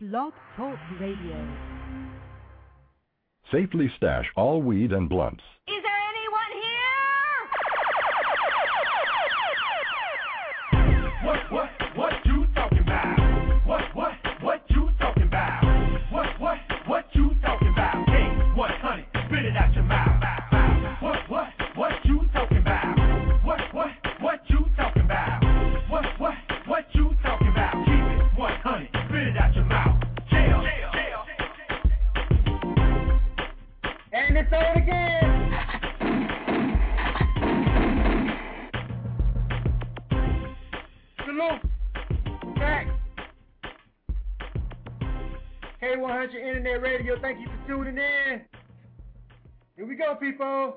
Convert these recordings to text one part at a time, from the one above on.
Blog Talk Radio. Safely stash all weed and blunts. Is there anyone here? What you talking about? What you talking about? What you talking about? Hey, 100, spit it out your mouth. What you talking about? What you talking about? What you talking about? Keep it 100, spit it out your mouth. Jail. And it's on again. Salute. Back. K100 Internet Radio, thank you for tuning in. Here we go, people.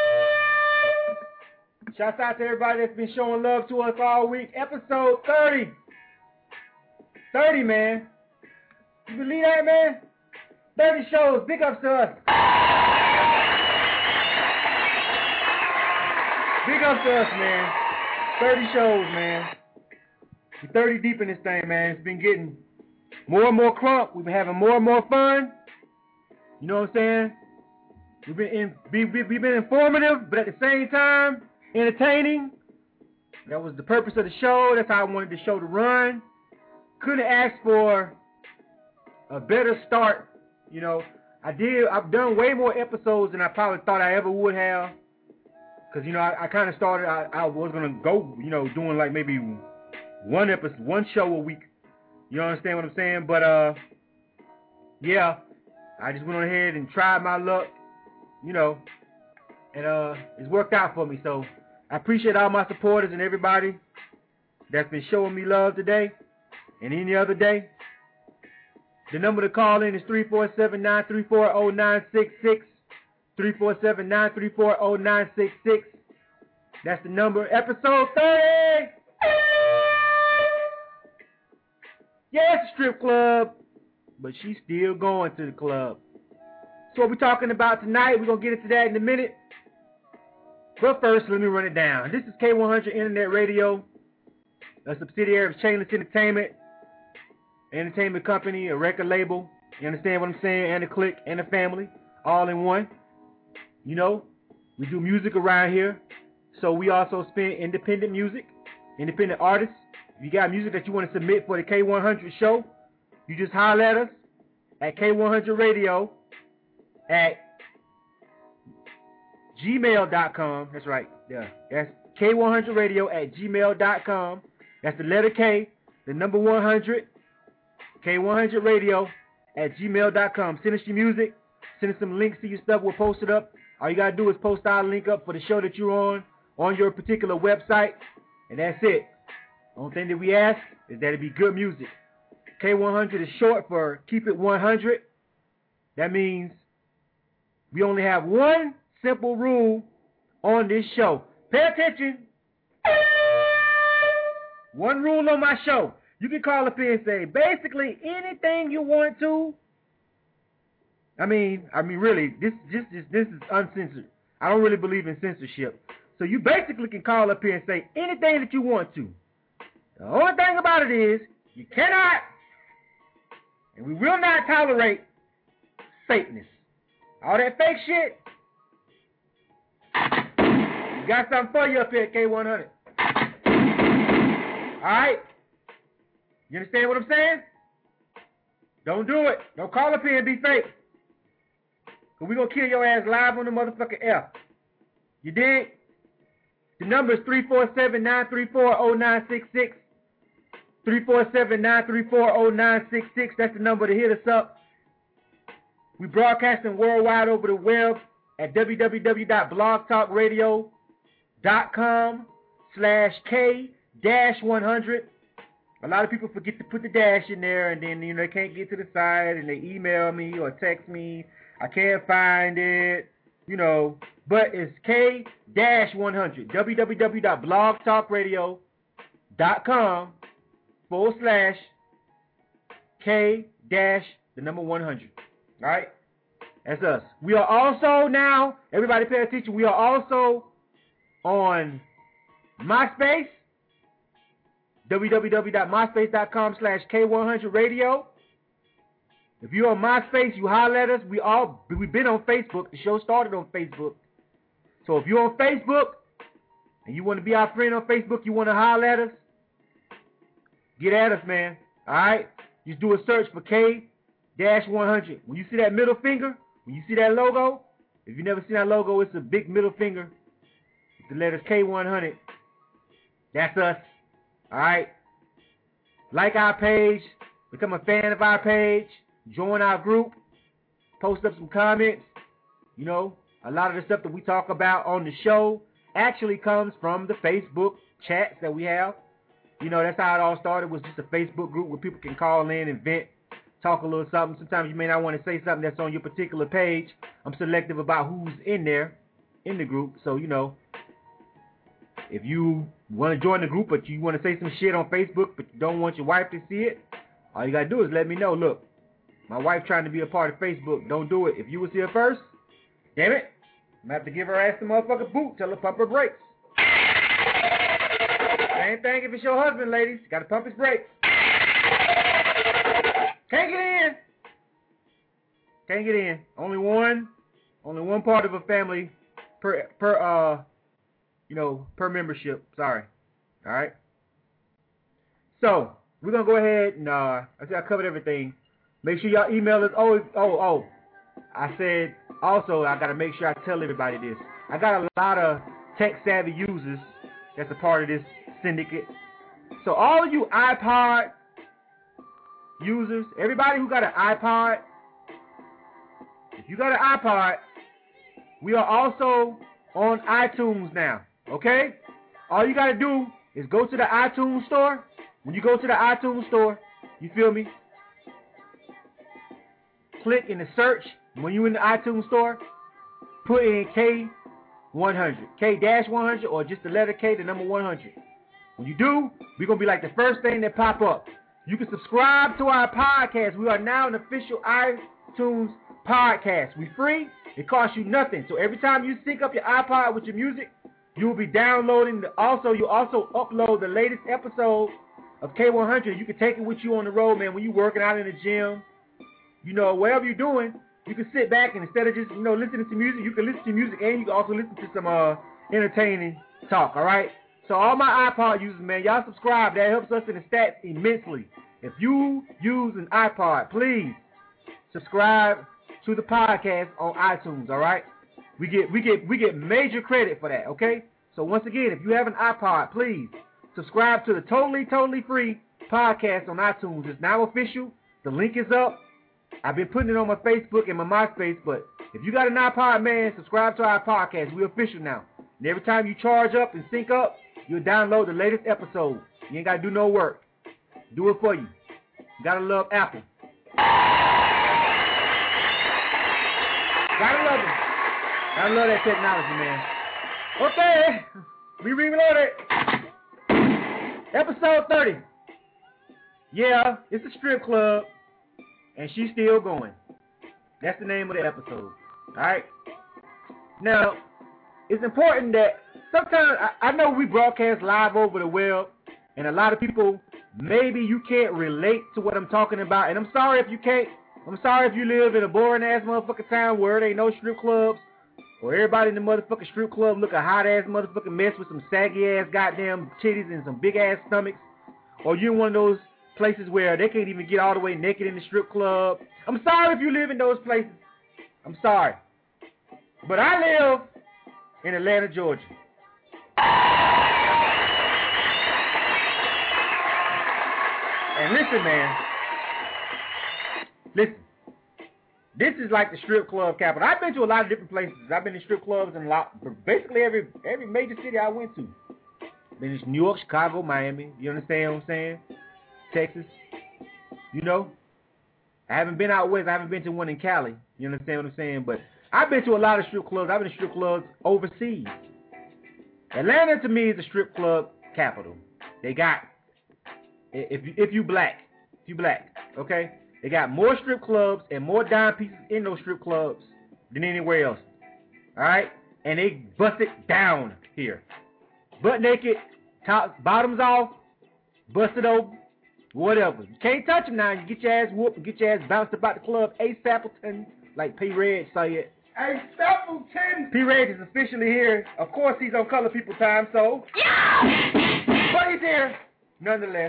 Shouts out to everybody that's been showing love to us all week. Episode 30. 30, man. You believe that, man? 30 shows. Big ups to us. Big ups to us, man. 30 shows, man. We're 30 deep in this thing, man. It's been getting more and more crunk. We've been having more and more fun. You know what I'm saying? We've been informative, but at the same time, entertaining. That was the purpose of the show. That's how I wanted the show to run. Couldn't ask for a better start. You know, I've done way more episodes than I probably thought I ever would have. Because, you know, I kind of started, I was going to go, you know, doing like maybe one show a week. You understand what I'm saying? But, yeah, I just went on ahead and tried my luck, you know, and it's worked out for me. So I appreciate all my supporters and everybody that's been showing me love today and any other day. The number to call in is 347-934-0966. 347-934-0966. That's the number. Episode 30. Yeah, it's a strip club, but she's still going to the club. So what we're talking about tonight, we're going to get into that in a minute. But first, let me run it down. This is K100 Internet Radio, a subsidiary of Chainless Entertainment Company, a record label. You understand what I'm saying? And a clique and a family, all in one. You know, we do music around here. So we also spin independent music, independent artists. If you got music that you want to submit for the K100 show, you just holler at us at K100Radio at gmail.com. That's right. Yeah. That's K100Radio at gmail.com. That's the letter K, the number 100, K100Radio at gmail.com. Send us your music. Send us some links to your stuff. We'll post it up. All you got to do is post our link up for the show that you're on your particular website, and that's it. The only thing that we ask is that it be good music. K100 is short for Keep It 100. That means we only have one simple rule on this show. Pay attention. One rule on my show. You can call up here and say basically anything you want to. I mean, really, this is uncensored. I don't really believe in censorship. So you basically can call up here and say anything that you want to. The only thing about it is you cannot and we will not tolerate fakeness. All that fake shit. We got something for you up here at K100. Alright? You understand what I'm saying? Don't do it. Don't call up here and be fake. Cause we're gonna kill your ass live on the motherfucking air. You dig? The number is 347-934-0966. 347-934-0966. That's the number to hit us up. We broadcasting worldwide over the web at www.blogtalkradio.com/K-100. A lot of people forget to put the dash in there, and then, you know, they can't get to the site, and they email me or text me. I can't find it, you know, but it's K-100. www.blogtalkradio.com/K-100. All right? That's us. We are also now, everybody pay attention, we are also on MySpace, www.myspace.com/K100Radio. If you're on MySpace, you holler at us. We've been on Facebook. The show started on Facebook. So if you're on Facebook and you want to be our friend on Facebook, you want to holler at us, get at us, man. All right? Just do a search for K-100. When you see that middle finger, when you see that logo, if you've never seen that logo, it's a big middle finger with the letters K100. That's us. All right? Like our page. Become a fan of our page. Join our group. Post up some comments. You know, a lot of the stuff that we talk about on the show actually comes from the Facebook chats that we have. You know, that's how it all started, was just a Facebook group where people can call in and vent, talk a little something. Sometimes you may not want to say something that's on your particular page. I'm selective about who's in there, in the group. So, you know, if you want to join the group but you want to say some shit on Facebook but you don't want your wife to see it, all you got to do is let me know. Look, my wife trying to be a part of Facebook. Don't do it. If you was here first, damn it, I'm going to have to give her ass the motherfucking boot. Tell her pump her brakes. Same thing if it's your husband, ladies. Got to pump his brakes. Can't get in. Can't get in. Only one part of a family per membership. Sorry. All right. So we're gonna go ahead and I said I covered everything. Make sure y'all email us. Oh. I said also I gotta make sure I tell everybody this. I got a lot of tech savvy users that's a part of this syndicate. So all of you iPod users, everybody who got an iPod, if you got an iPod, we are also on iTunes now, okay? All you got to do is go to the iTunes store. When you go to the iTunes store, you feel me? Click in the search. When you're in the iTunes store, put in K100, K-100, or just the letter K, the number 100. When you do, we're going to be like the first thing that pop up. You can subscribe to our podcast. We are now an official iTunes podcast. We free. It costs you nothing. So every time you sync up your iPod with your music, you will be downloading. You also upload the latest episode of K100. You can take it with you on the road, man. When you're working out in the gym, you know, whatever you're doing, you can sit back and instead of just, listening to music, you can listen to music and you can also listen to some entertaining talk, all right? So all my iPod users, man, y'all subscribe. That helps us in the stats immensely. If you use an iPod, please subscribe to the podcast on iTunes, all right? We get major credit for that, okay? So once again, if you have an iPod, please subscribe to the totally free podcast on iTunes. It's now official. The link is up. I've been putting it on my Facebook and my MySpace, but if you got an iPod, man, subscribe to our podcast. We're official now. And every time you charge up and sync up, you'll download the latest episode. You ain't got to do no work. Do it for you. You got to love Apple. Gotta love it. Gotta love that technology, man. Okay. We reloaded. Episode 30. Yeah, it's a strip club. And she's still going. That's the name of the episode. Alright? Now, it's important that sometimes, I know we broadcast live over the web, and a lot of people, maybe you can't relate to what I'm talking about, and I'm sorry if you can't. I'm sorry if you live in a boring-ass motherfucking town where there ain't no strip clubs, or everybody in the motherfucking strip club look a hot-ass motherfucking mess with some saggy-ass goddamn titties and some big-ass stomachs, or you're in one of those places where they can't even get all the way naked in the strip club. I'm sorry if you live in those places. I'm sorry. But I live in Atlanta, Georgia. And listen, man. Listen. This is like the strip club capital. I've been to a lot of different places. I've been in strip clubs in basically every major city I went to. Been in New York, Chicago, Miami. You understand what I'm saying? Texas. You know? I haven't been out west. I haven't been to one in Cali. You understand what I'm saying? But I've been to a lot of strip clubs. I've been to strip clubs overseas. Atlanta, to me, is the strip club capital. They got, if you black, okay? They got more strip clubs and more dime pieces in those strip clubs than anywhere else. All right? And they bust it down here. Butt naked, top, bottoms off, busted open, whatever. You can't touch him now. You get your ass whooped and get your ass bounced about the club. Ace Appleton, like P. Red said. Ace Appleton. P. Red is officially here. Of course, he's on Color People time, so. Yeah! But he's here, nonetheless.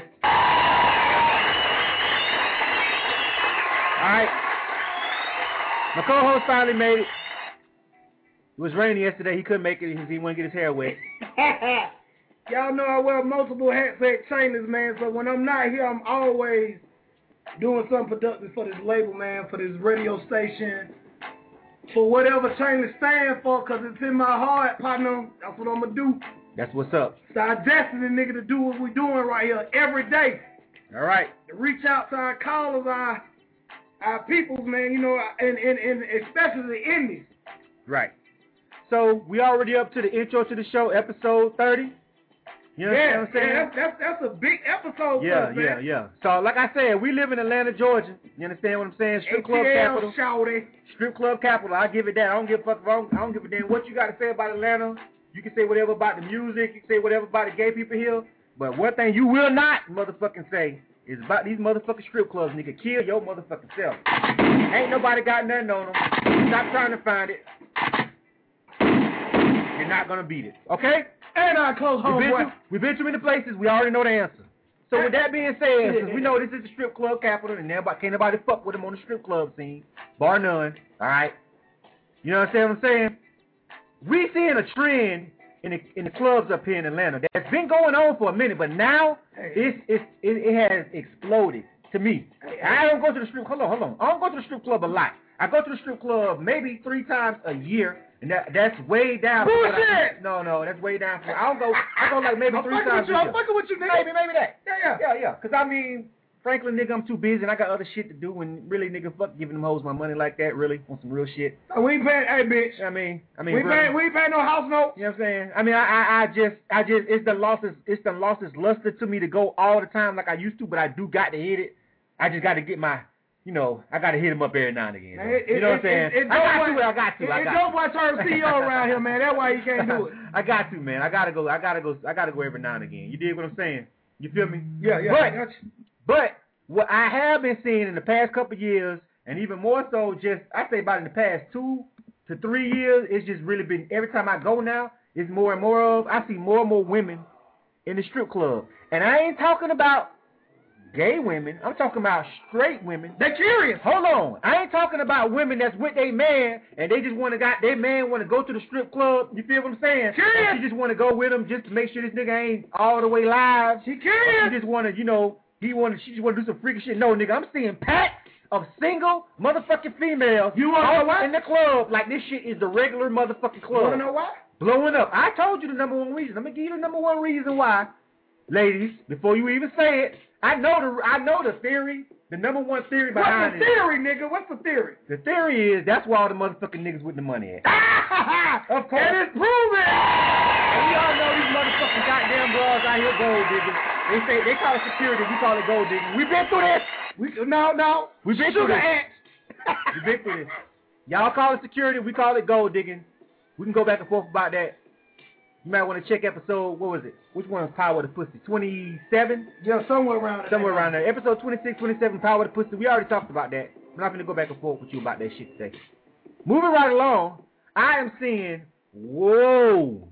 All right. My co-host finally made it. It was raining yesterday. He couldn't make it because he wanted to get his hair wet. Y'all know I wear multiple hats at Chainless, man. So when I'm not here, I'm always doing something productive for this label, man, for this radio station, for whatever Chainless stands for, because it's in my heart, partner. That's what I'm going to do. That's what's up. It's our destiny, nigga, to do what we're doing right here every day. All right. To reach out to our callers, our peoples, man, you know, and especially the indies. Right. So we already up to the intro to the show, episode 30. You know what I'm saying? That's a big episode. Yeah. So like I said, we live in Atlanta, Georgia. You understand what I'm saying? Strip club capital. Shouty. Strip club capital. I give it that. I don't give a fuck. I don't give a damn what you got to say about Atlanta. You can say whatever about the music. You can say whatever about the gay people here. But one thing you will not motherfucking say is about these motherfucking strip clubs, nigga. Kill your motherfucking self. Ain't nobody got nothing on them. Stop trying to find it. You're not gonna beat it, okay? And our close homeboy. We've been too many places. We already know the answer. So with that being said, since we know this is the strip club capital, and can't nobody fuck with them on the strip club scene, bar none. All right. You know what I'm saying? We seeing a trend in the clubs up here in Atlanta that's been going on for a minute, but now it has exploded to me. I don't go to the strip. Hold on. I don't go to the strip club a lot. I go to the strip club maybe 3 times a year. And that's way down. Bullshit! No, that's way down. I go like maybe 3 times a year. I'm fucking with you, nigga. Maybe that. Yeah. Because, I mean, frankly, nigga, I'm too busy and I got other shit to do. And really, nigga, fuck giving them hoes my money like that, really, on some real shit. We ain't paying, hey, bitch. I mean, we ain't paying no house note. You know what I'm saying? I mean, I just, it's the losses luster to me to go all the time like I used to, but I do got to hit it. I just got to get my... You know, I got to hit him up every now and again. You know what I'm saying? I got to. It's dope boy turn CEO around here, man. That's why you can't do it. I got to, man. I gotta go every now and again. You dig what I'm saying? You feel me? Yeah. But what I have been seeing in the past couple of years, and even more so, I say about in the past 2 to 3 years, it's just really been every time I go now, it's more and more of. I see more and more women in the strip club, and I ain't talking about gay women. I'm talking about straight women. They're curious. Hold on. I ain't talking about women that's with their man and they just their man want to go to the strip club. You feel what I'm saying? Curious. And she just want to go with him just to make sure this nigga ain't all the way live. She curious. Or she just want to, she just want to do some freaky shit. No, nigga, I'm seeing packs of single motherfucking females in the club like this shit is the regular motherfucking club. You want to know why? Blowing up. I told you the number one reason. I'm going to give you the number one reason why. Ladies, before you even say it, I know the theory, the number one theory behind it. What's the theory, nigga? What's the theory? The theory is that's where all the motherfucking niggas with the money at. Of course. And it's proven. And we all know these motherfucking goddamn bras out here gold digging. They call it security, we call it gold digging. We've been through this. We've been through this. We've been through this. Y'all call it security, we call it gold digging. We can go back and forth about that. You might want to check episode, what was it? Which one was Power of the Pussy? 27? Yeah, somewhere around there. Episode 26, 27, Power of the Pussy. We already talked about that. I'm not going to go back and forth with you about that shit today. Moving right along, I am seeing, whoa,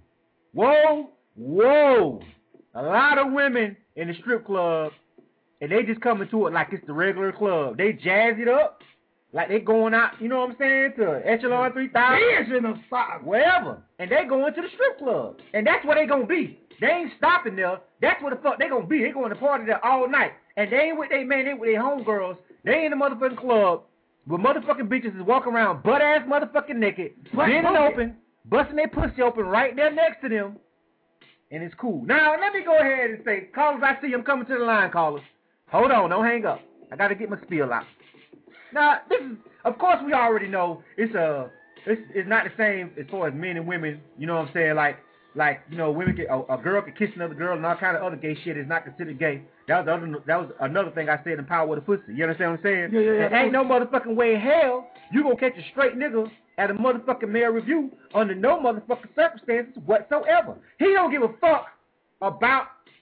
a lot of women in the strip club, and they just come into it like it's the regular club. They jazz it up. Like they going out, you know what I'm saying, to Echelon 3000. Wherever. And they going to the strip club. And that's where they going to be. They ain't stopping there. That's where the fuck they going to be. They going to party there all night. And they ain't with their man, they ain't with their homegirls. They ain't in the motherfucking club where motherfucking bitches is walking around butt-ass motherfucking naked, bending open, busting their pussy open right there next to them. And it's cool. Now, let me go ahead and say, callers, I see them coming to the line, callers. Hold on, don't hang up. I got to get my spiel out. Now, this is, of course, we already know it's not the same as far as men and women. You know what I'm saying? Like you know, women a girl can kiss another girl and all kind of other gay shit is not considered gay. That was another thing I said in Power of the Pussy. You understand what I'm saying? Yeah. There ain't no motherfucking way in hell you gonna catch a straight nigga at a motherfucking male review under no motherfucking circumstances whatsoever. He don't give a fuck about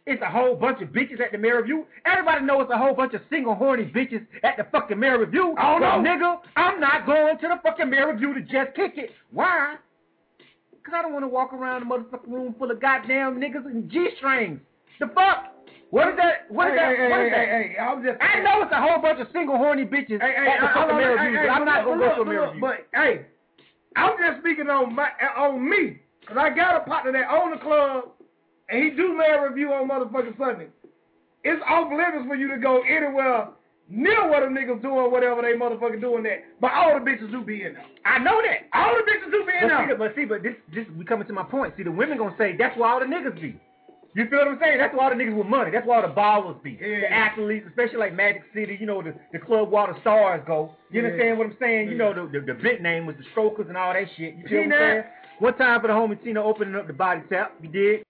it's a whole bunch of bitches at the Mayor Review. Everybody knows it's a whole bunch of single horny bitches at the fucking Mayor Review. Oh, no. Nigga, I'm not going to the fucking Mayor Review to just kick it. Why? Because I don't want to walk around a motherfucking room full of goddamn niggas and G-strings. The fuck? What is that? Hey, I know it's a whole bunch of single horny bitches at the fucking Mayor Review, but I'm not going to go to a Mayor Review. But, hey, I'm just speaking on me. Because I got a partner that own the club, and he do Mayor Review on motherfucking Sunday. It's off limits for you to go anywhere near what them niggas doing, whatever they motherfucking doing that. But all the bitches do be in there. I know that. All the bitches do be in there. But this we coming to my point. See, the women gonna say that's where all the niggas be. You feel what I'm saying? That's why all the niggas with money. That's why all the ballers be. Yeah. The athletes, especially like Magic City, you know, the club where all the stars go. You understand what I'm saying? Yeah. You know, the big name was the Strokers and all that shit. You feel Tina. what I'm saying? One time for the homie Tina opening up the body tap. You did?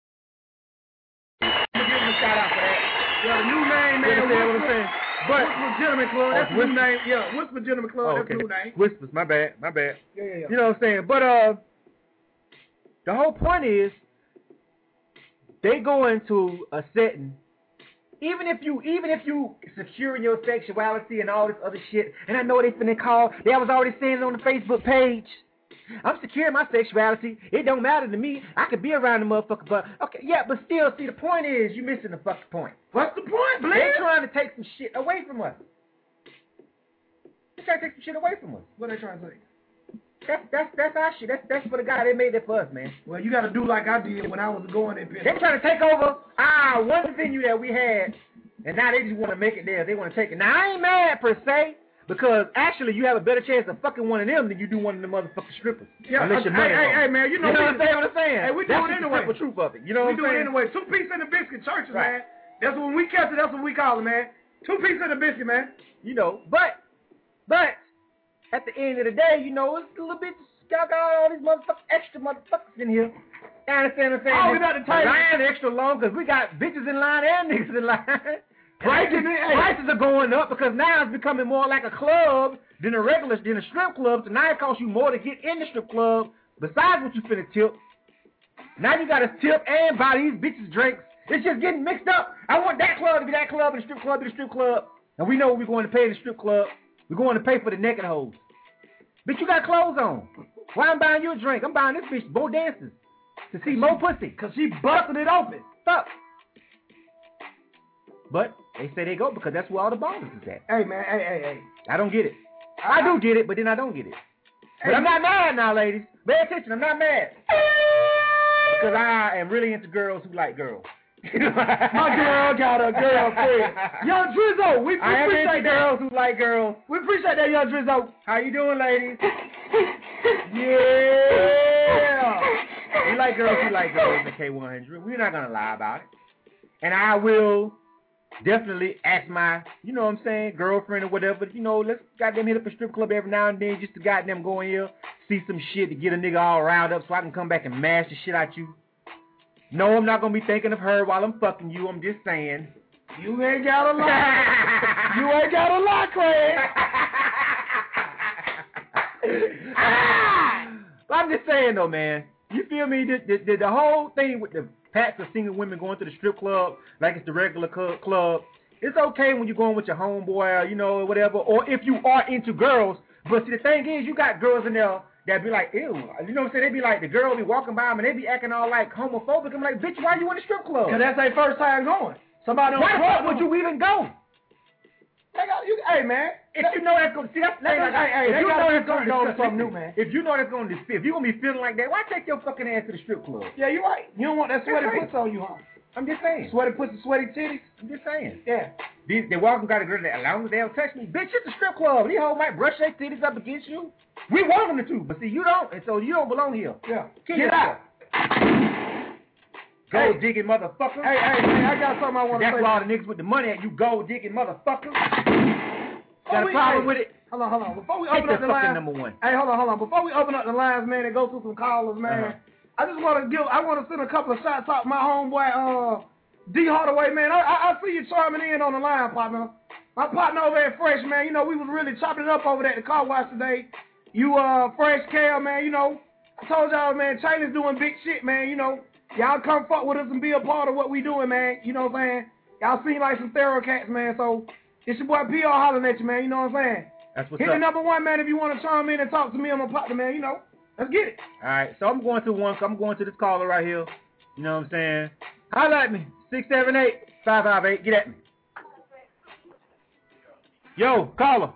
Give him a shout out for that. Yeah, the new name, man. You understand what I'm saying? But Whisper Gentleman Club, that's the new name. Yeah, Whisper Gentleman Club, that's the new name. Whispers, my bad. Yeah. You know what I'm saying? But the whole point is they go into a setting, even if you secure your sexuality and all this other shit, and I know they finna call, they was already saying it on the Facebook page. I'm securing my sexuality. It don't matter to me. I could be around the motherfucker, but okay, yeah, but still, see, the point is you missing the fucking point. What's the point, Blair? They're trying to take some shit away from us. They're trying to take some shit away from us. What are they trying to say? That's our shit. That's for the guy. They made that for us, man. Well, you got to do like I did when I was going in. They're trying to take over one venue that we had, and now they just want to make it theirs. They want to take it. Now, I ain't mad per se, because actually you have a better chance of fucking one of them than you do one of the motherfucking strippers. Yeah, unless your money hey, man, you know what I'm saying? Hey, we do it anyway. That's the truth of it. You know what I'm saying? We do it anyway. 2 piece in the biscuit churches, Right. man. That's when we catch it. That's what we call it, man. 2 piece in the biscuit, man. You know, but at the end of the day, you know, it's a little bit. Y'all got all these extra motherfuckers in here. You understand what I'm saying? Oh, we got the title. Line extra long because we got bitches in line and niggas in line. Prices are going up because now it's becoming more like a club than a strip club. So now it costs you more to get in the strip club besides what you finna tip. Now you gotta tip and buy these bitches drinks. It's just getting mixed up. I want that club to be that club and the strip club to be the strip club. And we know what we're going to pay in the strip club. We're going to pay for the naked hoes. Bitch, you got clothes on. Why I'm buying you a drink? I'm buying this bitch more dances to see more pussy. Because she busted it open. Fuck. But they say they go because that's where all the ballers is at. Hey, man. Hey. I don't get it. I do get it, but then I don't get it. But I'm not mad now, ladies. Pay attention. I'm not mad. Because I am really into girls who like girls. My girl got a girlfriend. Young Drizzo, we appreciate girls who like girls. We appreciate that, Young Drizzo. How you doing, ladies? Yeah. We like girls who like girls in the K100. We're not going to lie about it. And I will definitely ask my, you know what I'm saying, girlfriend or whatever, you know, let's goddamn hit up a strip club every now and then just to goddamn go in here, see some shit to get a nigga all riled up so I can come back and mash the shit out you. No, I'm not going to be thinking of her while I'm fucking you. I'm just saying. You ain't got a lie. You ain't got a lie, Craig. I'm just saying, though, man. You feel me? The whole thing with the packs of single women going to the strip club like it's the regular club, it's okay when you're going with your homeboy or, you know, whatever, or if you are into girls. But see, the thing is, you got girls in there that be like, ew. You know what I'm saying? They be like, the girl be walking by them and they be acting all like homophobic. I'm like, bitch, why you in the strip club? Because that's their first time going. Somebody why the fuck would you even go? Hey, man. If you know that's going to, see, that's the thing. If you know that's going to do something new, man. If you know that's going to, if you're going to be feeling like that, why take your fucking ass to the strip club? Yeah, you're right. You don't want that sweaty pussy on you, huh? I'm just saying. Sweaty pussy, sweaty titties. I'm just saying. Yeah. They walk and got a girl that, as long as they don't touch me, bitch, it's a strip club. These hoes might brush their titties up against you. We want them to, but see, you don't, and so you don't belong here. Yeah. Get out. Gold digging motherfucker. Hey, I got something I want to say. That's why all the niggas with the money at you gold digging motherfucker. Got a problem with it? Hold on. Before we open up the lines, number one. Hey, hold on. Before we open up the lines, man, and go through some callers, man, I just want to send a couple of shots out to my homeboy, D Hardaway, man. I see you chiming in on the line, partner. My partner over at Fresh, man, you know, we was really chopping it up over there at the car wash today. You, Fresh Cal, man, you know, I told y'all, man, China's doing big shit, man, you know. Y'all come fuck with us and be a part of what we doing, man. You know what I'm saying? Y'all seem like some thorough cats, man. So it's your boy P.R. hollering at you, man. You know what I'm saying? That's what's Hit up. the number one, man, if you want to chime in and talk to me. I'm a partner, man. You know, let's get it. All right, so I'm going to this caller right here. You know what I'm saying? Holla at me, 678-558. Get at me. Yo, caller.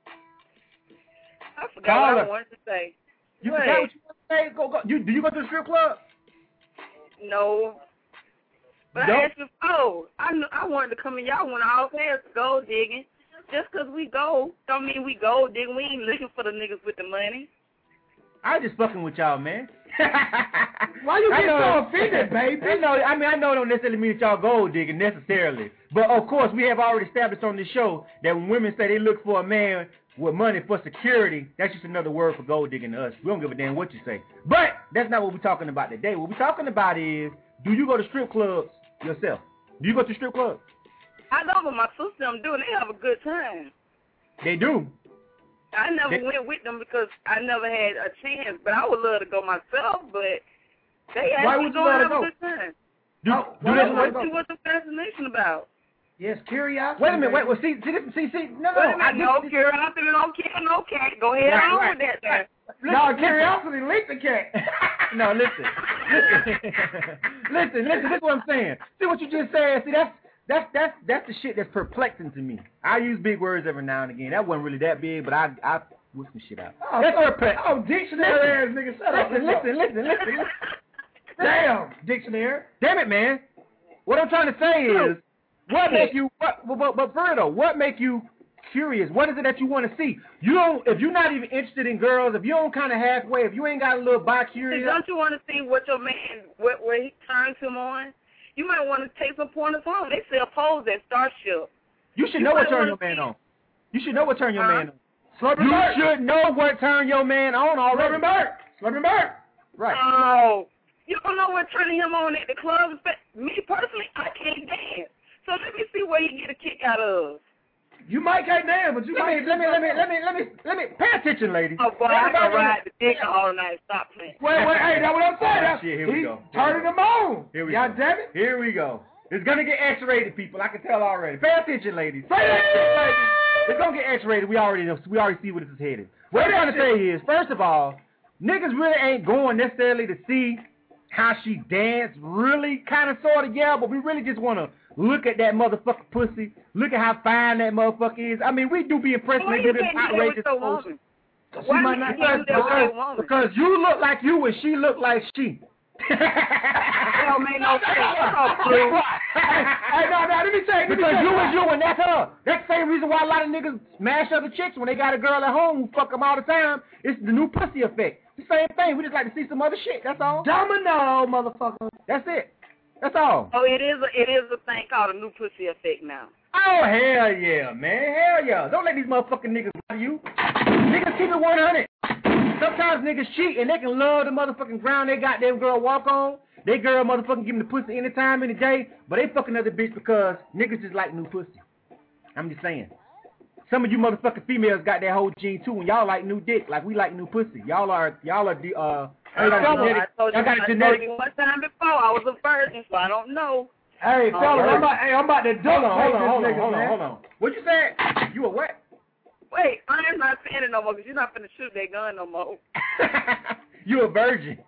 I forgot what I wanted to say. You forgot what you wanted to say? Go. Do you go to the strip club? No. But I asked before. I wanted to come in. Y'all want to all pay us gold digging. Just because we go, don't mean we gold digging. We ain't looking for the niggas with the money. I just fucking with y'all, man. Why you get so offended, baby? I know it don't necessarily mean that y'all gold digging necessarily. But, of course, we have already established on this show that when women say they look for a man with money for security, that's just another word for gold digging to us. We don't give a damn what you say. But that's not what we're talking about today. What we're talking about is, do you go to strip clubs yourself? Do you go to strip clubs? I know, but my sister them do, and they have a good time. They do. I never went with them because I never had a chance, but I would love to go myself, but they actually go and have a good time. What's the fascination about? Yes, curiosity. Wait a minute, wait, well, see, no. No curiosity, don't kill no cat. Go ahead on with that there. No, curiosity licked the cat. No, listen, this is what I'm saying. See what you just said? See, that's the shit that's perplexing to me. I use big words every now and again. That wasn't really that big, but I whip some shit out. That's perplexing. Oh, dictionary ass nigga, shut up. Listen. Damn, dictionary. Damn it, man. What I'm trying to say is, what make you, but Ferdo, what make you curious? What is it that you want to see? If you're not even interested in girls, if you don't kind of halfway, if you ain't got a little bi-curious. Don't you want to see what your man, where he turns him on? You might want to take some pointers home. They sell poles at Starship. You should know what turn your man on. You should know what turn your man on. You should know what turn your man on already. Slurping Bird. Right. Oh, you don't know what turning him on at the club. Me personally, I can't dance. So let me see what you get a kick out of. You might can't dance, but you might. Let me pay attention, ladies. Oh boy, I can ride the dick all night. Stop playing. Wait, hey, that's what I'm saying. Shit, here we go. Turning them on. Here we God go. damn it. Here we go. It's gonna get X-rated, people. I can tell already. Pay attention, ladies. Say that, ladies. It's gonna get X-rated. We already know. We already see where this is headed. What I'm trying to say is, first of all, niggas really ain't going necessarily to see how she dance. Really, kind of, sort of, yeah. But we really just wanna look at that motherfucking pussy. Look at how fine that motherfucker is. I mean, we do be impressed with this outrageous post. Because you look like you and she look like she. Don't make no sense. Hey, no, let me say. Because you is you and that's her. That's the same reason why a lot of niggas smash other chicks when they got a girl at home who fuck them all the time. It's the new pussy effect. It's the same thing. We just like to see some other shit. That's all. Domino, motherfucker. That's it. That's all. Oh, it is a thing called a new pussy effect now. Oh, hell yeah, man. Hell yeah. Don't let these motherfucking niggas lie to you. Niggas keep it 100. Sometimes niggas cheat and they can love the motherfucking ground they got them girl walk on. They girl motherfucking give them the pussy anytime, any day, but they fucking other bitch because niggas just like new pussy. I'm just saying. Some of you motherfucking females got that whole gene too, and y'all like new dick, like we like new pussy. Y'all are the I told you one time before I was a virgin, so I don't know. Hey, fellas, I'm about to hold on. What you said? You a what? Wait, I'm not saying it no more because you're not finna shoot that gun no more. You a virgin.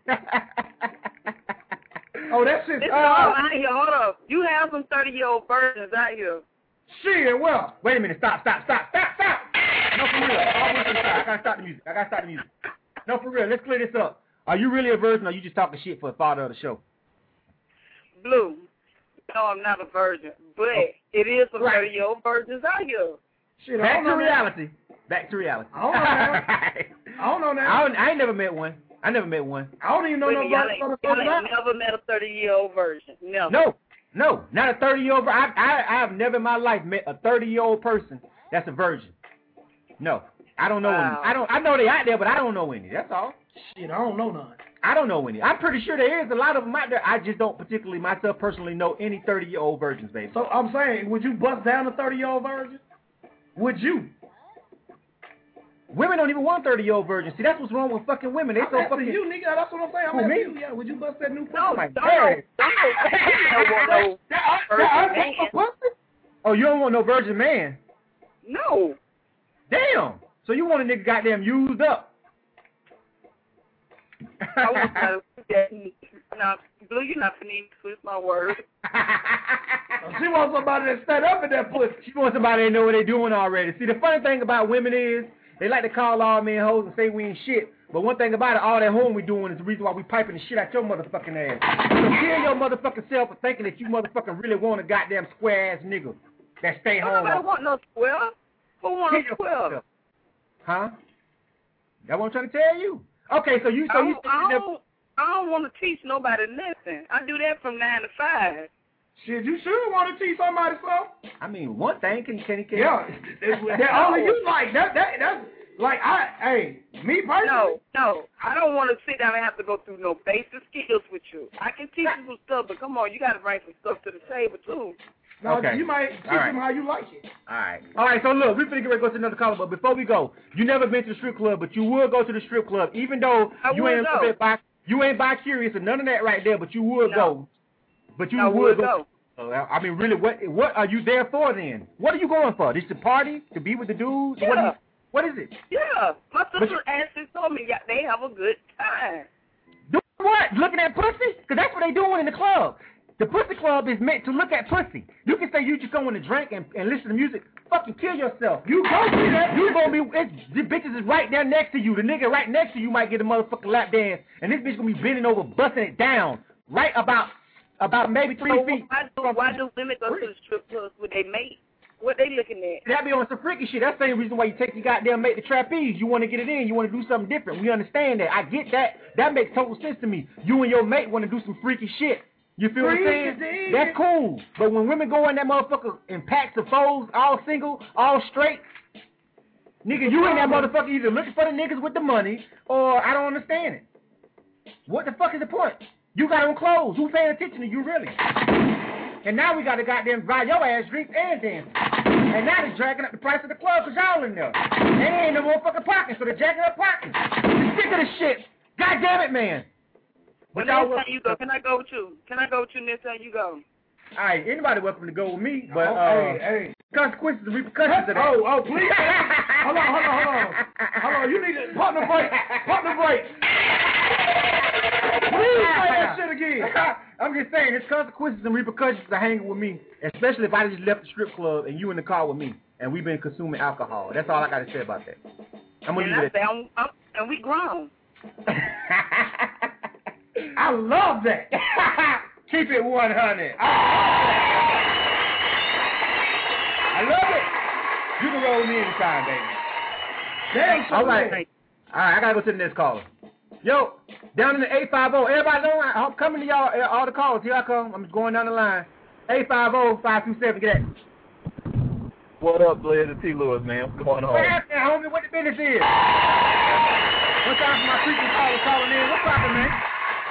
Oh, that shit. Out here, hold up. You have some 30-year-old virgins out here. Shit, well. Wait a minute. Stop. No, for real. I gotta stop the music. No, for real. Let's clear this up. Are you really a virgin or you just talking shit for the father of the show? Blue. No, I'm not a virgin. But it is some 30-year-old virgins out here. Shit, Back to reality. I don't know now. I ain't never met one. I don't even know nobody. Y'all ain't never met a 30-year-old virgin. Never. No, not a 30-year-old. I have never in my life met a 30-year-old person that's a virgin. No, I don't know any. I know they out there, but I don't know any. That's all. Shit, I don't know none. I don't know any. I'm pretty sure there is a lot of them out there. I just don't particularly myself personally know any 30-year-old virgins, baby. So I'm saying, would you bust down a 30-year-old virgin? Would you? Women don't even want 30-year-old virgins. See, that's what's wrong with fucking women. They so fucking. You, nigga. That's what I'm saying. I'm asking you. Yeah, would you bust that new pussy? No, my don't want no Oh, you don't want no virgin man? No. Damn. So you want a nigga goddamn used up? I want to. Now, Blue, you're not finna even twist my words. She wants somebody that's set up in that pussy. She wants somebody that know what they're doing already. See, the funny thing about women is they like to call all men hoes and say we ain't shit. But one thing about it, all that home we doing is the reason why we piping the shit out your motherfucking ass. So kill your motherfucking self for thinking that you motherfucking really want a goddamn square ass nigga that stay home. Nobody want no square. Who want a square? Huh? That's what I'm trying to tell you. Okay, so you I don't want to teach nobody nothing. I do that from 9 to 5. Shit, you sure want to teach somebody something? I mean, one thing can yeah, that only you like that's like me personally. No, I don't want to sit down and have to go through no basic skills with you. I can teach you some stuff, but come on, you got to bring some stuff to the table too. No, okay. You might teach them how you like it. All right, so look, we're finna get ready to go to another caller, but before we go, you never been to the strip club, but you will go to the strip club, even though you ain't bi-curious or none of that right there, but you would go. But you would go. I mean, really, what are you there for then? What are you going for? Just to party? To be with the dudes? Yeah. What is it? Yeah. My sister actually told me they have a good time. Do what? Looking at pussy? Because that's what they doing in the club. The pussy club is meant to look at pussy. You can say you just going to drink and listen to music. Fucking kill yourself. You go see that. You gonna be. The bitches is right there next to you. The nigga right next to you might get a motherfucking lap dance, and this bitch gonna be bending over, busting it down, right about maybe 3 feet. Why do women go to the strip clubs with their mate? What they looking at? That be on some freaky shit. That's the same reason why you take your goddamn mate to trapeze. You want to get it in. You want to do something different. We understand that. I get that. That makes total sense to me. You and your mate want to do some freaky shit. You feel what I'm saying? That's cool. But when women go in that motherfucker in packs of foes, all single, all straight, nigga, you in that motherfucker either looking for the niggas with the money or I don't understand it. What the fuck is the point? You got on clothes. Who's paying attention to you really? And now we got to goddamn buy your ass drinks and dance. And now they're dragging up the price of the club because y'all in there. And they ain't no motherfucking pockets, so they're jacking up pockets. I'm sick of this shit. God damn it, man. Well, next time you go, can I go with you? Can I go with you next time you go? All right, anybody welcome to go with me, but hey. consequences and repercussions of that. Oh, please. Hold on. You need to partner break. Please say that shit again. I'm just saying, there's consequences and repercussions to hanging with me, especially if I just left the strip club and you in the car with me, and we've been consuming alcohol. That's all I got to say about that. I'm gonna leave it at that. And we grown. I love that. Keep it 100. I love it. You can roll me anytime, baby. Damn. All right, I gotta go to the next caller. Yo, down in the 850. Everybody know I'm coming to y'all. All the callers. Here I come. I'm just going down the line. 850-527. Get that. What up, Blair? It's T. Lewis, man. What's going on? What happened, homie? What the business is? What's time for my freaking caller calling in? What's poppin', man?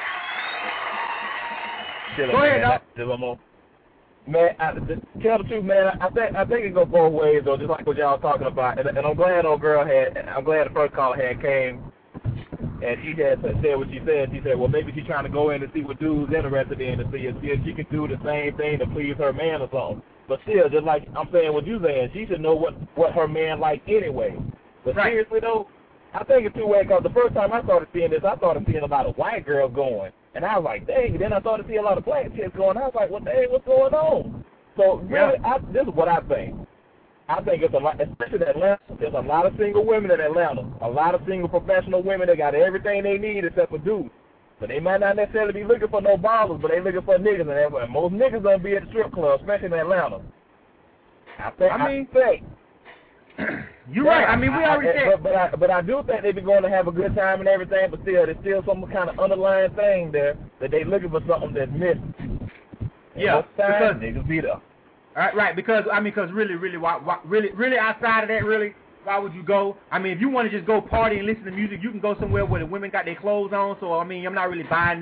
Go ahead, dog. Man, tell the truth, man. I think it go both ways, though. Just like what y'all was talking about, and I'm glad I'm glad the first caller came, and she had said what she said. She said, well, maybe she's trying to go in to see what dude's interested in to see if she can do the same thing to please her man or something. But still, just like I'm saying what you saying, she should know what her man like anyway. But seriously though, I think it's two-way, because the first time I started seeing this, I started seeing a lot of white girls going. And I was like, dang. Then I started seeing a lot of black chicks going. I was like, well, dang, what's going on? So, really, this is what I think. I think it's a lot, especially in Atlanta, there's a lot of single women in Atlanta. A lot of single professional women that got everything they need except for dudes. But they might not necessarily be looking for no ballers, but they looking for niggas. And most niggas don't be at the strip club, especially in Atlanta. I think. You're right. I mean, we already said. But I do think they be going to have a good time and everything, but still, there's still some kind of underlying thing there that they looking for something that's missing. Yeah, because niggas be there. Right, because really outside of that, really, why would you go? I mean, if you want to just go party and listen to music, you can go somewhere where the women got their clothes on. So I mean, I'm not really buying that.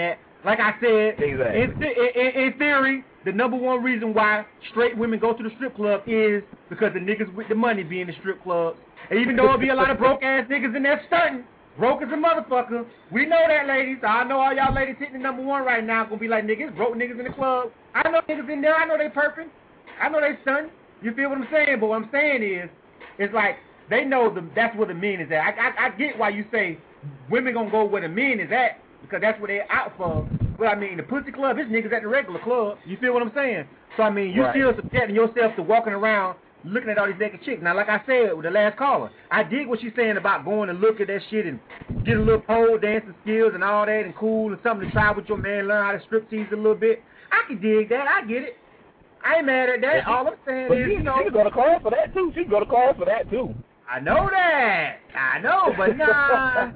Like I said, Exactly. in theory, the number one reason why straight women go to the strip club is because the niggas with the money be in the strip clubs. And even though there'll be a lot of broke-ass niggas in there stunting, broke as a motherfucker, we know that, ladies. I know all y'all ladies hitting the number one right now gonna be like, niggas, broke niggas in the club. I know niggas in there. I know they perfect. I know they stunting. You feel what I'm saying? But what I'm saying is, it's like, they know that's where the men is at. I get why you say women gonna go where the men is at, because that's what they're out for. But I mean, the pussy club is niggas at the regular club. You feel what I'm saying? So I mean, you still subjecting yourself to walking around looking at all these naked chicks. Now, like I said with the last caller, I dig what she's saying about going and look at that shit and get a little pole dancing skills and all that and cool and something to try with your man, learn how to strip tease a little bit. I can dig that. I get it. I ain't mad at that. All I'm saying is, you know, she can go to class for that too. She can go to class for that too. I know that. I know, but nah.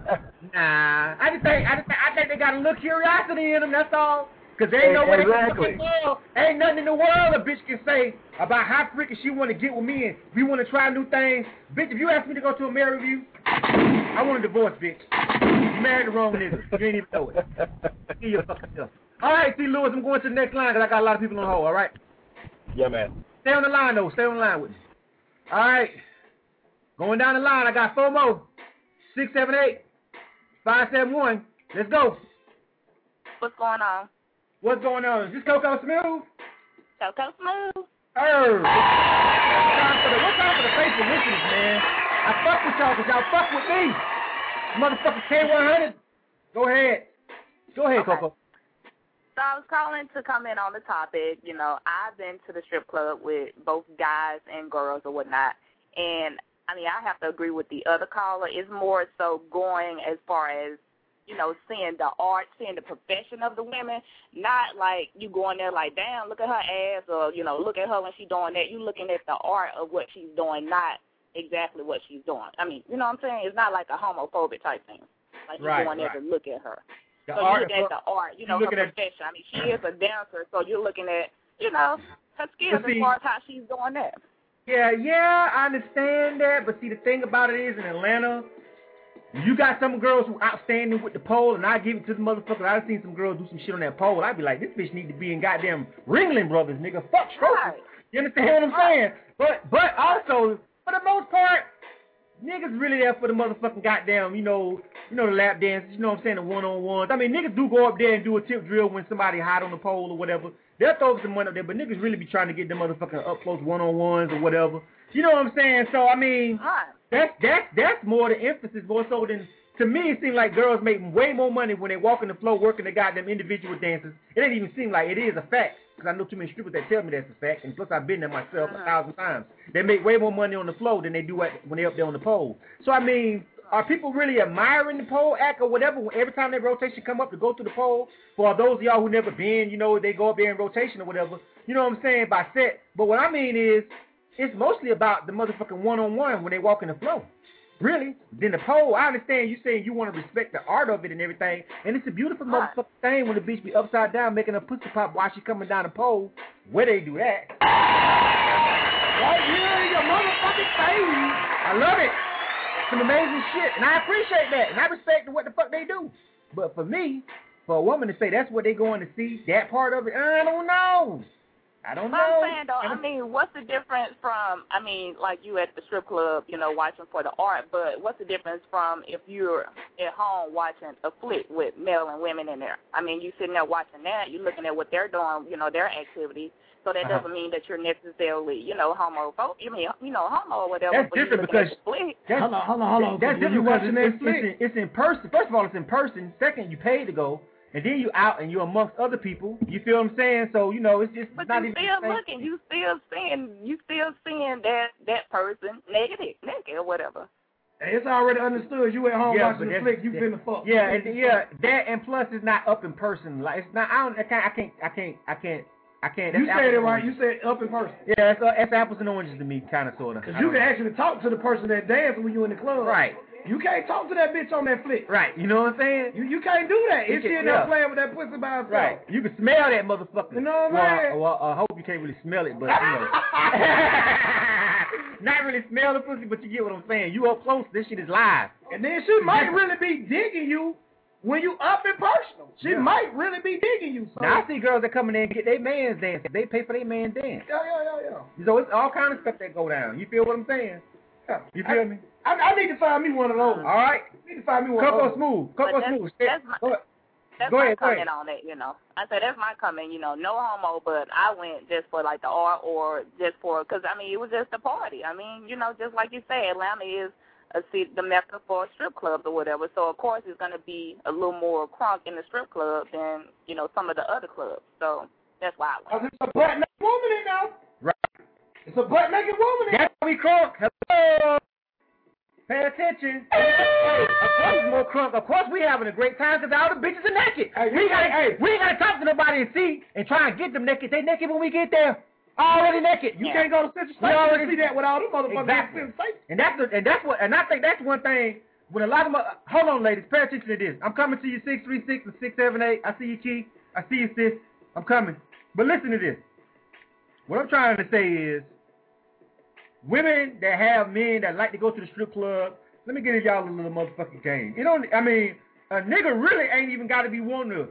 I think they got a little curiosity in them. That's all. Because they know what exactly. Ain't nothing in the world a bitch can say about how freaking she want to get with me and we want to try new things. Bitch, if you ask me to go to a marriage review, I want a divorce, bitch. You married the wrong nigga. You ain't even know it. See your fucking self. All right, see, Lewis, I'm going to the next line because I got a lot of people on hold, all right? Yeah, man. Stay on the line, though. Stay on the line with me. All right. Going down the line, I got 4 more. 678 571. Let's go. What's going on? What's going on? Is this Coco Smooth? Coco Smooth. What's time for the faithful listeners, man? I fuck with y'all because y'all fuck with me. Motherfucker K100. Go ahead. Go ahead, Okay. Coco. So I was calling to comment on the topic. You know, I've been to the strip club with both guys and girls or whatnot, and I mean, I have to agree with the other caller. It's more so going as far as, you know, seeing the art, seeing the profession of the women, not like you going there like, damn, look at her ass, or, you know, look at her when she's doing that. You looking at the art of what she's doing, not exactly what she's doing. I mean, you know what I'm saying? It's not like a homophobic type thing. Like you're going there to look at her. The so art, you look at the art, you know, her profession. I mean, she is a dancer, so you're looking at, you know, her skills as far as how she's doing that. Yeah, I understand that, but see, the thing about it is, in Atlanta, you got some girls who outstanding with the pole, and I give it to the motherfucker. I've seen some girls do some shit on that pole. I'd be like, this bitch need to be in goddamn Ringling Brothers, nigga. Fuck Strokes. Right. You understand what I'm saying? But also, for the most part, niggas really there for the motherfucking goddamn, you know the lap dances, you know what I'm saying, the one-on-ones. I mean, niggas do go up there and do a tip drill when somebody hot on the pole or whatever. They'll throw some money up there, but niggas really be trying to get them motherfucking up-close one-on-ones or whatever. You know what I'm saying? So, I mean, that's more the emphasis, more so than, to me, it seems like girls make way more money when they walk in the floor working the goddamn individual dances. It ain't even seem like it is a fact, because I know too many strippers that tell me that's a fact, and plus I've been there myself 1,000 times. They make way more money on the floor than they do when they're up there on the pole. So, I mean, are people really admiring the pole act or whatever every time their rotation come up to go to the pole? For those of y'all who never been, you know, they go up there in rotation or whatever, you know what I'm saying, by set. But what I mean is, it's mostly about the motherfucking one-on-one when they walk in the floor. Really. Then the pole, I understand you saying you want to respect the art of it and everything, and it's a beautiful motherfucking thing when the bitch be upside down making a pussy pop while she coming down the pole. Where they do that? Right here in your motherfucking face. I love it. Some amazing shit, and I appreciate that, and I respect what the fuck they do. But for me, for a woman to say that's what they going to see, that part of it, I don't know. I don't know. I'm saying, though, I mean, what's the difference from, I mean, like you at the strip club, you know, watching for the art, but what's the difference from if you're at home watching a flick with male and women in there? I mean, you sitting there watching that, you're looking at what they're doing, you know, their activities. So that doesn't mean that you're necessarily, you know, homophobic. I mean, you know, homo or whatever. That's different because hold on. That's different because it's in person. First of all, it's in person. Second, you paid to go, and then you out and you're amongst other people. You feel what I'm saying? So you know, it's just but not you even. Still looking. You still seeing that person naked or whatever. Hey, it's already understood. You at home watching the flick. You finna fuck. Yeah, that and plus it's not up in person. Like it's not. I can't. You said it right. You said up in person. Yeah, it's apples and oranges to me, kind of, sort of. Because you can actually talk to the person that dances when you in the club. Right. You can't talk to that bitch on that flick. Right. You know what I'm saying? You can't do that. If she in there playing with that pussy by herself. Right. You can smell that motherfucker. You know what I'm saying? Well, I hope you can't really smell it, but you know. Not really smell the pussy, but you get what I'm saying. You up close, this shit is live. And then she might really be digging you when you up and personal. She might really be digging you. So. Now, I see girls that come in there and get their man's dance. They pay for their man's dance. Yeah. So it's all kind of stuff that go down. You feel what I'm saying? Yeah. You feel me? I need to find me one of those. All right. I need to find me one of those. Smooth. That's my comment on it, you know. I said that's my comment, you know, no homo, but I went just for like the art or just for, because, I mean, it was just a party. I mean, you know, just like you say, Atlanta is the mecca for strip clubs or whatever. So, of course, it's going to be a little more crunk in the strip club than, you know, some of the other clubs. So that's why I went. It's a butt-naked woman in now. Right. It's a butt-naked woman in. That's why we crunk. Hello. Pay attention. Hey, of course it's more crunk. Of course we having a great time because all the bitches are naked. We ain't got to talk to nobody and see and try and get them naked. They naked when we get there. Already naked. You can't go to Central Station and see that with all them motherfuckers at Central Station. And I think that's one thing when a lot of hold on, ladies, pay attention to this. I'm coming to you 636 and 678. I see you, Key. I see you, sis. I'm coming. But listen to this. What I'm trying to say is, women that have men that like to go to the strip club, let me get y'all a little motherfucking game. You know, I mean, a nigga really ain't even got to be wanting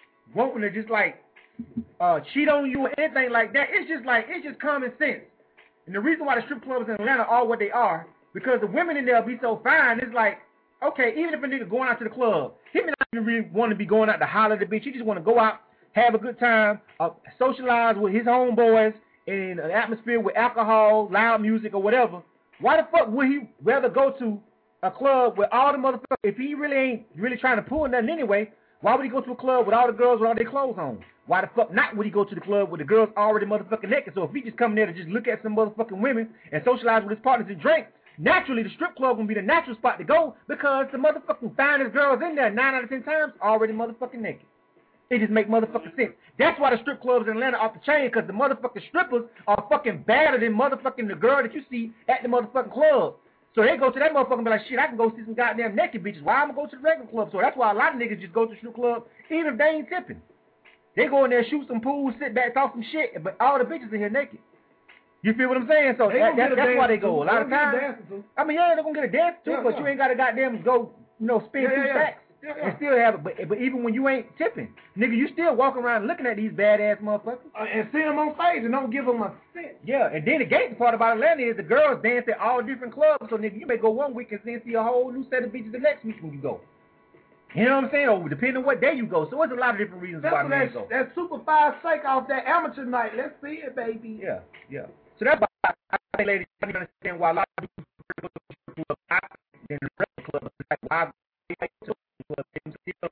to just like cheat on you or anything like that. It's just common sense. And the reason why the strip clubs in Atlanta are what they are, because the women in there be so fine. It's like, okay, even if a nigga going out to the club, he may not even really want to be going out to holler at the bitch. He just want to go out, have a good time, socialize with his homeboys, in an atmosphere with alcohol, loud music, or whatever. Why the fuck would he rather go to a club with all the motherfuckers? If he really ain't really trying to pull nothing anyway, why would he go to a club with all the girls with all their clothes on? Why the fuck not would he go to the club with the girls already motherfucking naked? So if he just come there to just look at some motherfucking women and socialize with his partners and drink, naturally the strip club gonna be the natural spot to go because the motherfucking finest girls in there 9 out of 10 times already motherfucking naked. It just make motherfucking sense. That's why the strip clubs in Atlanta off the chain, because the motherfucking strippers are fucking badder than motherfucking the girl that you see at the motherfucking club. So they go to that motherfucker and be like, shit, I can go see some goddamn naked bitches. Why I'm going to go to the regular club? So that's why a lot of niggas just go to the strip club, even if they ain't tipping. They go in there, shoot some pool, sit back, talk some shit, but all the bitches in here naked. You feel what I'm saying? So that's why they go. A lot of times, I mean, yeah, they're going to get a dance too, but you ain't got to goddamn go, spend 2 stacks. And still have it, but even when you ain't tipping, nigga, you still walk around looking at these badass motherfuckers. And see them on stage and don't give them a cent. Yeah, and then the gangster part about Atlanta is the girls dance at all different clubs, so nigga, you may go one week and then see a whole new set of bitches the next week when you go. You know what I'm saying? Or depending on what day you go. So there's a lot of different reasons why men go. That Super 5 shake off that amateur night. Let's see it, baby. Yeah. So that's why I think, ladies, I need to understand why a lot of people go to the club in the regular club. Like, why they like to club, they still,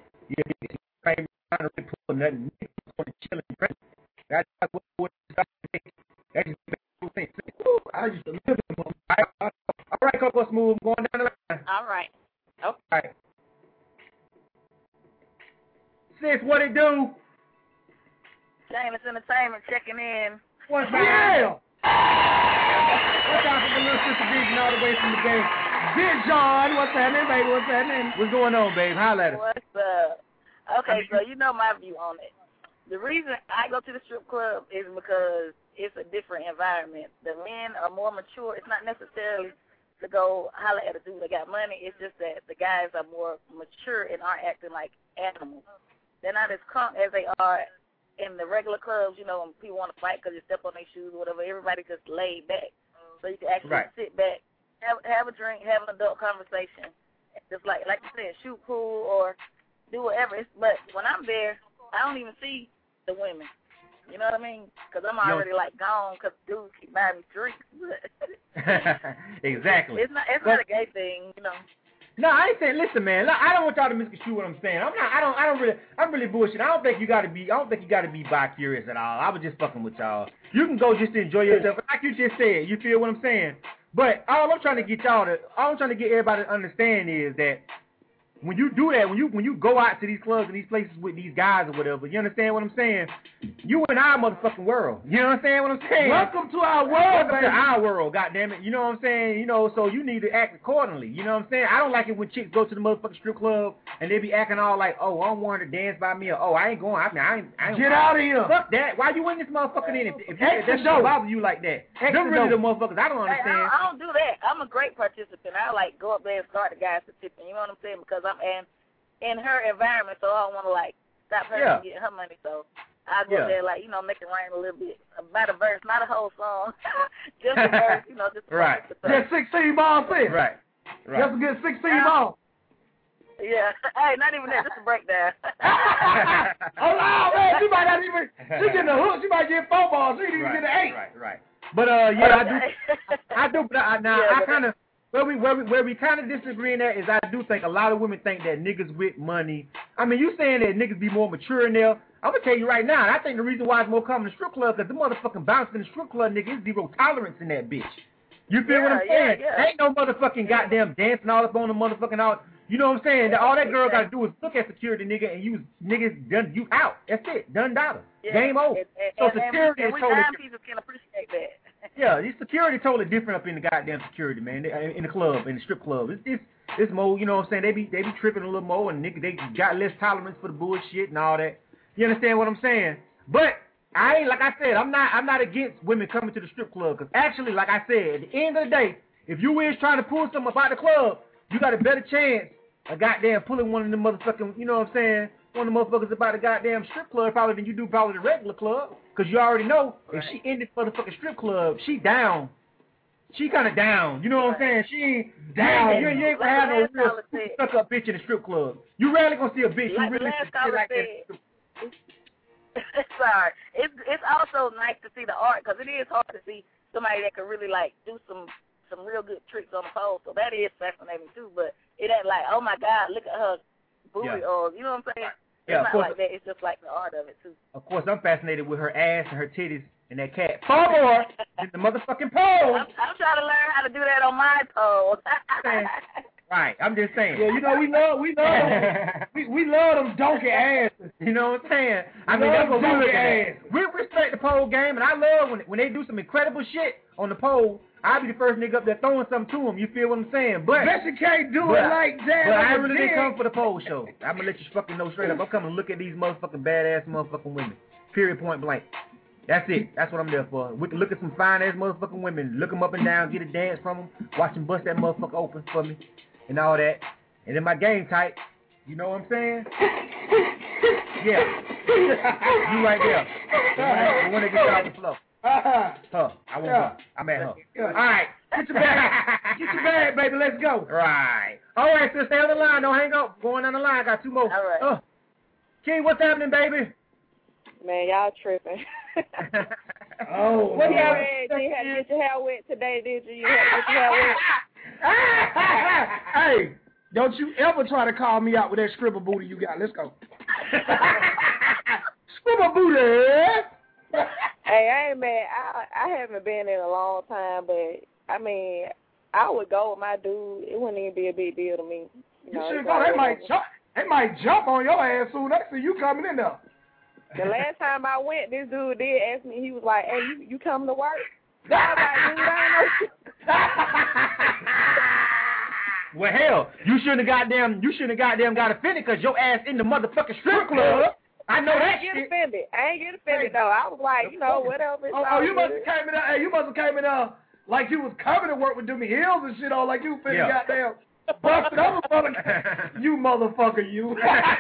trying to really pull nothing, chilling, that's what that just makes sense. I used to live in them. All right, Coco Smooth, I'm going down the line. All right. Okay. All right. Sis, what it do? James Entertainment checking in. What's up? What's up for the little sister Vision all the way from the game? Vision, what's happening, baby? What's happening? What's going on, babe? Holla at us. What's up? Okay, so you know my view on it. The reason I go to the strip club is because it's a different environment. The men are more mature. It's not necessarily to go holler at a dude that got money. It's just that the guys are more mature and aren't acting like animals. They're not as crunk as they are in the regular clubs, you know, when people want to fight because you step on their shoes or whatever. Everybody just laid back. So you can actually sit back, have a drink, have an adult conversation. Just like you said, shoot pool or do whatever. But when I'm there, I don't even see the women. You know what I mean? Because I'm already gone because dudes keep buying me drinks. Exactly. It's not a gay thing, you know. No, I ain't saying. Listen, man. I don't want y'all to misconstrue what I'm saying. I'm really bullshit. I don't think you gotta be bi-curious at all. I was just fucking with y'all. You can go just to enjoy yourself, like you just said. You feel what I'm saying? But all I'm trying to get everybody to understand is that when you do that, when you go out to these clubs and these places with these guys or whatever, you understand what I'm saying? You in our motherfucking world. You understand what I'm saying? Welcome to our world, baby. To our world, goddammit. You know what I'm saying? You know, so you need to act accordingly. You know what I'm saying? I don't like it when chicks go to the motherfucking strip club and they be acting all like, oh, I want her to dance by me, or oh, I ain't going. I ain't Get out of here. Fuck that. Why you in this motherfucking in? If that don't bother you like that. Them really the motherfuckers I don't understand. Hey, I don't do that. I'm a great participant. I go up there and start the guys to tipping. You know what I'm saying? Because in her environment, so I don't want to like stop her from getting her money. So I go there like make it rain a little bit about a verse, not a whole song, just a verse, just right. Just 16 balls in. Right. Just a good 16 balls. Yeah. Hey, not even that, just a breakdown. Oh man, she might not even. She getting the hook. She might get 4 balls. She didn't even get an 8. Right. But I do. But I kind of. Where we kind of disagree in that is I do think a lot of women think that niggas with money. I mean, you saying that niggas be more mature in there. I'm going to tell you right now, I think the reason why it's more common in strip club because the motherfucking bounce in the strip club, nigga, is 0 tolerance in that bitch. You feel what I'm saying? Ain't no motherfucking goddamn dancing all up on the motherfucking all. You know what I'm saying? All that girl got to do is look at security, nigga, and niggas done you out. That's it. Done dollar. Game over. So security is totally different. People can appreciate that. Yeah, the security totally different up in the goddamn security, man. In the club, in the strip club, it's more. You know what I'm saying? They be tripping a little more, and nigga, they got less tolerance for the bullshit and all that. You understand what I'm saying? But I ain't like I said. I'm not against women coming to the strip club because actually, like I said, at the end of the day, if you is trying to pull something about the club, you got a better chance of goddamn pulling one of them motherfucking. You know what I'm saying? One of the motherfuckers about the goddamn strip club probably than you do probably the regular club. Because you already know if she ended for the fucking strip club, she down. She kind of down. You know what I'm saying? She ain't down. You ain't gonna have no real stuck up bitch in the strip club. You rarely gonna see a bitch who really shit like that. Sorry. It's also nice to see the art because it is hard to see somebody that can really like do some real good tricks on the pole. So that is fascinating too. But it ain't like, oh my God, look at her booty or you know what I'm saying? It's not like that. It's just like the art of it, too. Of course, I'm fascinated with her ass and her titties and that cat. Far more than the motherfucking pole. I'm trying to learn how to do that on my pole. Right. I'm just saying. Yeah, you know, we love them donkey asses. You know what I'm saying? I mean, that's what we look at. We respect the pole game, and I love when they do some incredible shit on the pole. I'll be the first nigga up there throwing something to them. You feel what I'm saying? But you can't do it like that. But I really didn't come for the pole show. I'm gonna let you fucking know straight up. I'm coming to look at these motherfucking badass motherfucking women. Period. Point blank. That's it. That's what I'm there for. We can look at some fine ass motherfucking women, look them up and down, get a dance from them, watch them bust that motherfucker open for me, and all that. And then my game tight. You know what I'm saying? Yeah. You right there. The one that gets off the floor. Her. I want her. I'm at her. All right. Get your bag, baby. Let's go. Right. All right, so stay on the line. Don't hang up. Going on the line. I got 2 more. All right. King, what's happening, baby? Man, y'all tripping. What y'all did you get your hair wet today, did you? You had to get your hair wet. Hey, don't you ever try to call me out with that scribble booty you got. Let's go. Scribble booty. Hey, man, I haven't been in a long time, but, I mean, I would go with my dude. It wouldn't even be a big deal to me. You should go. They might jump on your ass soon. They see you coming in there. The last time I went, this dude did ask me. He was like, hey, you coming to work? I was like, dude, I ain't no Well, hell, you shouldn't have goddamn got offended because your ass in the motherfucking strip club. I know that shit. I ain't get offended, though. I was like, whatever. You must have came in there. Hey, you must have came in there like you was coming to work with Demi Hills and shit on, like you finna goddamn busted up a motherfucker. You motherfucker, you.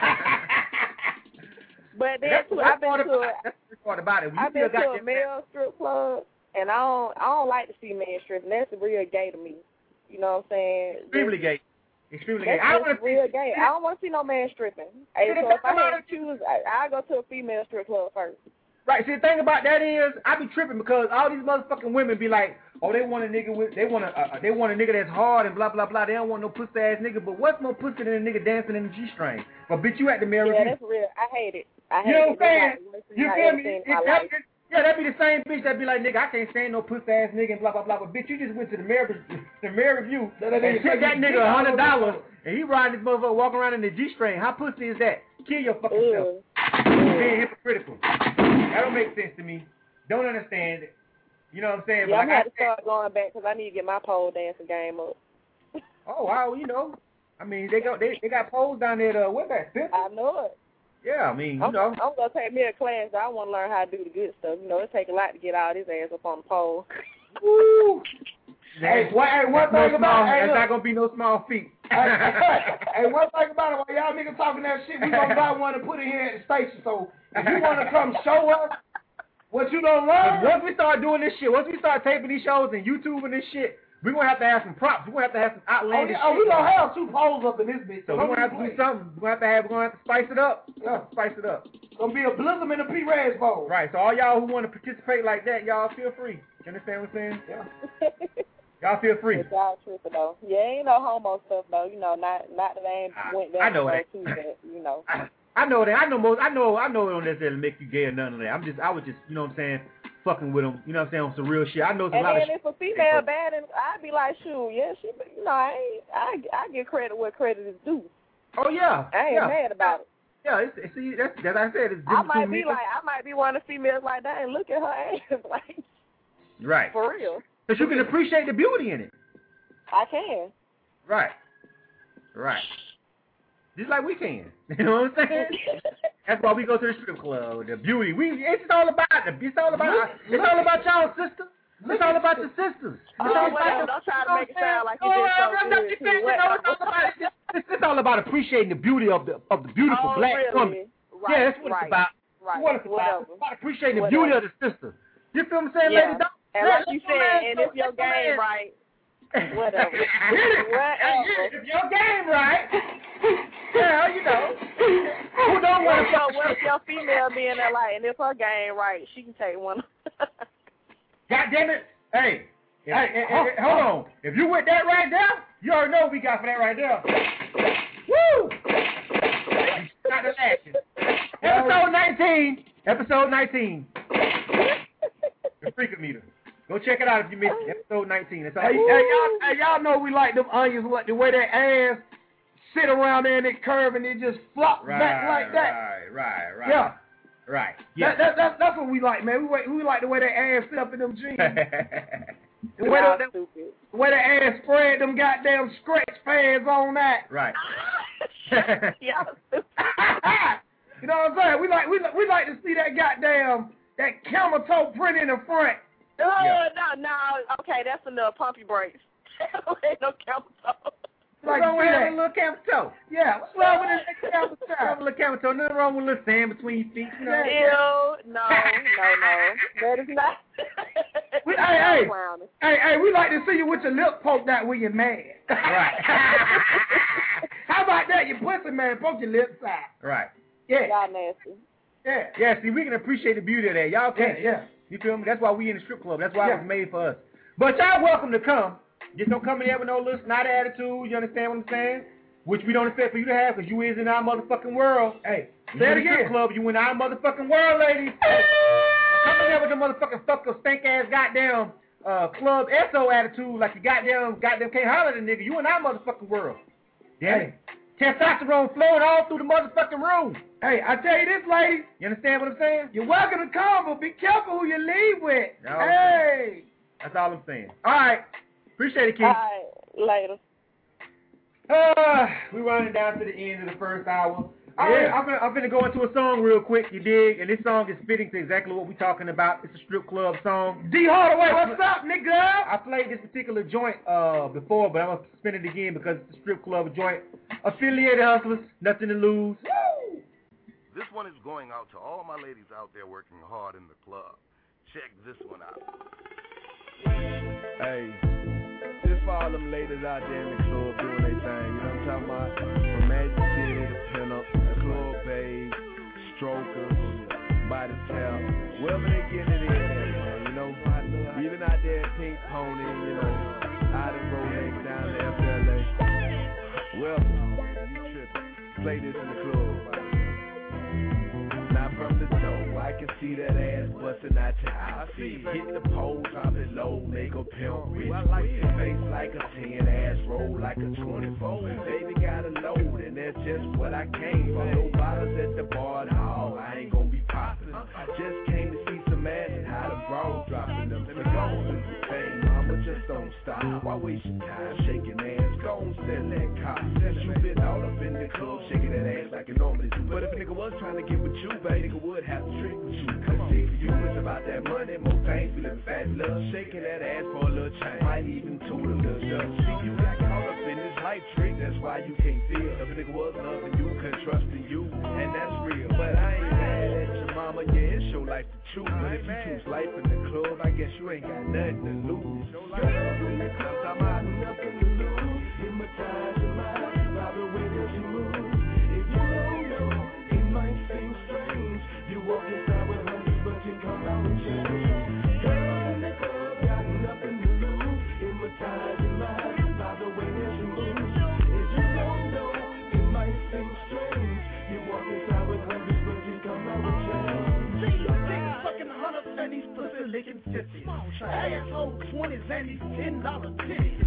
But then too, I've been to a male strip club, and I don't like to see men stripping. That's real gay to me. You know what I'm saying? Extremely gay. That's real gay. I don't want to see no man stripping. Hey, so if I had to choose, I'll go to a female strip club first. Right. See, the thing about that is, I be tripping because all these motherfucking women be like, oh, they want a nigga that's hard and blah blah blah. They don't want no pussy ass nigga. But what's more pussy than a nigga dancing in the G-string? But bitch, you at the mirror. Yeah, that's real. I hate it. You know what I'm saying? You feel me? Yeah, that'd be the same bitch that'd be like, nigga, I can't stand no pussy ass nigga and blah blah blah. But bitch, you just went to the mirror review and took that nigga $100 and he riding this motherfucker walking around in the G-string. How pussy is that? Kill your fucking self. Being hypocritical. That don't make sense to me. Don't understand it. You know what I'm saying? Yeah, but I'm going to start going back because I need to get my pole dancing game up. Oh, wow, I mean, they got poles down there. What's that? I know it. Yeah, I mean, I'm going to take me a class. I want to learn how to do the good stuff. It takes a lot to get all this ass up on the pole. Woo! Hey, what thing about there's not going to be no small feet. Hey, one thing about it, while y'all niggas talking that shit, we gonna buy one and put it here at the station. So if you wanna come show us what you done learned, once we start doing this shit, once we start taping these shows and YouTube and this shit, we're gonna have to have some props. We're gonna have to have some outlandish shit. We gonna have 2 poles up in this bitch. So we're gonna have to do something. We're gonna have to spice it up. Yeah. Spice it up. Gonna be a Blizzard and a P-Reds bowl. Right, so all y'all who want to participate like that, y'all feel free. You understand what I'm saying? Yeah. Y'all feel free. Y'all tripping though. Yeah, ain't no homo stuff though. You know, not that they ain't went there. I know that. Too, but, you know. I know that. I know it don't necessarily make you gay or none of that. I was just, you know what I'm saying, fucking with them. You know what I'm saying, on some real shit. I know it's a lot of shit. And if a female bad, and I'd be like, shoot, yeah, she, you know, I give credit where credit is due. Oh yeah. I ain't mad about it. Yeah, see, that's I said. It's I might be one of the females like that and look at her ass like. Right. For real. Because you can appreciate the beauty in it. I can. Right. Right. Just like we can. You know what I'm saying? That's why we go to the strip club. The beauty. It's all about y'all, sister. It's all about the sisters. Don't try to make it sound like you did so good. It's all about appreciating the beauty of the beautiful black woman. Right, yeah, that's what it's about. Right. What it's about. It's about appreciating the beauty of the sister. You feel what I'm saying, lady? And like you said, and if your game right, whatever. If your game right, well, you know, who don't want to? What if your female being there like, and if her game right, she can take one. God damn it! Hey, hold on. If you with that right there, you already know what we got for that right there. Woo! Not the action. Episode 19. The Freakometer. Go check it out if you missed it. Episode 19. That's all. Hey, y'all know we like them onions, the way that ass sit around there and it curve and it just flop back like that. Right. Yeah. Right. Yeah. That's what we like, man. We like the way that ass sit up in them jeans. the way that ass spread them goddamn stretch pads on that. Right. Yeah. You know what I'm saying? We like to see that goddamn that camel toe print in the front. No. Okay, that's a little pumpy brakes. Ain't no camel toe. What's wrong with having a little camel toe? Yeah, what's wrong with this camel toe? Having a little camel toe. Nothing wrong with a little sand between your feet. You know? Ew, no. That is not. Hey, we like to see you with your lip poked out when you're mad. Right. How about that? You pussy man, poke your lips out. Right. Yeah. Y'all nasty. Yeah, see, we can appreciate the beauty of that. Y'all can't. Yeah. You feel me? That's why we in the strip club. That's why it was made for us. But y'all welcome to come. Just don't come in there with no little snotty attitude. You understand what I'm saying? Which we don't expect for you to have because you is in our motherfucking world. Hey, say it again. Strip club, you in our motherfucking world, ladies. Come in there with the motherfucking fucker stank ass goddamn club SO attitude like you goddamn can't holler at a nigga. You in our motherfucking world. Yeah. Testosterone flowing all through the motherfucking room. Hey, I tell you this, lady. You understand what I'm saying? You're welcome to come, but be careful who you leave with. Hey. That's all I'm saying. All right. Appreciate it, Keith. All right. Later. We're running down to the end of the first hour. Yeah. I'm going to go into a song real quick, you dig? And this song is fitting to exactly what we're talking about. It's a strip club song. D. Hardaway, what's up, nigga? I played this particular joint before, but I'm going to spin it again because it's a strip club joint. Affiliated hustlers, nothing to lose. Woo! This one is going out to all my ladies out there working hard in the club. Check this one out. Hey, just for all them ladies out there in the club doing their thing, you know what I'm talking about? From Magic City to Pinup, Club Babe, Strokers, Body Tap, wherever they getting it in at, man, you know? Even out there at Pink Pony, you know, out in Rolex down to FLA. Well, you tripping. Play this in the club. Now from the door, I can see that ass busting out your outfit. Hit the pole, drop it low, make a pimp rich. Face like a 10, ass roll like a 24. Baby got a load, and that's just what I came for. No bottles at the bar at all, I ain't gonna be poppin'. I just came to see some ass and how the bros dropping them. So go and do the thing, mama, just don't stop. Why waste your time shaking ass? Go and sell that cop. You been all up in the club, shaking that ass like you normally do. But if a nigga was trying to get with you, baby, nigga would have to trick with you. Cause see, for you, it's about that money, more things, we living fabulous. Shaking that ass for a little change, might even toot a little dust. See, you got caught up in this hype trick that that's why you can't feel. If a nigga was loving you, couldn't trust in you, and that's real. But I ain't mad at your mama, yeah, it's your life to choose. But if you choose life in the club, I guess you ain't got nothing to lose. Girl, in the club, I'm out, nothing to lose. Hypnotize your mind by the way that you move. If you don't know, it might seem strange. You walk inside with hundreds, but you come out with change. Girl, in the club, got nothing to lose. Hypnotize your mind by the way that you move. If you don't know, it might seem strange. You walk inside with hundreds, but you come out with change. Fucking hundreds and these pussy licking 50s. Asshole 20s and these $10 titties.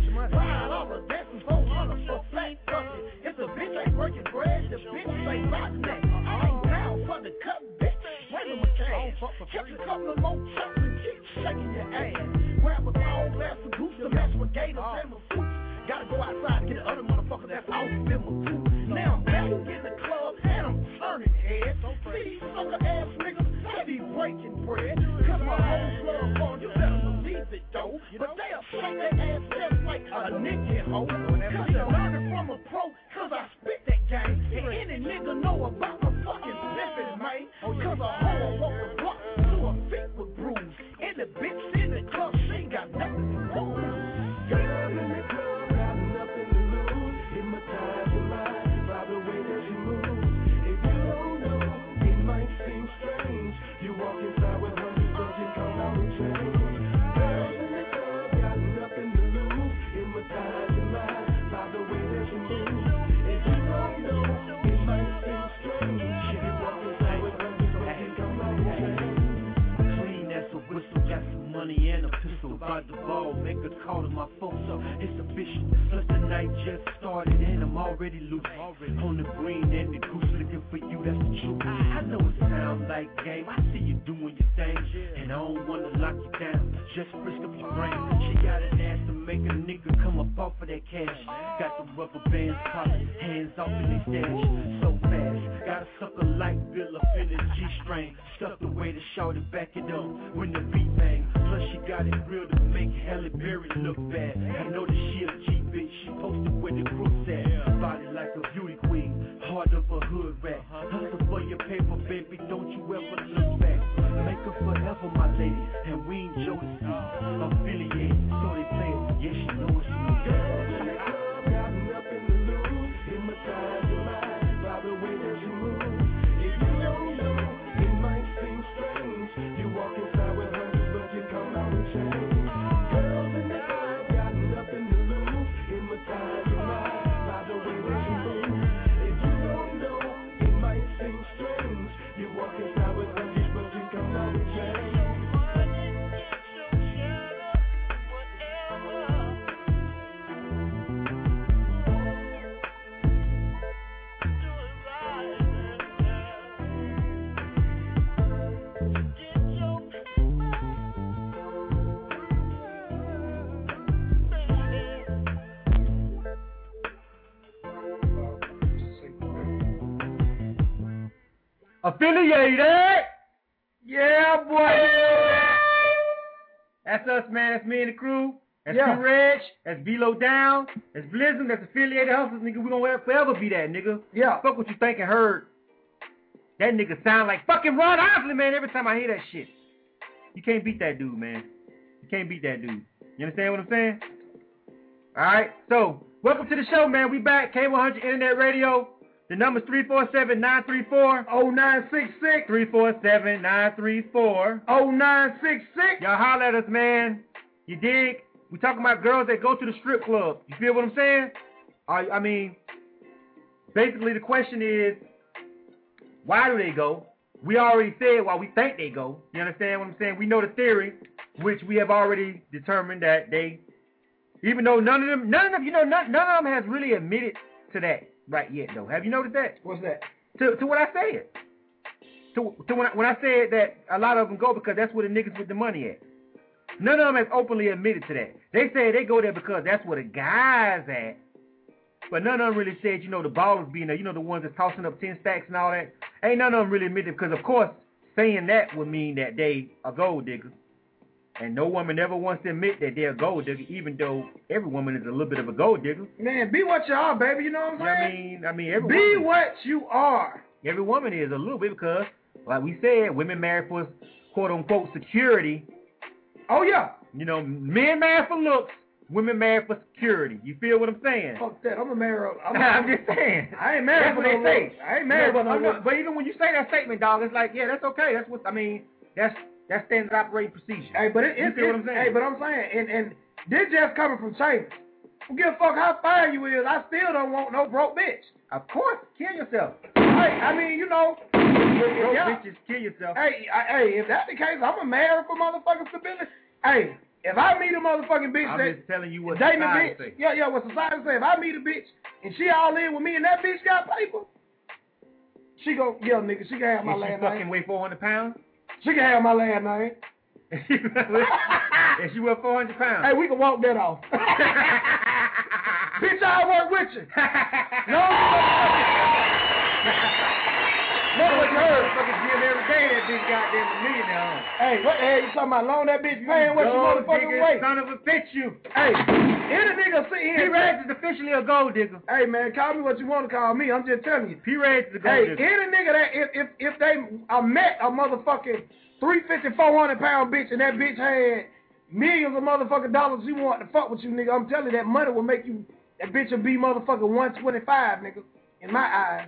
$5 dancing $400 for flat bucket. If the bitch ain't working bread, the bitch ain't rotten neck. I ain't down for the cut, bitch. Wait my cash. Catch a couple of more chops and keep shaking your ass. Grab a tall glass of goose to match my gators and my fruits. Gotta go outside and get the other motherfucker that's off in my tooth. Now I'm back in the club and I'm turning heads. See these sucker ass niggas, they be breaking bread. Cause my whole club on, you better believe it though. But they'll shake their ass just like a nigga hoe. Cause you learn it from a pro, cause I spit that game. And any nigga know about my fucking pimpin', man. Cause a hoe walk the block to her feet with bruise. And the bitch in the club, she ain't got nothing to lose. Girl in the club, got nothing to lose. Hypnotize your mind by the way that you move. If you don't know, it might seem strange. You walk inside with hundreds, but you come out with change. Girl in the club, got nothing to lose. Hypnotize your mind by the way that you move. If you don't know, it might seem strange. You walk inside with hundreds, but you come out with change. Clean as a whistle, got some money and a pistol. By the ball, make a call to my phone, so it's official. Plus the night just started and I'm already loose. On the green and the goose looking for you, that's the truth. I know it sounds like game, I see you doing your thing. And I don't wanna lock you down, just frisk up your brain. She got an ass to make a nigga come up off of that cash. Got the rubber bands popping, hands off in they stash. So fast, got a sucker like Bill up in his G-string. Stuck the way to shout it, back it up when the beat bang. Plus she got it real to make Halle Berry look bad. I know that she a G bitch, she posted where the crooks at. Body like a beauty queen, heart of a hood rat. Hustle for your paper, baby, don't you ever look back. Make her forever my lady, and we ain't Jodeci. Affiliated, so they play it, yeah she knows me. Girl in the club, got nothing to lose. Hypnotize your mind by the way that you move. If you don't know, it might seem strange. You walk inside with hundreds, but you come out with change. Girls in the club, got nothing to lose. Hypnotize your mind by the way that you move. If you don't know, it might seem strange. You walk inside with hundreds, but you come out with change. Affiliated! Yeah, boy! That's us, man. That's me and the crew. That's P-Reg. That's B-Lo Down. That's Blizzard. That's Affiliated Hustlers, nigga. We gonna forever be that, nigga. Yeah. Fuck what you think and heard. That nigga sound like fucking Ron Isley, man, every time I hear that shit. You can't beat that dude, man. You can't beat that dude. You understand what I'm saying? Alright, so, welcome to the show, man. We back. K100 Internet Radio. The number's 347-934-0966. 347-934-0966. Y'all holler at us, man. You dig? We talking about girls that go to the strip club. You feel what I'm saying? I mean, basically the question is, why do they go? We already said why we think they go. You understand what I'm saying? We know the theory, which we have already determined that they, even though none of them has really admitted to that right yet, though. Have you noticed that? What's that? To what I said. To when I said that a lot of them go because that's where the niggas with the money at. None of them has openly admitted to that. They say they go there because that's where the guys at. But none of them really said, the ballers being there, the ones that's tossing up 10 stacks and all that. Ain't none of them really admitted because, of course, saying that would mean that they are gold diggers. And no woman ever wants to admit that they're a gold digger, even though every woman is a little bit of a gold digger. Man, be what you are, baby. You know what I'm saying? I mean, every be woman, what you are. Every woman is a little bit because, like we said, women married for quote-unquote security. Oh, yeah. You know, men married for looks, women married for security. You feel what I'm saying? Fuck that. I'm a married. I'm just saying. I ain't married for no looks. I ain't married for no looks. But even when you say that statement, dog, it's like, yeah, that's okay. That's what, I mean, that's standard operating procedure. Hey, but you feel what I'm saying? Hey, but I'm saying, and this just coming from Chambers. Who give a fuck how fine you is? I still don't want no broke bitch. Of course, kill yourself. Hey, I mean, you know. Broke bitches, kill yourself. Hey, if that's the case, I'm a married for motherfucking stability. Hey, if I meet a motherfucking bitch I'm just telling you what dating a society bitch, say. yeah, what society say. If I meet a bitch and she all in with me and that bitch got paper, she go, yeah, nigga, she can have my last name. She fucking weigh 400 pounds? She can have my last name. And she weigh 400 pounds. Hey, we can walk that off. Bitch, I work with you. No, what you heard? Fucking Jim every day that bitch goddamn a millionaire. Hey, what the hell you talking about? Loan that bitch paying what you motherfucking way. Son of a bitch, you. Hey, any nigga sit here. P-Reg is officially a gold digger. Hey, man, call me what you want to call me. I'm just telling you. P-Reg is a gold digger. Hey, any nigga that, if they met a motherfucking 350, 400 pound bitch and that bitch had millions of motherfucking dollars, you want to fuck with you, nigga. I'm telling you, that money will make you, that bitch will be motherfucking 125, nigga, in my eyes.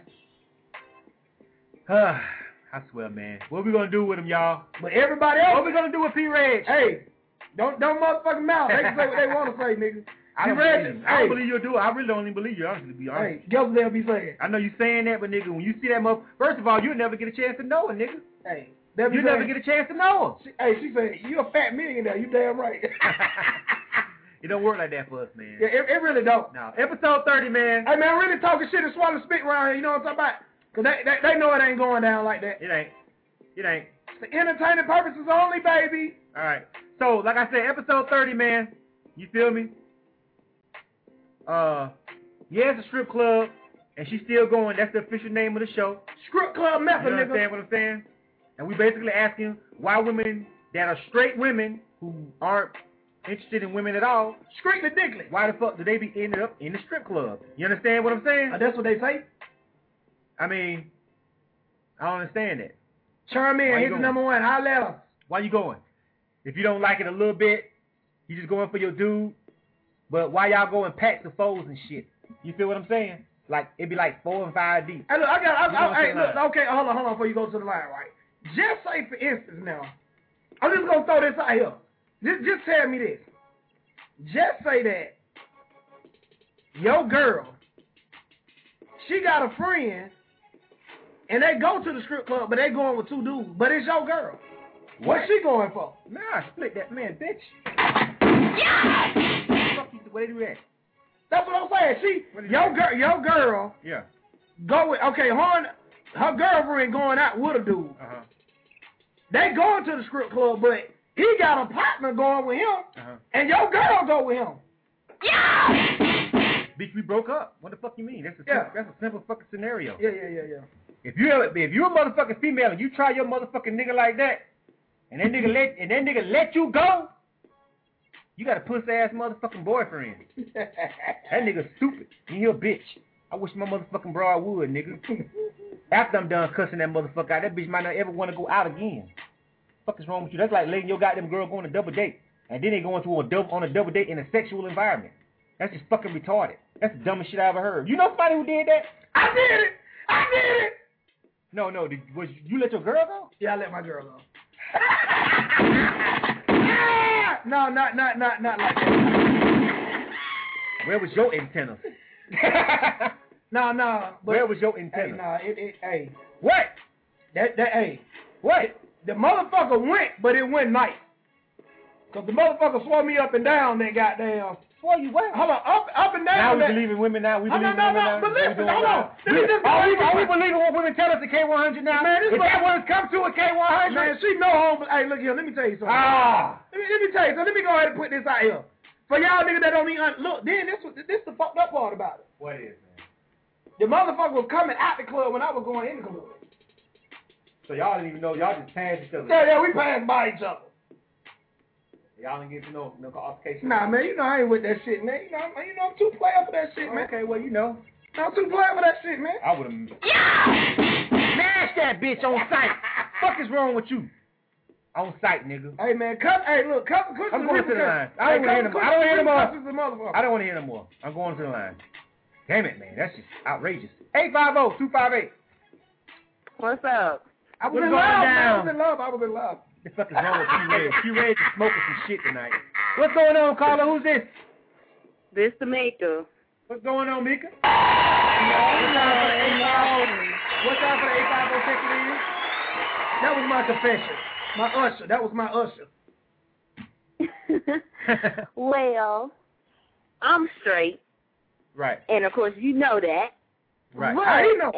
I swear, man. What we gonna do with him, y'all? But everybody else. What we gonna do with P-Reg? Hey, don't motherfucking mouth. They can say what they want to say, nigga. I don't believe you'll do it. I really don't even believe you, honestly, to be honest. Hey, guess what they'll be saying? I know you saying that, but nigga, when you see that motherfucker, first of all, you'll never get a chance to know her, nigga. Hey, you'll never get a chance to know her. She said, you a fat millionaire. You damn right. It don't work like that for us, man. Yeah, it really don't. No. Episode 30, man. Hey, man, really talking shit and swallow spit around here. You know what I'm talking about? Because they know it ain't going down like that. It ain't. It's for entertaining purposes only, baby. All right. So, like I said, episode 30, man. You feel me? Yeah, it's a strip club, and she's still going. That's the official name of the show. Strip club method, you nigga. Understand what I'm saying? And we basically asking why women that are straight women who aren't interested in women at all, strictly dickly, why the fuck do they be ended up in the strip club? You understand what I'm saying? That's what they say. I mean, I don't understand that. Charm in, hit the number one. Holla at us. Why you going? If you don't like it a little bit, you just going for your dude. But why y'all go in packs of foes and shit? You feel what I'm saying? Like, it'd be like 4 and 5 deep. Hey, look, okay, hold on, before you go to the line, right? Just say, for instance, now, I'm just going to throw this out here. Just tell me this. Just say that your girl, she got a friend, and they go to the strip club, but they going with 2 dudes, but it's your girl. What's she going for? Nah, split that man, bitch. Yeah! Fuck you, where do that? That's what I'm saying. Your girl. Yeah. Go with her girlfriend going out with a dude. They going to the strip club, but he got a partner going with him, and your girl go with him. Yeah. Bitch, we broke up. What the fuck you mean? That's a simple fucking scenario. Yeah. If you're a motherfucking female and you try your motherfucking nigga like that, and that nigga let you go, you got a pussy ass motherfucking boyfriend. That nigga stupid. He a bitch. I wish my motherfucking broad would, nigga. After I'm done cussing that motherfucker out, that bitch might not ever want to go out again. Fuck is wrong with you? That's like letting your goddamn girl go on a double date, and then they going on a double date in a sexual environment. That's just fucking retarded. That's the dumbest shit I ever heard. You know somebody who did that? I did it. No. Was you let your girl go? Yeah, I let my girl go. No, not like that. Where was your antenna? No. Where was your antenna? Hey. What? Hey. What? The motherfucker went, but it went nice. Because the motherfucker swore me up and down that goddamn. Swore you what? Hold on, up and down. Now we believe in women now. We believe in women now. But listen, hold on. Are we believing what women tell us at K100 now? Man, if that one's come to a K100. Man, she know home. Hey, look here, let me tell you something. Let me tell you something. Let me go ahead and put this out here. For y'all niggas that don't even look, then this the fucked up part about it. What is, man? The motherfucker was coming out the club when I was going in the club. So y'all didn't even know, y'all just passed each other. Yeah, we passed by each other. Y'all didn't get no altercation. Nah, man, you know I ain't with that shit, man. You know I'm too player for that shit, man. Okay, well, you know. I'm too player for that shit, man. I would have. Smash that bitch on sight. Fuck is wrong with you? On sight, nigga. Hey, man, look, I'm going to the line. I don't want to hear no more. I don't want to hear no more. I'm going to the line. Damn it, man. That's just outrageous. 850-258. What's up? I was in love. The fuck is wrong with Q-Red? Q-Red is smoking some shit tonight. What's going on, caller? Who's this? This the Mika. What's going on, Mika? No. What's up for the 850 check it in? That was my confession. My usher. That was my usher. Well, I'm straight. Right. And, of course, you know that. Right. But I didn't know.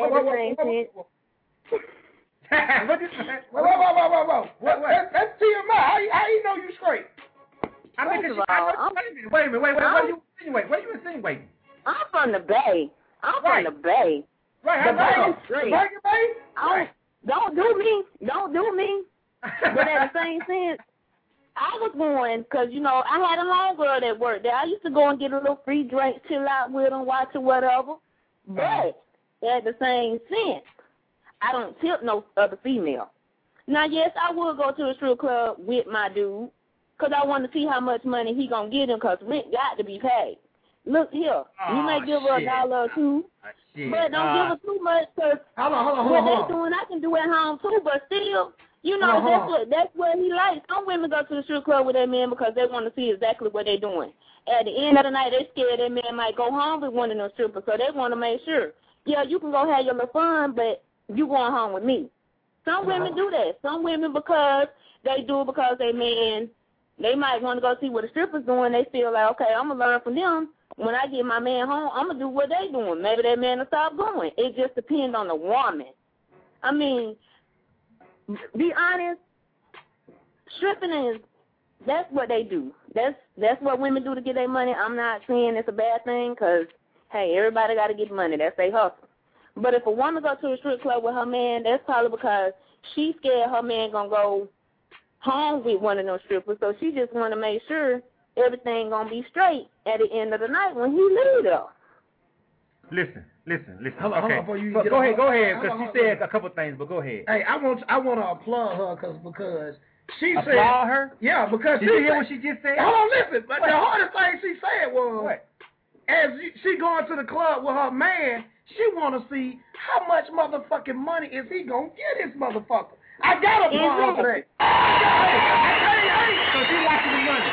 What you say? Whoa. That's TMI. How you know you straight? Wait a minute. What are you insinuating? I'm from the Bay. From the Bay. Right. The Bay is straight. Right. Don't do me. But at the same sense, I was going, because, you know, I had a homegirl that worked there. I used to go and get a little free drink, chill out with them, watch or whatever. But at the same sense, I don't tip no other female. Now, yes, I would go to a strip club with my dude, because I want to see how much money he going to get him, because rent got to be paid. Look here, you may give her $1 or $2, but don't give her too much, because what they're doing, I can do at home too, but still, you know, that's what he likes. Some women go to the strip club with that man because they want to see exactly what they're doing. At the end of the night, they're scared that man might go home with one of those strippers, so they want to make sure, yeah, you can go have your little fun, but you going home with me. Some women do that. Some women, because they do it because they man, they might want to go see what the stripper's doing. They feel like, okay, I'm going to learn from them. When I get my man home, I'm going to do what they doing. Maybe that man will stop going. It just depends on the woman. I mean, be honest, stripping is, that's what they do. That's what women do to get their money. I'm not saying it's a bad thing because, hey, everybody got to get money. That's their hustle. But if a woman go to a strip club with her man, that's probably because she's scared her man going to go home with one of those strippers. So she just want to make sure everything going to be straight at the end of the night when he leave her. Listen. Hold on, before you go ahead, because she said a couple things, but go ahead. Hey, I want to applaud her because she said... Applaud her? Yeah, because Did you hear what she just said? Hold on, listen. But the hardest thing she said was, as she going to the club with her man, she want to see how much motherfucking money is he going to get this motherfucker. I got to applaud her. So she watching the money.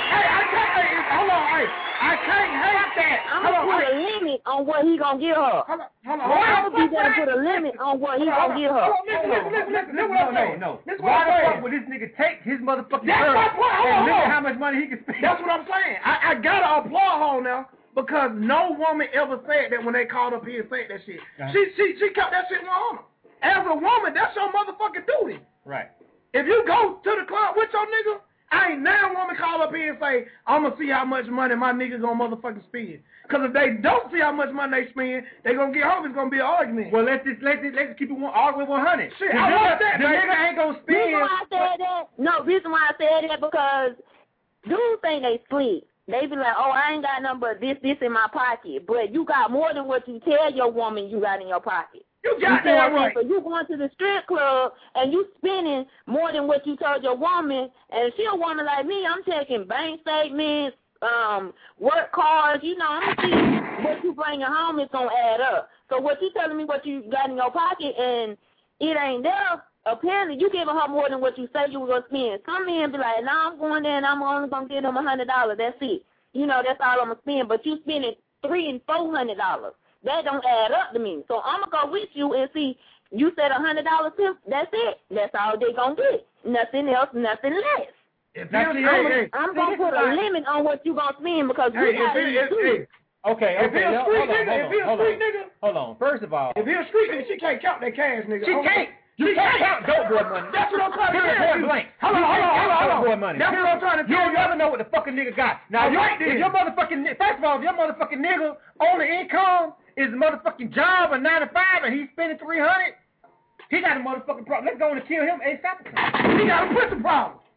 I can't hate that. I'm going to put a limit on what he going to get her. Hold on. I'm going to put a limit on what he going to get her. Listen. No. Why the fuck would this nigga take his motherfucking girl and look at how much money he can spend? That's what I'm saying. I got to applaud her now. Because no woman ever said that when they called up here and said that shit. She kept that shit on her. As a woman, that's your motherfucking duty. Right. If you go to the club with your nigga, I ain't now woman call up here and say, I'm going to see how much money my nigga going to motherfucking spend. Because if they don't see how much money they spend, they going to get home. It's going to be an argument. Well, let's just keep it arguing 100. Shit, I want that. The nigga ain't going to spend. Reason why I said that? No, reason why I said that because dudes think they sleep. They be like, oh, I ain't got nothing but this in my pocket. But you got more than what you tell your woman you got in your pocket. You got that right. So you going to the strip club and you spending more than what you told your woman. And if she a woman like me, I'm taking bank statements, work cards. You know, I'm going to see what you bringing home is going to add up. So what you telling me what you got in your pocket and it ain't there, apparently you giving her more than what you say you were going to spend. Some men be like, nah, I'm going there and I'm only going to give them $100. That's it. You know, that's all I'm going to spend. But you spending $300 and $400. That don't add up to me. So I'm going to go with you and see, you said $100, that's it. That's all they going to get. Nothing else, nothing less. I'm going to put a limit on what you going to spend because you got to Okay. If he a street nigga, hold on. First of all, if he a street nigga, she can't count that cash, nigga. She can't. You can't count dope boy money. That's what I'm trying to tell you. Hold on. Boy money. That's what I'm trying to tell you. You never know what the fucking nigga got. Now, if your motherfucking, first of all, if your motherfucking nigga only income is a motherfucking job, a 9 to 5, and he's spending $300, he got a motherfucking problem. Let's go and kill him ASAP. He got a pussy problem.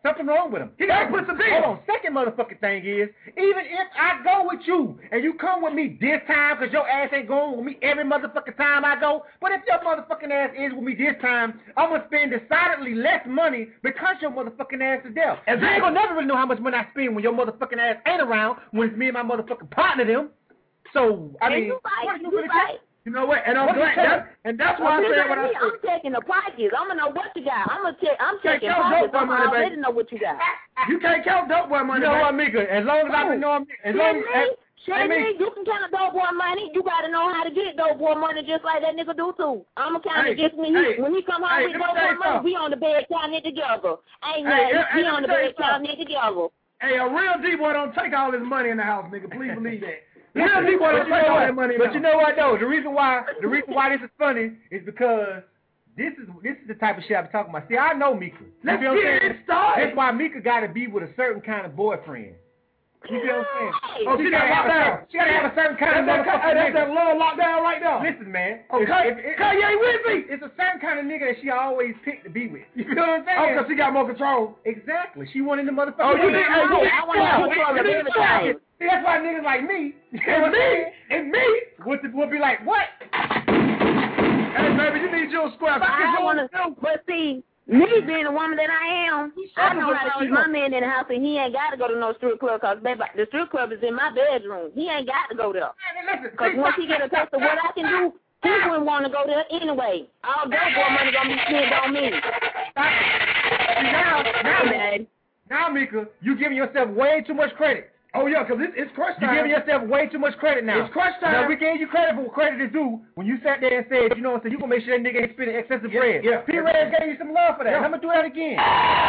Something wrong with him. He got to put some Hold on. Second motherfucking thing is, even if I go with you and you come with me this time because your ass ain't going with me every motherfucking time I go, but if your motherfucking ass is with me this time, I'm going to spend decidedly less money because your motherfucking ass is there. And you ain't going to never really know how much money I spend when your motherfucking ass ain't around, when it's me and my motherfucking partner them. So, I mean, what you right. You know what? And I'm glad that's why I said what I said. I'm checking the pockets. I'm gonna know what you got. I'm checking pockets. I already know what you got. You can't count dope boy money. You know what, Mika? As long as I've been knowing, you can count dope boy money. You gotta know how to get dope boy money just like that nigga do too. I'ma count it just when he come home with dope boy money. We on the bed counting it together. Ain't nothing. We on the bed counting it together. Hey, a real D-boy don't take all his money in the house, nigga. Please believe that. Real D-boy don't take all that money in the house. But you know what though? The reason why this is funny is because this is the type of shit I'm talking about. See, I know Mika. Let's get it started. That's why Mika gotta be with a certain kind of boyfriend. You feel what I'm saying? Oh, she gotta have a certain kind of motherfucker. That's that little lockdown right now. Listen, man. Okay. Kanye with me. It's a certain kind of nigga that she always picked to be with. You feel what I'm saying? Oh, because she got more control. Exactly. She wanted the motherfucker. Oh, you think? I want to control of everything. See, that's why niggas like me and me would be like, what? Hey, baby, you need your square. But see, me being the woman that I am, I know how to keep my man in the house, and he ain't got to go to no strip club because, baby, the strip club is in my bedroom. He ain't got to go there. Because once he get a taste of what I can do, he wouldn't want to go there anyway. All dope boy money going to be spent on me. Now, Mika, you giving yourself way too much credit. Oh, yeah, because it's crush time. You're giving yourself way too much credit now. It's crush time. Now, we gave you credit for what credit is due when you sat there and said, you know what I'm saying, you going to make sure that nigga ain't spending excessive bread. Yeah. P-Rez gave you some love for that. I'm going to do that again.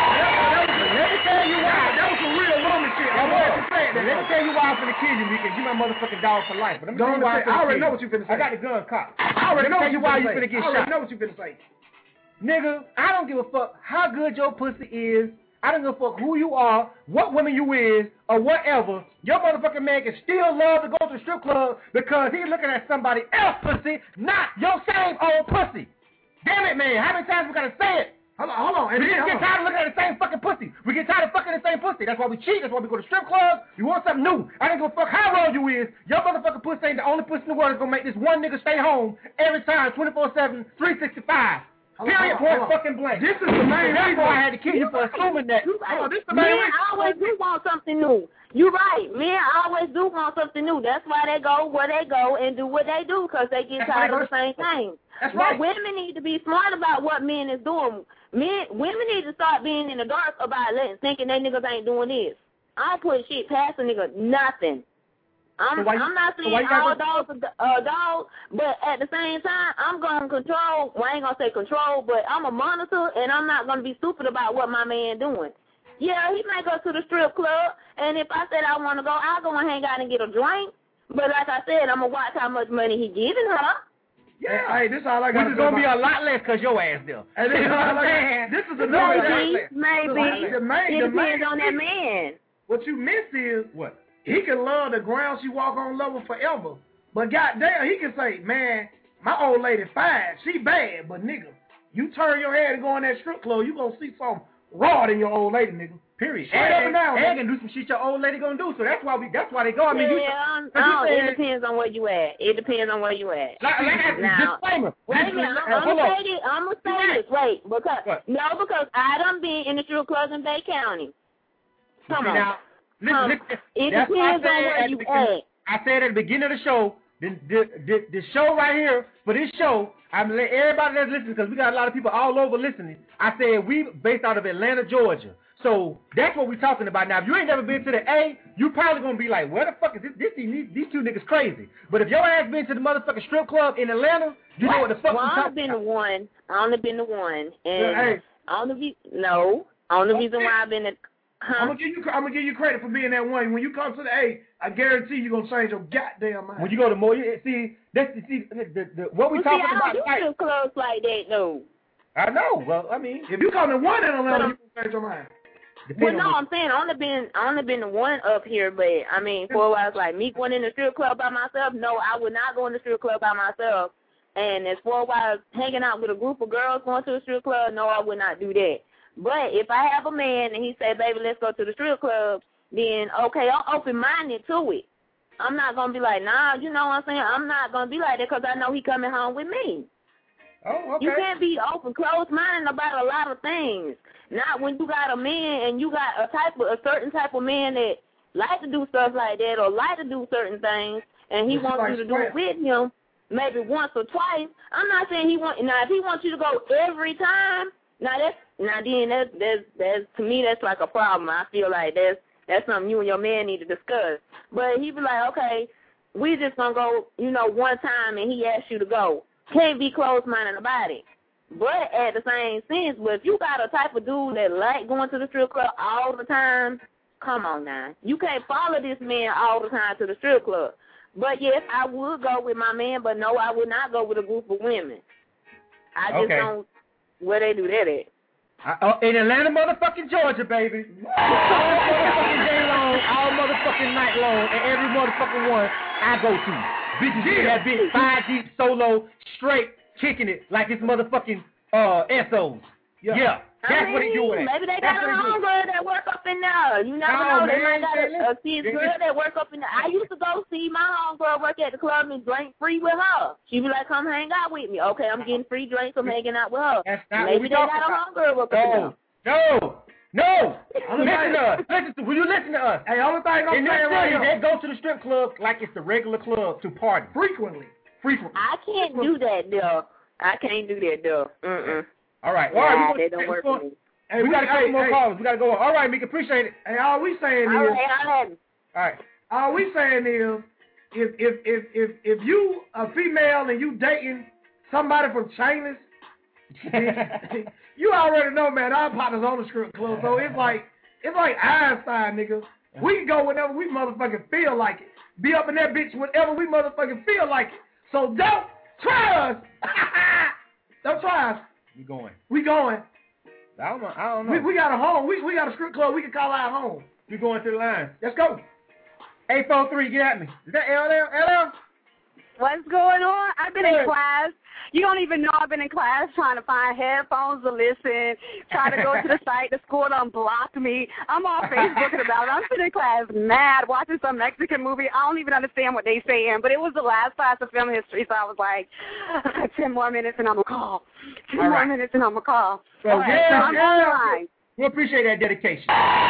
Let me tell you why. That was some real woman shit. Let me tell you why I'm finna kill you, Mika. You my motherfucking dog for life. But I'm going to tell you why I'm finna I already know what you finna say. I got the gun cocked. I already know you why you finna get shot. I already know what you finna say. Nigga, I don't give a fuck how good your pussy is. I don't give a fuck who you are, what woman you is, or whatever. Your motherfucking man can still love to go to the strip club because he's looking at somebody else's pussy, not your same old pussy. Damn it, man. How many times we gotta say it? Hold on. We just get tired of looking at the same fucking pussy. We get tired of fucking the same pussy. That's why we cheat. That's why we go to strip clubs. You want something new. I don't give a fuck how old you is. Your motherfucking pussy ain't the only pussy in the world that's gonna make this one nigga stay home every time, 24/7, 365. Period, point fucking blank. This is the main reason. That's why I had to kill you for assuming that. This is the main reason. I always do want something new. You're right. Men always do want something new. That's why they go where they go and do what they do because they get tired of the same thing. That's right. right. Women need to be smart about what men is doing. Women need to start being in the dark about it, thinking they niggas ain't doing this. I don't put shit past a nigga, nothing. I'm not saying all dogs are dogs, but at the same time, I'm going to control, well, I ain't going to say control, but I'm a monitor, and I'm not going to be stupid about what my man doing. Yeah, he might go to the strip club, and if I said I want to go, I'll go and hang out and get a drink. But like I said, I'm going to watch how much money he giving her. Yeah, hey, this is all I got. Which is going to be a lot less because your ass there. Hey, this is another thing. Maybe. It depends on that man. What you miss is, what? He can love the ground she walk on level forever. But goddamn, he can say, man, my old lady fine. She bad, but nigga, you turn your head and go in that strip club, you gonna see something raw in your old lady, nigga. Period. And can do some shit your old lady gonna do. So that's why they go. I mean, it depends on where you at. It depends on where you at. Disclaimer. Wait a minute. I'm gonna say this. Wait, because I done been in the strip clubs in Bay County. Come on. Listen, it depends on where you at. I said at the beginning of the show, the show right here, for this show, I'm going to let everybody that's listening, because we got a lot of people all over listening. I said we based out of Atlanta, Georgia. So that's what we're talking about. Now, if you ain't never been to the A, you probably going to be like, where the fuck is these two niggas crazy. But if your ass been to the motherfucking strip club in Atlanta, you know what the fuck we're talking about. I only been to one. And only reason why I've been to... I'm gonna give you credit for being that one. When you come to the A, I guarantee you're gonna change your goddamn mind. When you go to more, what we talking about? I don't do clubs like that, though. I know. Well, I mean, if you come to one in Atlanta, you gonna change your mind. Well, no, I'm saying I only been to one up here, but I mean, for a while, like me going in the strip club by myself. No, I would not go in the strip club by myself. And as for a while, hanging out with a group of girls going to a strip club. No, I would not do that. But if I have a man and he say, baby, let's go to the strip club, then, okay, I'm open-minded to it. I'm not going to be like, nah, you know what I'm saying? I'm not going to be like that because I know he coming home with me. Oh, okay. You can't be open, closed-minded about a lot of things. Not when you got a man and you got a certain type of man that like to do stuff like that or like to do certain things, and he wants you to do it with him maybe once or twice. I'm not saying if he wants you to go every time, that's to me that's like a problem. I feel like that's something you and your man need to discuss. But he be like, okay, we just gonna go, one time, and he asks you to go. Can't be closed-minded about it. But at the same sense, if you got a type of dude that like going to the strip club all the time, come on now. You can't follow this man all the time to the strip club. But yes, I would go with my man, but no, I would not go with a group of women. I just don't where they do that at. In Atlanta, motherfucking Georgia, baby. All motherfucking day long, all motherfucking night long, and every motherfucking one I go to. Bitches get that bitch 5 deep solo, straight, kicking it like it's motherfucking SOs. Yeah. That's what they do. Maybe they got a homegirl that work up in there. You never know. They might got a cis girl that work up in there. I used to go see my homegirl work at the club and drink free with her. She be like, come hang out with me. Okay, I'm getting free drinks. I'm hanging out with her. Maybe they got a homegirl work up in there. No. Listen to us. Will you listen to us? Hey, only thing I'm saying right now, they go to the strip club like it's the regular club to party. Frequently. I can't do that, though. I can't do that, though. All right. They don't work for me. Hey, we got a couple more calls. We got to go on. All right, Meek, appreciate it. Hey, all we saying is, if you a female and you dating somebody from Chinese, you already know, man, our partners on the strip club, so it's like Einstein, nigga. We can go whenever we motherfucking feel like it. Be up in that bitch whenever we motherfucking feel like it. So don't try us. Don't try us. We going. I don't know. We got a home. We got a strip club. We can call our home. We going to the line. Let's go. 843, get at me. Is that LL? What's going on? I've been in class. You don't even know I've been in class trying to find headphones to listen, trying to go to the site. The school done blocked me. I'm on Facebook about it. I'm sitting in class mad, watching some Mexican movie. I don't even understand what they saying, but it was the last class of film history, so I was like, 10 more minutes and I'm going to call. 10 more minutes and I'm going to call. So, I'm on the line. We appreciate that dedication.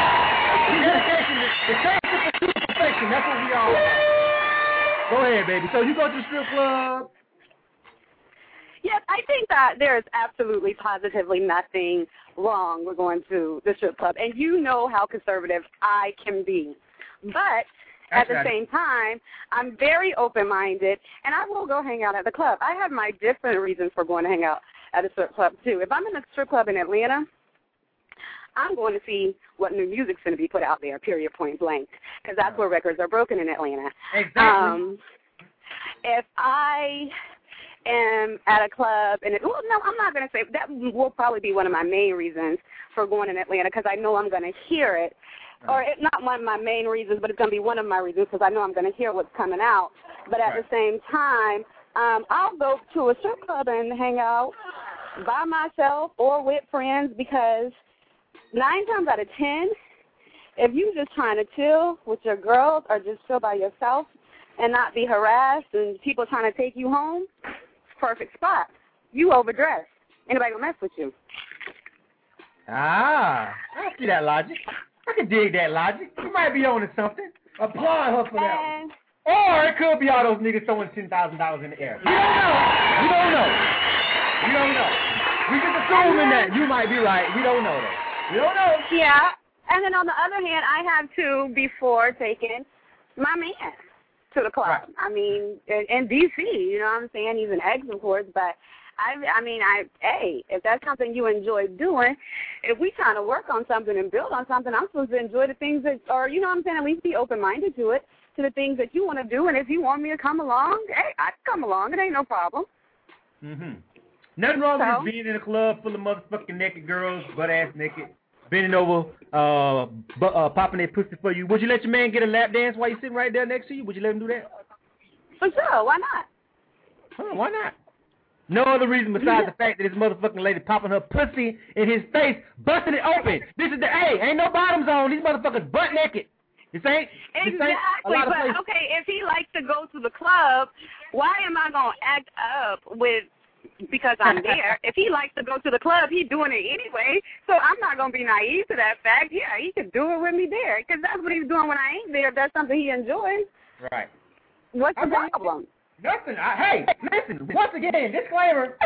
Dedication, that's what we all are. Go ahead, baby. So you go to the strip club? Yes, I think that there is absolutely, positively nothing wrong with going to the strip club. And you know how conservative I can be. But at the same time, I'm very open-minded, and I will go hang out at the club. I have my different reasons for going to hang out at a strip club, too. If I'm in a strip club in Atlanta, I'm going to see what new music's going to be put out there, period, point blank, because that's where records are broken in Atlanta. Exactly. If I am at a club, and I'm not going to say, that will probably be one of my main reasons for going in Atlanta, because I know I'm going to hear it. Or it's not one of my main reasons, but it's going to be one of my reasons because I know I'm going to hear what's coming out. But at the same time, I'll go to a strip club and hang out by myself or with friends because 9 times out of 10, if you just trying to chill with your girls or just chill by yourself and not be harassed and people trying to take you home, perfect spot. You overdressed. Anybody gonna mess with you? I see that logic. I can dig that logic. You might be on to something. Applaud her for that one. Or it could be all those niggas throwing $10,000 in the air. We don't know. We just assuming that you might be right. We don't know though. We don't know. Yeah. And then on the other hand, I have to before taking my man to the club. Right. I mean, in D.C., you know what I'm saying? He's an ex, of course, but hey, if that's something you enjoy doing, if we trying to work on something and build on something, I'm supposed to enjoy the things that, or you know what I'm saying, at least be open-minded to it, to the things that you want to do, and if you want me to come along, hey, I can come along. It ain't no problem. Nothing wrong with being in a club full of motherfucking naked girls, butt-ass naked, bending over, popping their pussy for you. Would you let your man get a lap dance while you're sitting right there next to you? Would you let him do that? For sure. Why not? Why not? No other reason besides the fact that this motherfucking lady popping her pussy in his face, busting it open. This is the ain't no bottoms on. These motherfuckers butt naked. This ain't Exactly, but okay, if he likes to go to the club, why am I gonna act up because I'm there? If he likes to go to the club, he's doing it anyway, so I'm not gonna be naive to that fact. Yeah, he can do it with me there, because that's what he's doing when I ain't there. If that's something he enjoys. Right. What's the problem? Nothing. Hey, listen. Once again, disclaimer.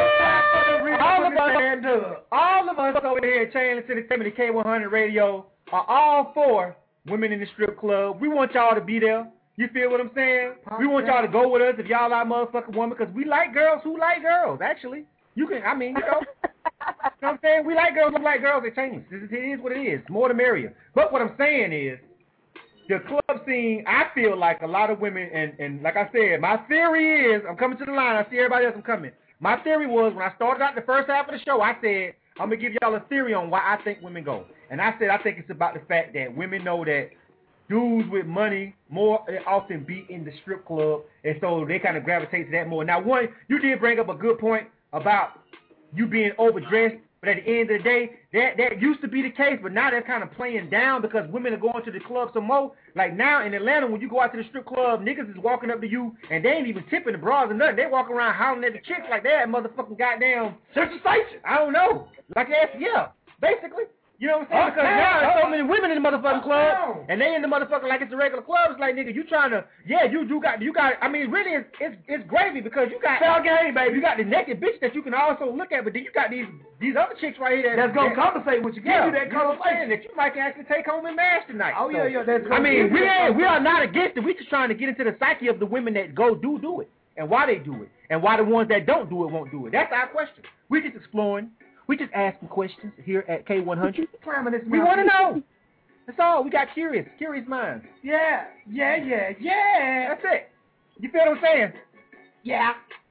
All of us over here at Chain City 70 K100 Radio are all for women in the strip club. We want y'all to be there. You feel what I'm saying? We want y'all to go with us if y'all like motherfucking women, because we like girls who like girls, actually. You know what I'm saying? We like girls who like girls at Chain. It is what it is. More the merrier. But what I'm saying is, the club scene, I feel like a lot of women, and like I said, my theory is, I'm coming to the line, I see everybody else, I'm coming. My theory was, when I started out the first half of the show, I said, I'm going to give y'all a theory on why I think women go. And I said, I think it's about the fact that women know that dudes with money more often be in the strip club, and so they kind of gravitate to that more. Now, one, you did bring up a good point about you being overdressed. But at the end of the day, that used to be the case, but now they're kind of playing down because women are going to the club some more. Like now in Atlanta, when you go out to the strip club, niggas is walking up to you, and they ain't even tipping the bras or nothing. They walk around hollering at the chicks like they had motherfucking goddamn sensation. I don't know. Like yeah, basically. You know what I'm saying? Because now there's so many women in the motherfucking club, and they in the motherfucking like it's a regular club. It's like, nigga, you trying to, you got. I mean, really, it's gravy because you got sell game, baby. You got the naked bitch that you can also look at, but then you got these other chicks right here that's gonna compensate with you. Give you that conversation that you might actually take home and mash tonight. Oh yeah, that's. I mean, we are not against it. We just trying to get into the psyche of the women that go do it, and why they do it, and why the ones that don't do it won't do it. That's our question. We just exploring. We just asking questions here at K100. We want to know. That's all. We got curious minds. Yeah. That's it. You feel what I'm saying? Yeah.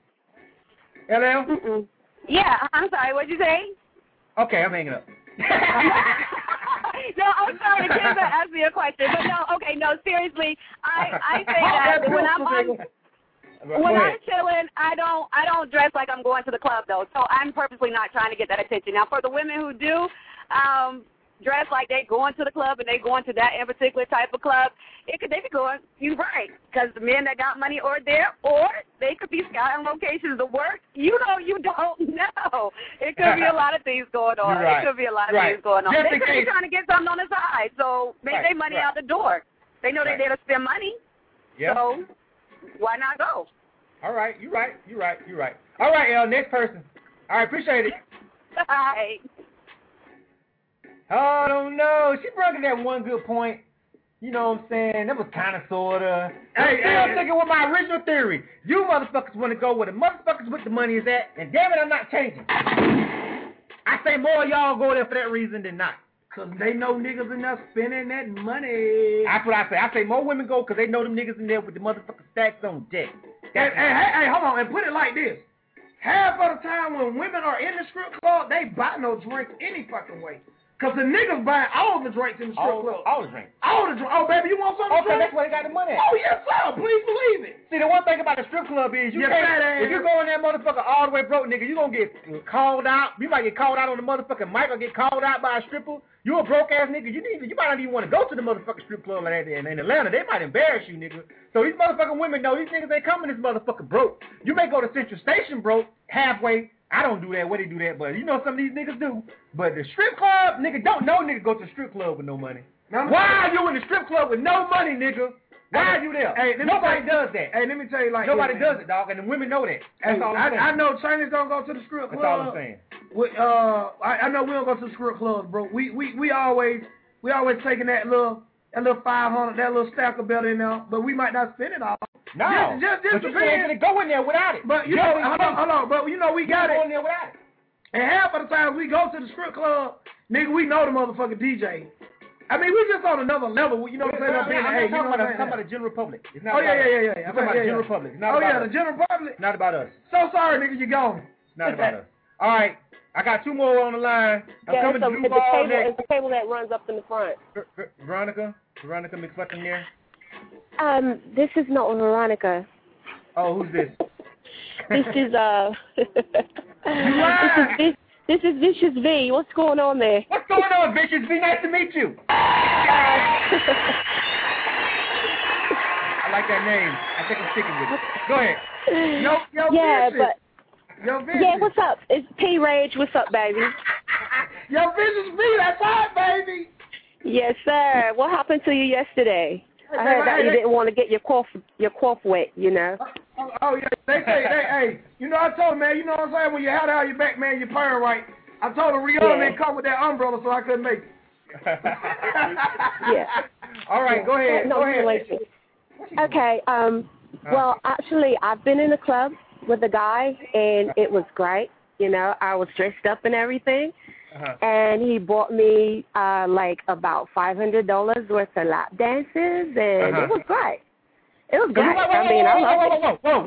LL? Yeah, I'm sorry. What'd you say? Okay, I'm hanging up. No, I'm sorry. Kids asked me a question. But no, seriously. I say that when I'm when I'm chilling, I don't dress like I'm going to the club though. So I'm purposely not trying to get that attention. Now for the women who do dress like they going to the club and they going to that in particular type of club, they could be going. You're right, because the men that got money are there, or they could be scouting locations to work. You don't know. It could be a lot of things going on. Right. It could be a lot of things going on. They could be trying to get something on the side, so make their money out the door. They know they're there to spend money. Yep. So why not go? All right, you're right. All right, next person. All right, appreciate it. Bye. Oh, I don't know. She brought in that one good point. You know what I'm saying? That was kind of, sort of. Hey, I'm sticking with my original theory. You motherfuckers want to go where the motherfuckers with the money is at, and damn it, I'm not changing. I say more of y'all go there for that reason than not. Because they know niggas in there spending that money. That's what I say. I say more women go because they know them niggas in there with the motherfucking stacks on deck. Hey, hold on, and put it like this. Half of the time when women are in the strip club, they buy no drinks any fucking way. Because the niggas buying all the drinks in the strip club. All the drinks. Oh, baby, you want something to drink? That's where they got the money at. Oh, yes, sir. Please believe it. See, the one thing about the strip club is if you go in that motherfucker all the way broke, nigga, you going to get called out. You might get called out on the motherfucking mic or get called out by a stripper. You a broke-ass nigga. You might not even want to go to the motherfucking strip club like that in Atlanta. They might embarrass you, nigga. So these motherfucking women know these niggas ain't coming this motherfucker broke. You may go to Central Station broke halfway. I don't do that. Where they do that? But you know some of these niggas do. But the strip club, nigga, don't no nigga go to the strip club with no money. Why are you in the strip club with no money, nigga? Why are you there? Hey, nobody does that. Hey, let me tell you like nobody does it, dog, and the women know that. That's all I'm saying. I know Chinese don't go to the strip club. That's all I'm saying. I know we don't go to the strip clubs, bro. We always taking that little 500, that little stacker belt in there, but we might not spend it all. No, just but you can't go in there without it. But you know, hold on, but you know we got it. Go in there without it. And half of the time we go to the strip club, nigga, we know the motherfucking DJ. I mean, we just on another level. You know what I'm saying? I'm talking about the general public. It's not about us. I'm talking about the general public. It's not about us. The general public. Not about us. So sorry, nigga, you're gone. Not about us. All right. I got two more on the line. I'm coming to you all next. It's the table that runs up in the front. Veronica McFucking there? This is not Veronica. Oh, who's this? This is Vicious V. What's going on there? What's going on, Vicious V? Nice to meet you. I like that name. I think I'm sticking with it. Go ahead. Yeah, what's up? It's P Rage. What's up, baby? Yo, Vicious V, that's hot, baby. Yes, sir. What happened to you yesterday? I heard that you didn't want to get your cough wet, you know. Oh yeah, they say, hey, you know, I told them, man, you know what I'm saying? When you had it out your back, man, you're purring right. I told her Rihanna didn't come with that umbrella, so I couldn't make it. Yeah. All right, go ahead. No, go ahead. Okay. Well, actually, I've been in a club with a guy, and it was great. You know, I was dressed up and everything. And he bought me like about $500 worth of lap dances, and it was great. It was great. I mean, I loved it. Whoa.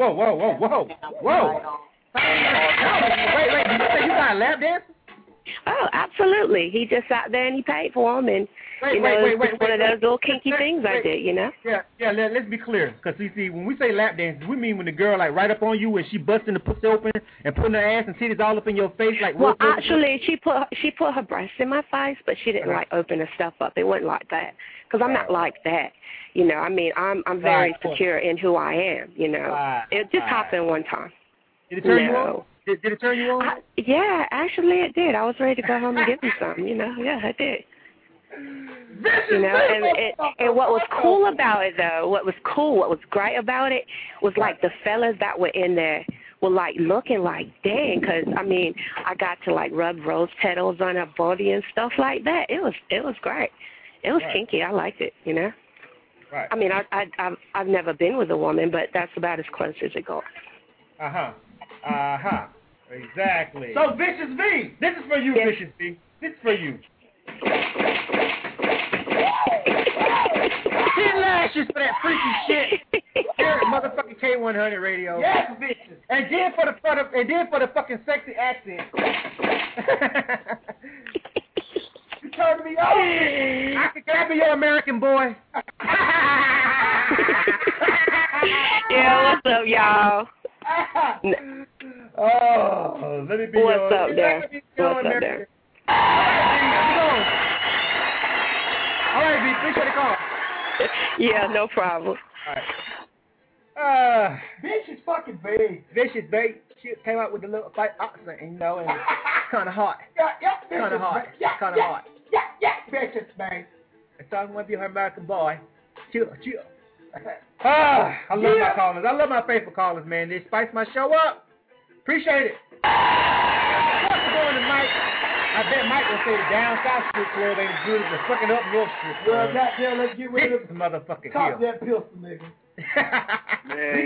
Wait, did you say you got a lap dance? Oh, absolutely. He just sat there and he paid for them, and it's one of those little kinky things I did, you know? Yeah, let's be clear, because see, when we say lap dances, we mean when the girl, like, right up on you and she busting the pussy open and putting her ass and titties all up in your face, like... Well, actually, she put her breasts in my face, but she didn't, like, open her stuff up. It wasn't like that, because I'm not like that, you know? I mean, I'm very secure in who I am, you know? It just happened one time. Did it turn you on? Did it turn you on? Yeah, actually it did. I was ready to go home and get me something, you know? Yeah, I did. You know, and what was cool about it, though, what was great about it was, like, the fellas that were in there were, like, looking like, dang, because, I mean, I got to, like, rub rose petals on her body and stuff like that. It was great. It was kinky. I liked it, you know? Right. I mean, I've never been with a woman, but that's about as close as it got. Exactly. So, Vicious V. This is for you, Vicious V. This is for you. 10 lashes for that freaky shit. Here at motherfucking K100 Radio. Yes, Vicious. And then for the fucking sexy accent. You turned me on. Can I be your American boy? Yeah, what's up, y'all? Oh, let me be What's up there? What's up there? All right, B, appreciate the call. Yeah, no problem. All right. Vicious fucking big. Vicious bait. She came out with the little fight accent, you know, and it's kind of hot. Kind of hot. Yeah, Vicious bait. So I want to be her American boy. Chill. I love my callers. I love my faithful callers, man. They spice my show up. Appreciate it. What's going to Mike? I bet Mike will say the down south strip club ain't as good as the fucking up north strip club. Well, goddamn, let's get rid of this motherfucking Cop that pistol, nigga. Man,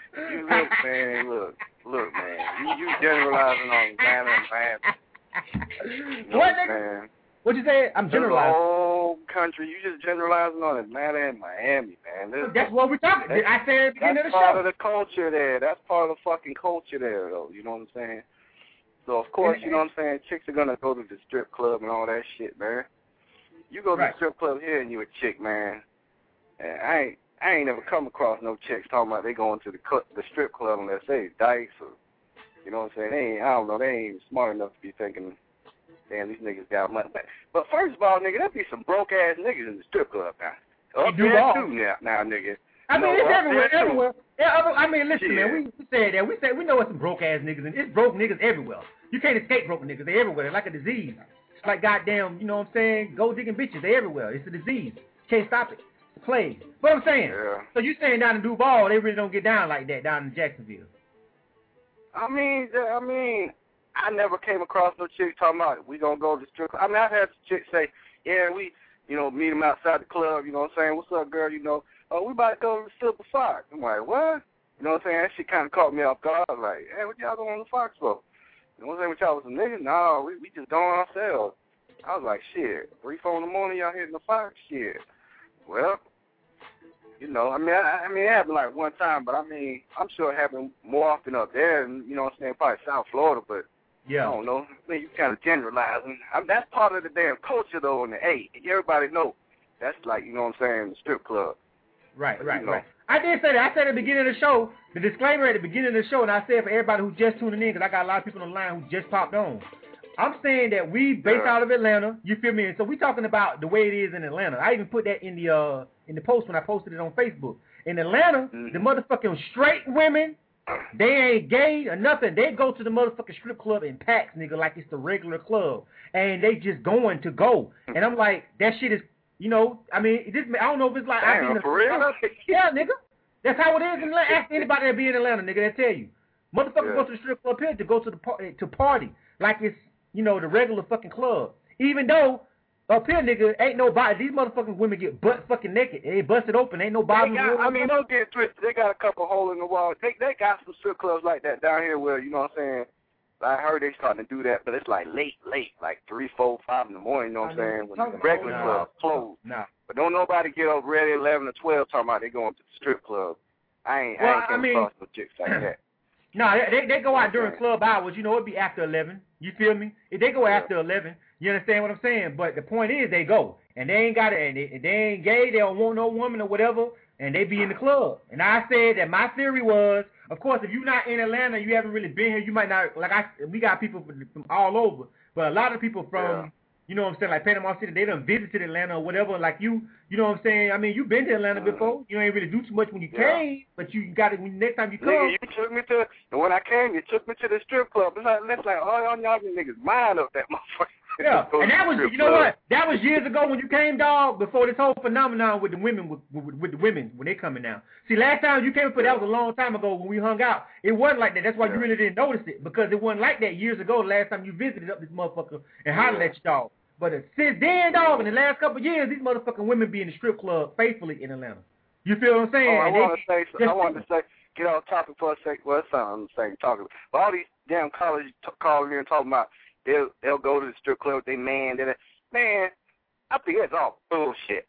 look, man. You generalizing on Atlanta and Miami. What, nigga? What'd you say? I'm generalizing. The whole country, you just generalizing on Atlanta and Miami, man. That's what we're talking. I said at the beginning of the show. That's part of the culture there. That's part of the fucking culture there, though. You know what I'm saying? So, of course, you know what I'm saying, chicks are going to go to the strip club and all that shit, man. You go to the strip club here and you a chick, man. And I ain't never come across no chicks talking about they going to the strip club unless they dice or, you know what I'm saying, I don't know, they ain't smart enough to be thinking, damn, these niggas got money. But first of all, nigga, there be some broke-ass niggas in the strip club now. Up there, too, now, nigga. I mean, it's everywhere. Yeah, I mean, listen, man, we said that. We know it's some broke-ass niggas, and it's broke niggas everywhere. You can't escape broke niggas. They're everywhere. They're like a disease. It's like goddamn, you know what I'm saying, gold-digging bitches. They're everywhere. It's a disease. Can't stop it. It's a plague. What I'm saying. Yeah. So you saying down in Duval, they really don't get down like that down in Jacksonville. I mean, I never came across no chick talking about we gonna go to the strip club. I mean, I've had chicks say, yeah, we, you know, meet them outside the club, you know what I'm saying? What's up, girl? You know, oh, we about to go to the Silver Fox. I'm like, what? You know what I'm saying? That shit kind of caught me off guard. I was like, hey, what y'all doing on the Fox for? You know what I'm saying? What y'all was some niggas? No, we just going ourselves. I was like, shit, 3, 4 in the morning, y'all hitting the Fox? Shit. Well, you know, I mean, it happened like one time, but I mean, I'm sure it happened more often up there, and you know what I'm saying, probably South Florida, but yeah. I don't know. I mean, you kind of generalizing. That's part of the damn culture, though, and hey, everybody know that's like, you know what I'm saying, the strip club. Right. I did say that. I said at the beginning of the show, the disclaimer at the beginning of the show, and I said for everybody who's just tuning in, because I got a lot of people on the line who just popped on. I'm saying that we based out of Atlanta, you feel me? And so we talking about the way it is in Atlanta. I even put that in the post when I posted it on Facebook. In Atlanta, the motherfucking straight women, they ain't gay or nothing. They go to the motherfucking strip club in packs, nigga, like it's the regular club. And they just going to go. And I'm like, that shit is, you know, I mean, I don't know if it's like... Damn, for real? Yeah, nigga. That's how it is in Atlanta. Ask anybody that be in Atlanta, nigga, they'll tell you. Motherfuckers go to the strip club here to go to the party. Like it's, you know, the regular fucking club. Even though up here, nigga, ain't nobody. These motherfucking women get butt fucking naked. They busted open. Ain't no bottom. Don't get twisted. They got a couple holes in the wall. They got some strip clubs like that down here where, you know what I'm saying, I heard they starting to do that, but it's like late, like 3, 4, 5 in the morning, you know what I'm saying, when the regular clubs closed. Nah. But don't nobody get up ready at 11 or 12 talking about they going to the strip club. I ain't came across no chicks like that. No, they go out during club hours. You know, it'd be after 11. You feel me? If they go after 11, you understand what I'm saying? But the point is they go. And they ain't got it. And they ain't gay. They don't want no woman or whatever. And they be in the club. And I said that my theory was, of course, if you're not in Atlanta, you haven't really been here, you might not, we got people from all over. But a lot of people from, you know what I'm saying, like Panama City, they done visited Atlanta or whatever. Like you know what I'm saying? I mean, you've been to Atlanta before. You ain't really do too much when you came, but you got it next time you come. Nigga, you took me to, and when I came, you took me to the strip club. It's like oh, y'all niggas mind up that motherfucker. Yeah, and that was, you know what? That was years ago when you came, dog, before this whole phenomenon with the women, with the women, when they coming down. See, last time you came up, that was a long time ago when we hung out. It wasn't like that. That's why you really didn't notice it, because it wasn't like that years ago, the last time you visited up this motherfucker and hollered at your dog. But since then, dog, in the last couple of years, these motherfucking women be in the strip club faithfully in Atlanta. You feel what I'm saying? I wanted to say, get off topic for a second. Well, it's something I'm saying, talking about. But all these damn college calling in and talking about, They'll go to the strip club with their man. Man, I think that's all bullshit.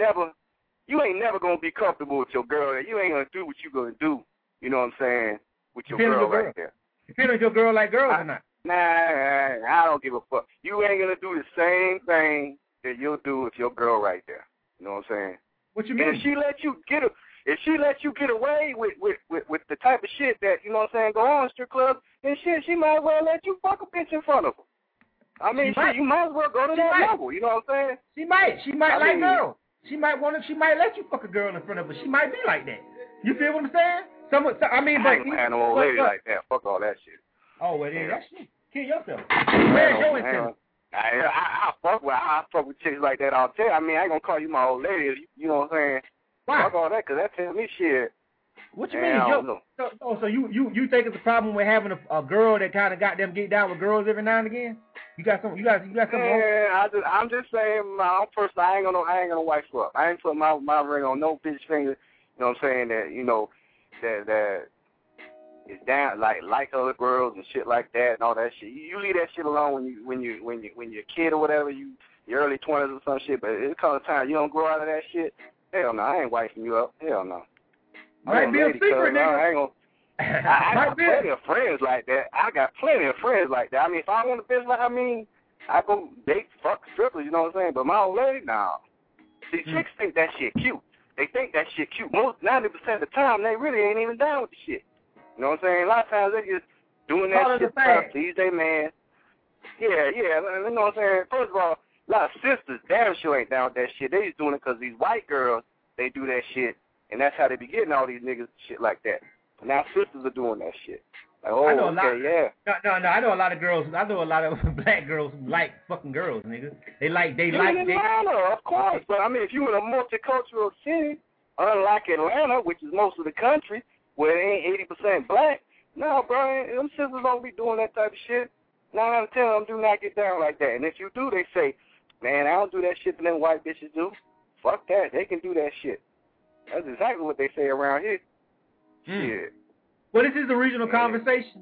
You ain't never going to be comfortable with your girl. You ain't going to do what you going to do, you know what I'm saying, with your girl right there. Depending on your girl like girls or not. Nah, I don't give a fuck. You ain't going to do the same thing that you'll do with your girl right there. You know what I'm saying? What you mean? And if she let you get away with the type of shit that, you know what I'm saying, go on in strip club, then shit, she might as well let you fuck a bitch in front of her. I mean, you might as well go to that level, you know what I'm saying? She might like girls. She might let you fuck a girl in front of her. She might be like that. You feel what I'm saying? I ain't had no old lady like that. Fuck all that shit. Oh, well, then that shit. Kill yourself. Where's your intent? I fuck with chicks like that all the time. I mean, I ain't gonna call you my old lady, you know what I'm saying? Why? Fuck all that, because that tells me shit. What you mean? So you think it's a problem with having a girl that kind of got them get down with girls every now and again? You got something? Yeah, I'm just saying, my own person, I ain't gonna wife her up. I ain't put my ring on no bitch finger. You know what I'm saying? That you know that is down like other girls and shit like that and all that shit. You leave that shit alone when you're a kid or whatever, your early 20s or some shit. But it comes a time you don't grow out of that shit. Hell no, I ain't wifing you up. Hell no. Might be a secret, nigga. I got plenty of friends like that. I mean, if I want a bitch like, I go date, fuck strippers, you know what I'm saying? But my old lady, nah. See, chicks think that shit cute. They think that shit cute. Most 90% of the time, they really ain't even down with the shit. You know what I'm saying? A lot of times they just doing that shit to please their man. Yeah, you know what I'm saying? First of all, a lot of sisters damn sure ain't down with that shit. They just doing it because these white girls, they do that shit, and that's how they be getting all these niggas shit like that. Now sisters are doing that shit. Like, oh, okay, yeah. No, I know a lot of girls. I know a lot of black girls who like fucking girls, nigga. They like. Atlanta, of course. But I mean, if you in a multicultural city, unlike Atlanta, which is most of the country, where it ain't 80% black, no, bro, them sisters don't be doing that type of shit. 9 out of 10 of them do not get down like that. And if you do, they say, man, I don't do that shit that them white bitches do. Fuck that. They can do that shit. That's exactly what they say around here. Shit. Well, this is the regional conversation.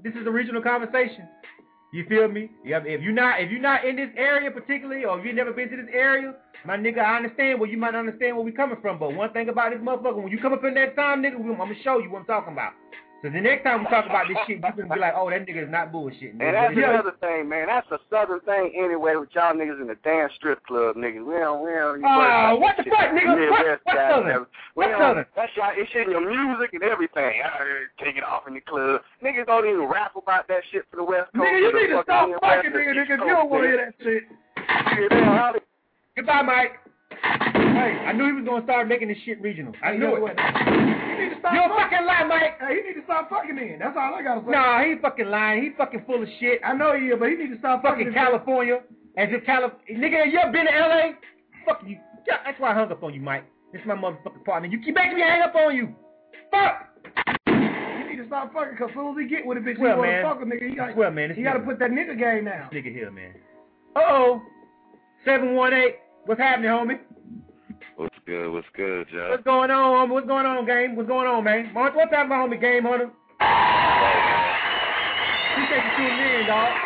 You feel me? If you're not in this area particularly, or if you've never been to this area, my nigga, I understand where you might understand where we coming from. But one thing about this motherfucker, when you come up in that time, nigga, I'm gonna show you what I'm talking about. So the next time we talk about this shit, you can be like, oh, that nigga is not bullshitting. And that's another thing, man. That's a southern thing anyway with y'all niggas in the damn strip club, niggas. We don't what the fuck, nigga? What southern? What southern? That's y'all. It's in your music and everything. Take it off in the club. Niggas don't even rap about that shit for the West Coast. Nigga, you need to stop fucking nigga, if you don't want to hear that shit. Goodbye, Mike. Hey, I knew he was going to start making this shit regional. I knew it. You need to stop You're fucking lying, Mike. Hey, he need to stop fucking in. That's all I got to say. Nah, he fucking lying. He fucking full of shit. I know he is, but he need to stop fucking California. As if Nigga, you ever been to L.A.? Fuck you. Yeah, that's why I hung up on you, Mike. This is my motherfucking partner. You keep making me hang up on you. Fuck. You need to stop fucking, because as soon as he get with a bitch, he want to fuck a nigga. He got to put that nigga game down. Nigga here, man. Uh-oh. 718. What's happening, homie? What's good, Joe? What's going on, homie? What's going on, game? What's going on, man? What's happening, homie, Game Hunter? Appreciate you tuning in, dog.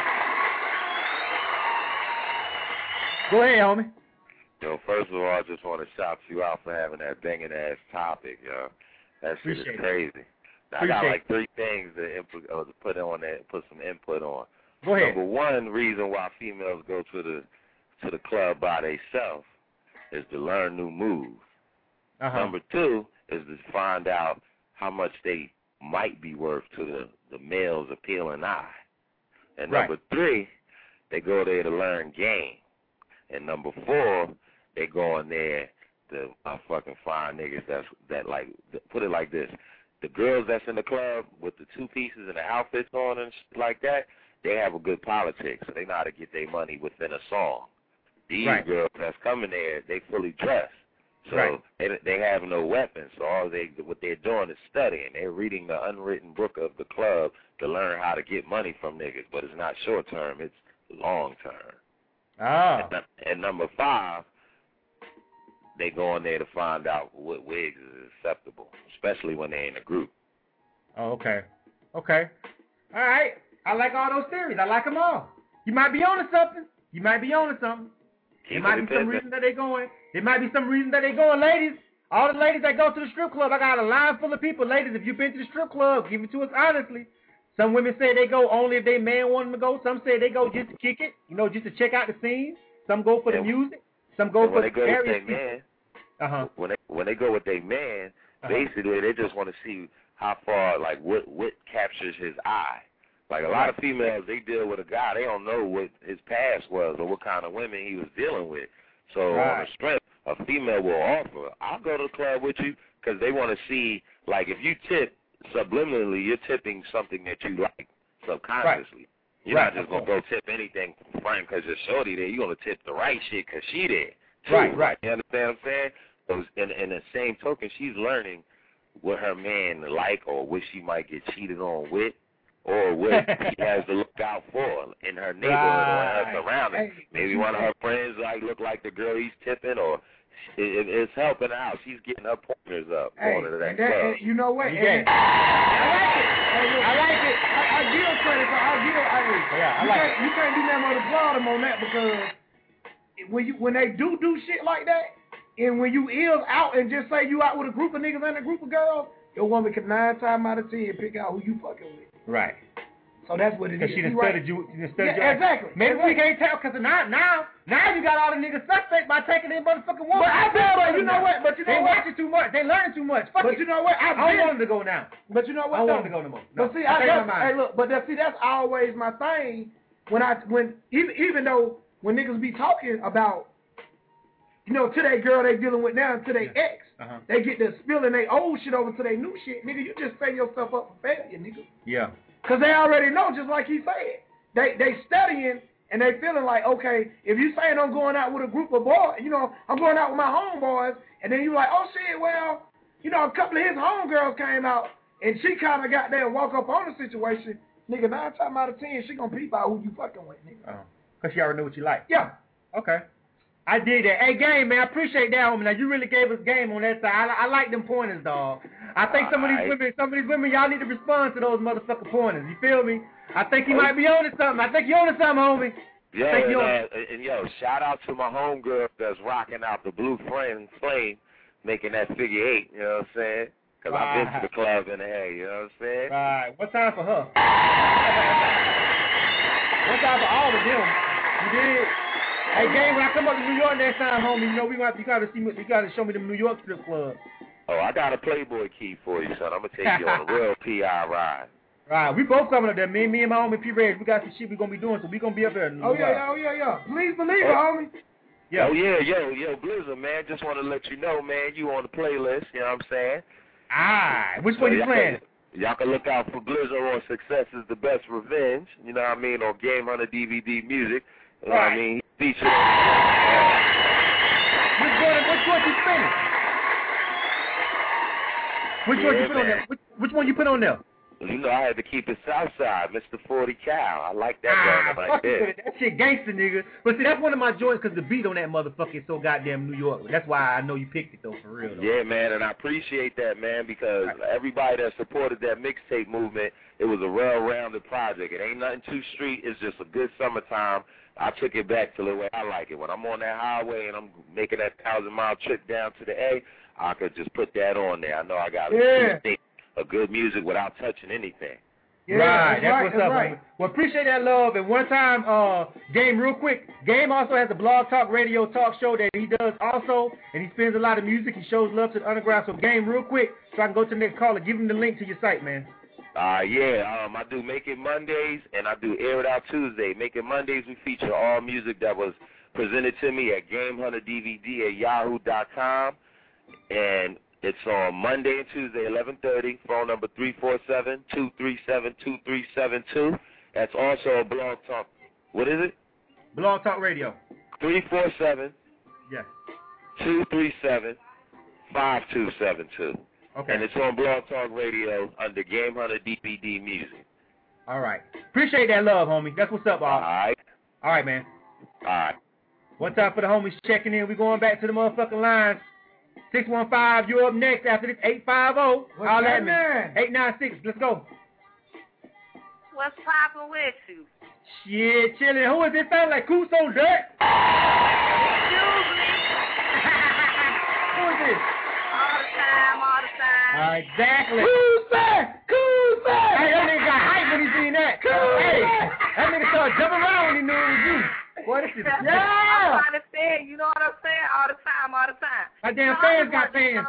Go ahead, homie. Yo, first of all, I just want to shout you out for having that banging ass topic, yo. That shit is crazy. I got like 3 things to put on that, put some input on. Go ahead. Number one reason why females go to the club by themselves is to learn new moves. Number 2 is to find out how much they might be worth to the male's appealing eye. And number 3, they go there to learn game. And number 4, they go in there to fucking find niggas that like, put it like this. The girls that's in the club with the 2 pieces and the outfits on and shit like that, they have a good politics. So they know how to get their money within a song. These girls that's coming there, they fully dressed. So they have no weapons. So what they're doing is studying. They're reading the unwritten book of the club to learn how to get money from niggas. But it's not short term, it's long term. And number 5, they go in there to find out what wigs is acceptable, especially when they're in a group. Oh, okay. Okay. All right. I like all those theories. I like them all. You might be onto something. There might be some reason that they're going. Ladies. All the ladies that go to the strip club, I got a line full of people. Ladies, if you've been to the strip club, give it to us honestly. Some women say they go only if their man want them to go. Some say they go just to kick it, just to check out the scenes. Some go for the music. Some go for the various man. When they go with their man, basically they just want to see how far, like what captures his eye. Like a lot of females, they deal with a guy, they don't know what his past was or what kind of women he was dealing with. So on the strength, a female will offer, I'll go to the club with you, because they want to see, like if you tip subliminally, you're tipping something that you like subconsciously. You're not just going to go tip anything frame because you're shorty there. You're going to tip the right shit because she there. Too. Right. You understand what I'm saying? So in the same token, she's learning what her man like or what she might get cheated on with, or what he has to look out for in her neighborhood or her surroundings. Maybe one of her friends look like the girl he's tipping, or it's helping out. She's getting her pointers up going to that club. You know what? I like it. I give credit. You can't do nothing but applaud them on that, because when they do shit like that, and when you is out and just say you out with a group of niggas and a group of girls, your woman can 9 times out of 10 pick out who you fucking with. Right. So that's what it is. Because she done studied you. Exactly. Maybe we can't tell, because now you got all the niggas suspect by taking their motherfucking woman. But I feel you know what? They watching too much. They learning too much. Fuck but you know what? I don't want them to go now. But you know what? I don't want them to go no more. No. But see, that's always my thing. Even though when niggas be talking about, to that girl they dealing with now, to their ex, they get to spilling their old shit over to their new shit. Nigga, you just setting yourself up for failure, nigga. Yeah. Because they already know, just like he said. They studying, and they feeling like, okay, if you saying I'm going out with a group of boys, I'm going out with my homeboys, and then you like, oh shit, well, a couple of his homegirls came out, and she kind of got there and walk up on the situation. Nigga, 9 times out of 10, she gonna peep out who you fucking with, nigga. Because she already know what you like. Yeah. Okay. I did that. Hey, Game, man, I appreciate that, homie. Now, you really gave us game on that side. I like them pointers, dog. I think some of these women, y'all need to respond to those motherfucking pointers. You feel me? I think he might be on to something. I think you on to something, homie. Yo, shout out to my homegirl that's rocking out the blue flame, making that figure 8, you know what I'm saying? Because I've been to the club in the hay, you know what I'm saying? Right. One time for her. One time for all of them. You did. Hey, Game, when I come up to New York next time, homie, you know you gotta show me the New York strip club. Oh, I got a Playboy key for you, son. I'm gonna take you on a real PI ride. Right, we both coming up there. Me and my homie P. Reg, we got some shit we gonna be doing, so we gonna be up there. Yeah. Please believe it, homie. Yeah. Oh yeah, yo, Blizzard, man. Just want to let you know, man, you on the playlist. You know what I'm saying? Which one you playing? Y'all can look out for Blizzard on Success is the Best Revenge. You know what I mean? On Game Hunter DVD Music. You know what I mean? He featured Which one you spinning? Which one you put on there? You know, I had to keep it Southside, Mr. 40 Cal. I like that brand like that. That shit gangster, nigga. But see, that's one of my joints because the beat on that motherfucker is so goddamn New York. That's why I know you picked it, though, for real, though. Yeah, man, and I appreciate that, man, because everybody that supported that mixtape movement, it was a well-rounded project. It ain't nothing too street. It's just a good summertime. I took it back to the way I like it. When I'm on that highway and I'm making that 1,000-mile trip down to the A, I could just put that on there. I know I got a good music without touching anything. Yeah, right, that's what's up. Right. Well, appreciate that love. And one time, Game, real quick, Game also has a blog talk radio talk show that he does also, and he spins a lot of music. He shows love to the underground. So, Game, real quick, so I can go to the next caller. Give him the link to your site, man. I do Make It Mondays, and I do Air It Out Tuesday. Make It Mondays, we feature all music that was presented to me at GameHunterDVD@yahoo.com, and it's on Monday and Tuesday, 11:30. Phone number 347-237-2372. That's also a blog talk. What is it? Blog Talk Radio. 347. Yeah. 237-5272. Okay. And it's on Blog Talk Radio under Game Hunter DVD Music. All right. Appreciate that love, homie. That's what's up, Bob. All right, man. All right. One time for the homies checking in. We going back to the motherfucking lines. 615, you're up next after this 850. What's that, 896, let's go. What's poppin' with you? Shit, chillin'. Who is this? Sound like Kuso Dirt? Excuse me. Who is this? All the time. Exactly. Kuso! Hey, that nigga got hype when he seen that. Hey, that nigga started jumping around when he knew it was you. Boy, this is I'm trying to say, you know what I'm saying? All the time. My damn fans got fans.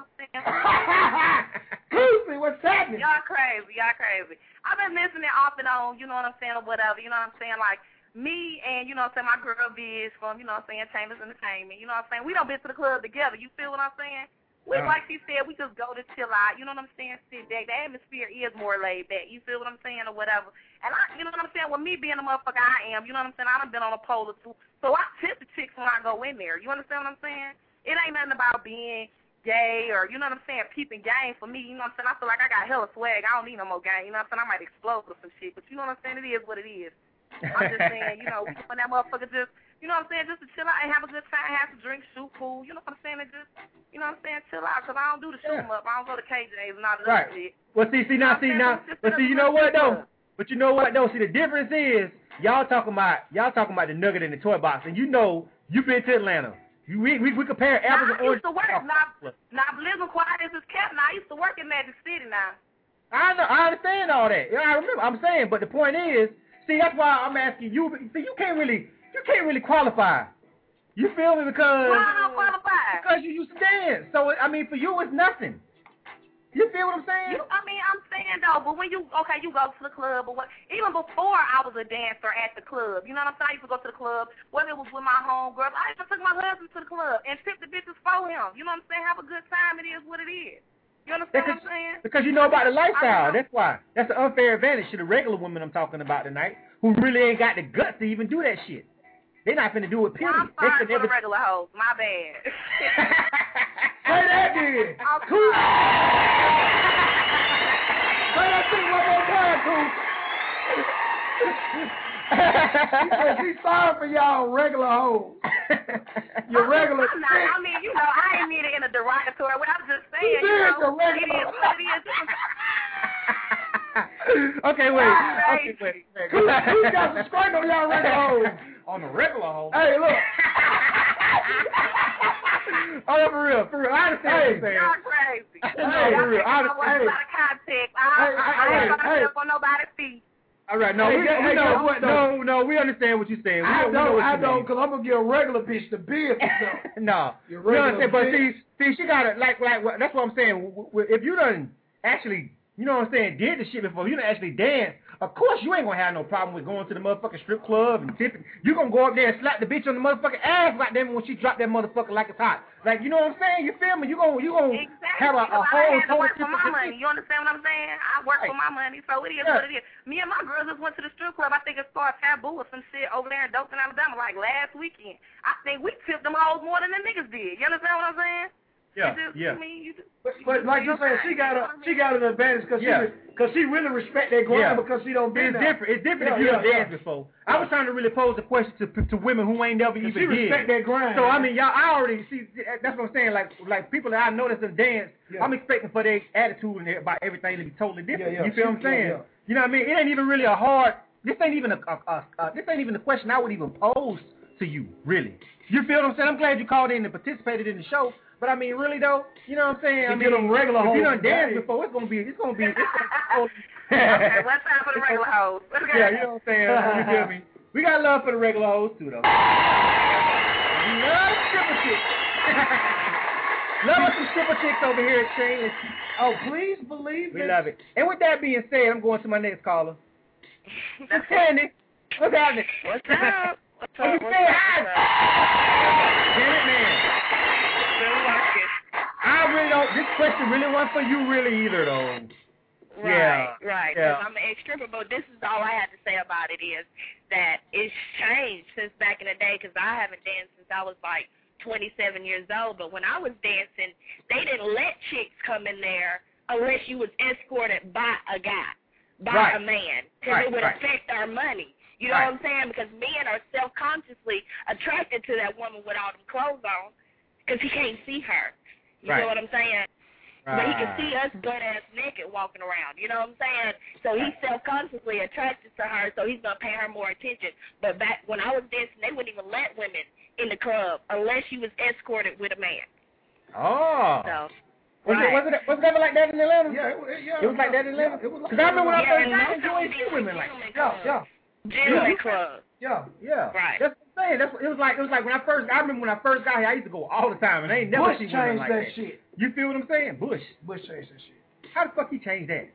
Kuso, what's happening? Y'all crazy. I've been listening off and on, you know what I'm saying, or whatever, you know what I'm saying? Like, me and, you know what I'm saying, my girl Biz from, you know what I'm saying, Chambers Entertainment, you know what I'm saying? We done been to the club together, you feel what I'm saying? We, like she said, we just go to chill out, you know what I'm saying, sit back. The atmosphere is more laid back, you feel what I'm saying, or whatever. And I, you know what I'm saying, with me being the motherfucker I am, you know what I'm saying, I done been on a pole or two, so I tip the chicks when I go in there, you understand what I'm saying? It ain't nothing about being gay or, you know what I'm saying, peeping game for me, you know what I'm saying, I feel like I got hella swag, I don't need no more game, you know what I'm saying, I might explode or some shit, but you know what I'm saying, it is what it is. I'm just saying, you know, when that motherfucker just, you know what I'm saying, just to chill out and have a good time, have some drinks, shoot cool, you know what I'm saying, and just, you know what I'm saying, chill out, because I don't do the shoot 'em up, I don't go to KJ's and all that other shit. Well, see, now, but see, you know what, though? See, the difference is, y'all talking about the nugget in the toy box, and you know, you've been to Atlanta. We compare apples and oranges. I used to work. Now, Blizzard quiet as it's kept. Now, I used to work in Magic City now. I know. I understand all that. Yeah, I remember. I'm saying, but the point is, see, that's why I'm asking you. See, you can't really qualify. You feel me? Because why don't qualify? Because you used to dance. So I mean, for you, it's nothing. You feel what I'm saying? I'm saying though, but when you go to the club or what, even before I was a dancer at the club, you know what I'm saying? I used to go to the club, whether it was with my homegirls, I even took my husband to the club and tipped the bitches for him. You know what I'm saying? Have a good time. It is what it is. You understand what I'm saying? Because you know about the lifestyle. That's why. That's an unfair advantage to the regular women I'm talking about tonight, who really ain't got the guts to even do that shit. They're not finna do it, period. I'm sorry for the regular hoes. My bad. Say that then. Cool. Say that thing one more time, Cool. She's sorry for y'all regular hoes. Your regular I'm not, I mean, you know, I ain't mean it in a derogatory way. I'm just saying, you know, it is what it is. Okay, wait. Who got some squirt on y'all regular hoes? On the regular hoes? Hey, look. Oh, for real. I understand what you're saying. Y'all crazy. No, for real. I worry about a context. I ain't gonna step on nobody's feet. All right, no, no, we understand what you're saying. I don't, because I'm going to get a regular bitch to bid for something. No. You know what I'm saying? But see, she got to, like, that's what I'm saying. If you done actually, you know what I'm saying, did the shit before, you done actually dance, of course you ain't going to have no problem with going to the motherfucking strip club and tipping. You going to go up there and slap the bitch on the motherfucking ass like that when she drop that motherfucker like it's hot. Like, you know what I'm saying? You feel me? You gonna have a whole total work for my money. You understand what I'm saying? I work for my money, so it is what it is. Me and my girls just went to the strip club. I think it's called Taboo or some shit over there in Dothan, Alabama, like last weekend. I think we tipped them hoes more than the niggas did. You understand what I'm saying? Yeah. But like you said, she got an advantage because she really respect that grind because she don't do that. It's different if you done danced before. I was trying to really pose a question to women who ain't never even did. She respect that grind. So I mean, y'all, I already see. That's what I'm saying. Like people that I know that's in dance, I'm expecting for their attitude and about everything to be totally different. You feel what I'm saying? You know what I mean? It ain't even really a hard. This ain't even a question I would even pose to you, really. You feel what I'm saying? I'm glad you called in and participated in the show. But I mean, really though, you know what I'm saying? I mean, regular if you done danced before, it's gonna be. Okay, what's time for the regular hoes? Yeah, you know what I'm saying? You feel me? We got love for the regular hoes too, though. We love stripper chicks. Love us some stripper chicks over here at Shane. Oh, please believe it. We love it. And with that being said, I'm going to my next caller. What's happening? What's happening? What's up? What's up? Damn it, man. I really don't. This question really wasn't for you, really either, though. Right. Because I'm an ex-stripper, but this is all I have to say about it is that it's changed since back in the day. Because I haven't danced since I was like 27 years old. But when I was dancing, they didn't let chicks come in there unless you was escorted by a guy, by a man, because it would affect our money. You know what I'm saying? Because men are self-consciously attracted to that woman with all them clothes on, because he can't see her. You know what I'm saying? But he can see us butt-ass naked walking around. You know what I'm saying? So he's self-consciously attracted to her, so he's going to pay her more attention. But back when I was dancing, they wouldn't even let women in the club unless she was escorted with a man. Oh. So, was it ever like that in Atlanta? Yeah. It was like that in Atlanta? Because I remember when I first got enjoying two women like that. Gentleman club. Yeah. Right. That's what I'm saying. It was like when I remember when I first got here, I used to go all the time, and I ain't never seen women like that. Shit. You feel what I'm saying? Bush changed that shit. How the fuck he changed that?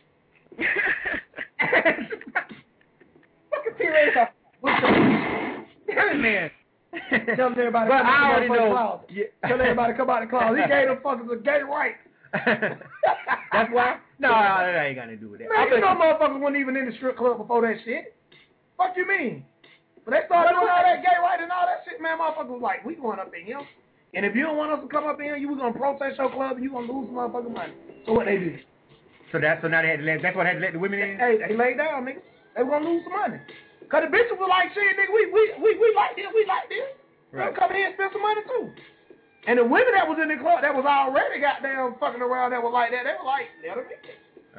Fucking T-Ray. Damn it, man. Tell everybody but I already know. Tell everybody come out the closet. He gave them fuckers a gay right. That's why? No, that ain't got to do with that. Man, you know motherfuckers wasn't even in the strip club before that shit. Fuck you mean? But they started doing all that gay right and all that shit, man. Motherfuckers was like, we going up in here. And if you don't want us to come up in here, you was going to protest your club and you going to lose some motherfucking money. So what they did? So now they had to let, that's why they had to let the women in? Hey, they laid down, nigga. They were going to lose some money. Because the bitches were like, shit, nigga, we like this, we like this. Right. They'll come in and spend some money too. And the women that was in the club that was already goddamn fucking around that was like that, they were like, let them in.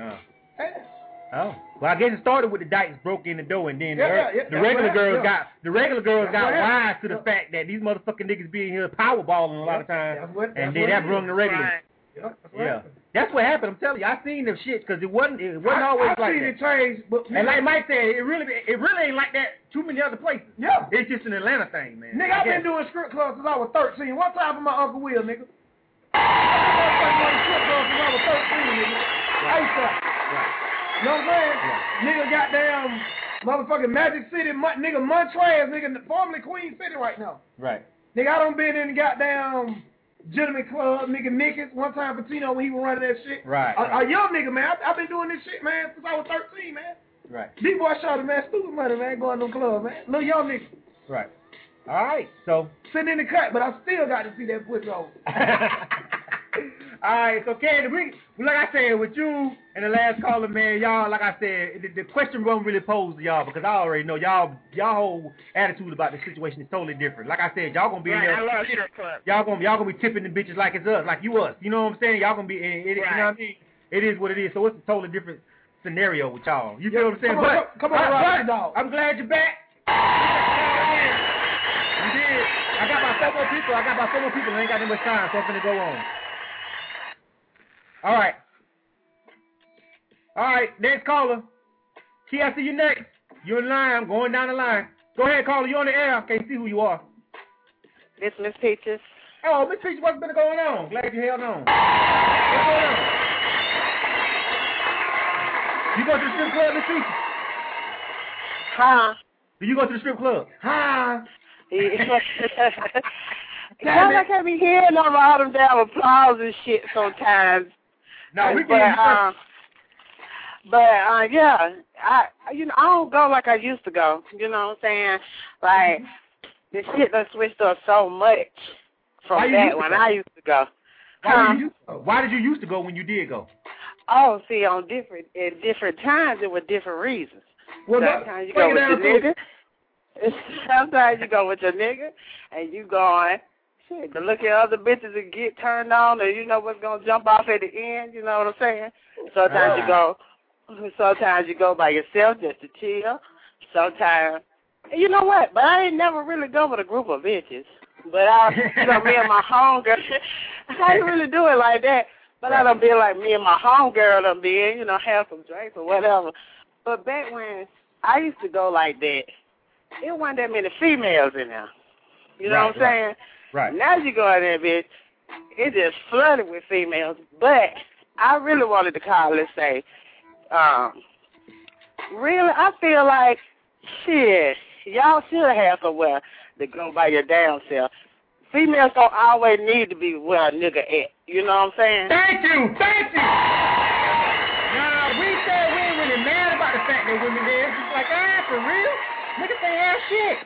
Oh. Well, I guess it started with the dykes broke in the door, and then the regular girls got wise to the fact that these motherfucking niggas be in here powerballing a lot of times, and then that brung the regular. That's what happened. I'm telling you, I seen them shit because it wasn't always like that. I seen it change, but and like Mike said, it really ain't like that too many other places. Yeah, it's just an Atlanta thing, man. Nigga, I've been doing strip clubs since I was 13. One time for my Uncle Will, nigga. I was strip clubs since I was 13, nigga. You know what I'm saying? Nigga, goddamn motherfucking Magic City, nigga Montrez, nigga, formerly Queen City right now. Right. Nigga, I done been in the goddamn Gentleman Club, nigga Mickey's, one time for Tino when he was running that shit. Right. A young nigga, man. I've been doing this shit, man, since I was 13, man. Right. D-boy shot him, man. Stupid money, man, going to them clubs, man. Little young nigga. Right. All right, so. Sitting in the cut, but I still got to see that pussy over. All right, so Candy, like I said, with you and the last caller, man, y'all, like I said, the question wasn't really posed to y'all because I already know y'all whole attitude about the situation is totally different. Like I said, y'all gonna be in there. I love strip club. Y'all gonna be tipping the bitches like it's us, like you us. You know what I'm saying? Y'all gonna be, you know what I mean? It is what it is. So it's a totally different scenario with y'all. You feel what I'm saying? Come on, dog. I'm glad you're back. You did. I got about 4 more people. I ain't got that much time, so I'm finna go on. All right. All right, next caller. Key, I see you next. You're in line. I'm going down the line. Go ahead, caller. You're on the air. I can't see who you are. It's Miss Peaches. Oh, Miss Peaches, what's been going on? Glad you held on. What's going on? You go to the strip club, Miss Peaches? Huh? Do you go to the strip club? Huh? Y'all I can't be hearing over all them damn applause and shit sometimes. No, we can. Yeah, I don't go like I used to go. You know what I'm saying? Like, the shit done switched up so much from that when I used to go. Why did you used to go when you did go? Oh, see, at different times it was different reasons. Well, sometimes you go with your nigga. Sometimes you go with your nigga, and you going, shit, to look at other bitches and get turned on, and you know what's going to jump off at the end, you know what I'm saying? Sometimes you go by yourself just to chill. Sometimes, you know what, but I ain't never really go with a group of bitches. But me and my homegirl, I ain't really do it like that. But I done been like me and my homegirl done been, have some drinks or whatever. But back when I used to go like that, it wasn't that many females in there. You know what I'm saying? Right. Now you go in there, bitch, it just flooded with females. But I really wanted to call, let's say, really, I feel like, shit, y'all should have somewhere to go by your damn self. Females don't always need to be where a nigga at. You know what I'm saying? Thank you. Now, we said we ain't really mad about the fact that women there. It's just like, for real? Niggas can't have shit.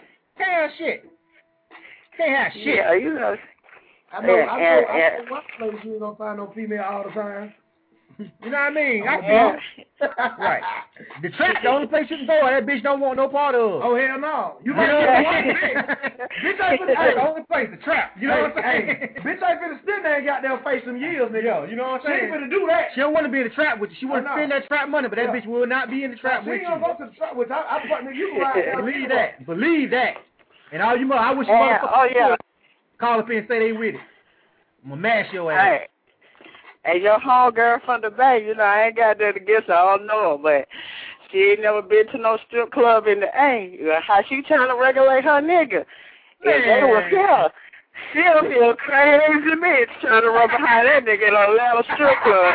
Can't have shit. Yeah, you know. I know one place you ain't gonna find no female all the time. You know what I mean? Right. The trap, the only place you can go, that bitch don't want no part of. Oh, hell no. You might bitch ain't finna the only place, the trap. You know what I'm saying? Bitch ain't finna spend that goddamn face some years, nigga. You know what I'm saying? She ain't finna do that. She don't want to be in the trap with you. She want to spend that trap money, but that bitch will not be in the trap with you. She ain't gonna go to the trap with you. I fuck nigga, you can ride down. Believe that. And all you I wish you motherfuckers call up in and say they with it. I'm gonna mash your ass. And your homegirl from the Bay, I ain't got that against her, I don't know her, but she ain't never been to no strip club in the A. How she trying to regulate her nigga? If they was here, she'll feel crazy bitch trying to run behind that nigga in a Atlanta strip club.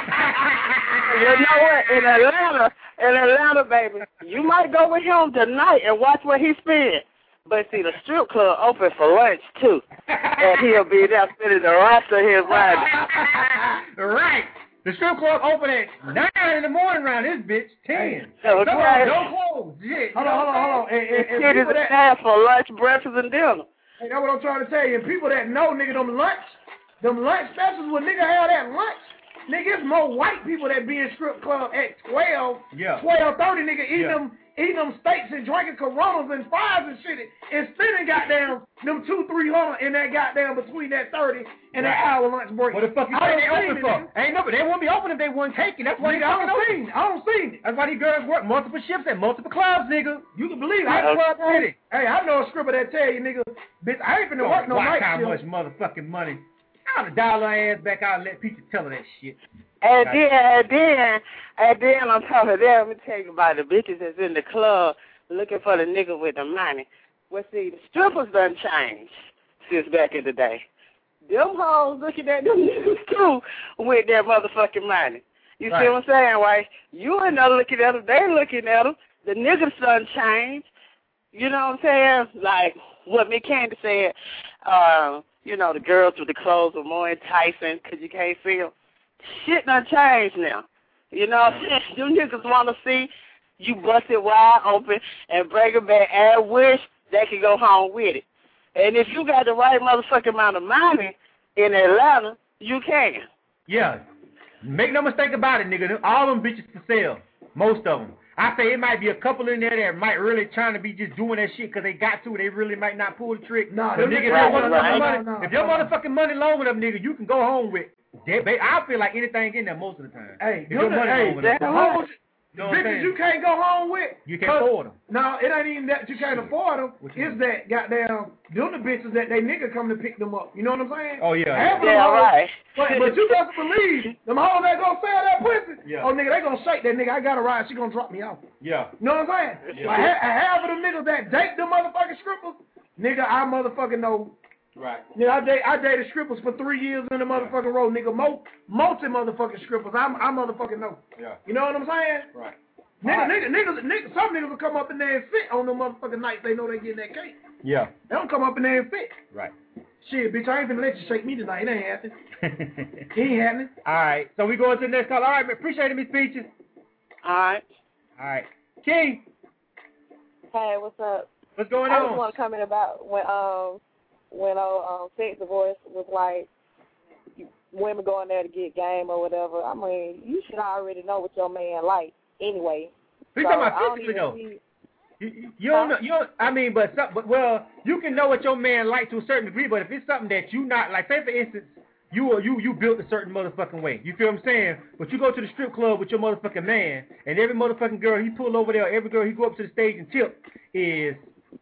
You know what? In Atlanta, baby, you might go with him tonight and watch what he spends. But see, the strip club open for lunch, too. And he'll be there spending the rest of his life. Right. The strip club open at 9 in the morning around this bitch, 10. Don't close. Shit. Hold on. And people that have for lunch, breakfast, and dinner. Hey, that's what I'm trying to tell you. And people that know, nigga, them lunch specials when nigga have that lunch, nigga, it's more white people that be in strip club at 12:30, nigga, eating them steaks and drinking Coronas and fries and shit and spending goddamn them 200-300 in that goddamn between that 30 and that hour lunch break. What the fuck you think they open for? Ain't nobody. They wouldn't be open if they weren't taking. That's why I don't see it. That's why these girls work multiple shifts at multiple clubs, nigga. You can believe it. Hey, I know a stripper that tell you, nigga, bitch, I ain't finna work no night shift. How much motherfucking money? I'll dial her ass back out and let Peter tell her that shit. And then on top of that, let me tell you about the bitches that's in the club looking for the nigga with the money. Well, see, the strippers done changed since back in the day. Them hoes looking at them niggas too with their motherfucking money. You see what I'm saying, right? You ain't not looking at them, they looking at them. The niggas done changed. You know what I'm saying? Like what Mick Candy said, the girls with the clothes are more enticing because you can't see them. Shit done changed now. You know, them niggas want to see you bust it wide open and bring it back and wish they could go home with it. And if you got the right motherfucking amount of money in Atlanta, you can. Yeah. Make no mistake about it, nigga. All them bitches for sale. Most of them. I say it might be a couple in there that might really trying to be just doing that shit because they got to. They really might not pull the trick. No, nigga, if your motherfucking money long enough, nigga, you can go home with. I feel like anything in there most of the time. Hey, You know what I'm bitches saying? you can't go home with. You can't afford them. No, it ain't even that you can't afford them. It's that goddamn them the bitches that they nigga come to pick them up. You know what I'm saying? Oh yeah. Half of them Yeah, hoes, right. But you best believe them hoes that gonna sell that pussy. Yeah. Oh nigga, they gonna shake that nigga. I got a ride. She gonna drop me off. Yeah. You know what I'm saying? Yeah. Like half of them niggas that date them motherfucking strippers, nigga, I motherfucking know. Right. Yeah, I dated strippers for 3 years in the motherfucking row, nigga. Multi motherfucking strippers. I motherfucking know. Yeah. You know what I'm saying? Right. Niggas, some niggas will come up in there and sit on the motherfucking nights they know they getting that cake. Yeah. They don't come up in there and sit. Right. Shit, bitch, I ain't finna let you shake me tonight. It ain't happening. It ain't happening. All right. So we going to the next call. All right, man. Appreciate it, Miss Peaches. All right. All right. King. Hey, what's up? What's going I on? just want to comment about when sex divorce was like women going there to get game or whatever. I mean, you should already know what your man like anyway. We talking about physically though. You don't know. You don't. I mean, but well, you can know what your man like to a certain degree. But if it's something that you not like, say for instance, you built a certain motherfucking way. You feel what I'm saying? But you go to the strip club with your motherfucking man, and every motherfucking girl he pull over there, every girl he go up to the stage and tip is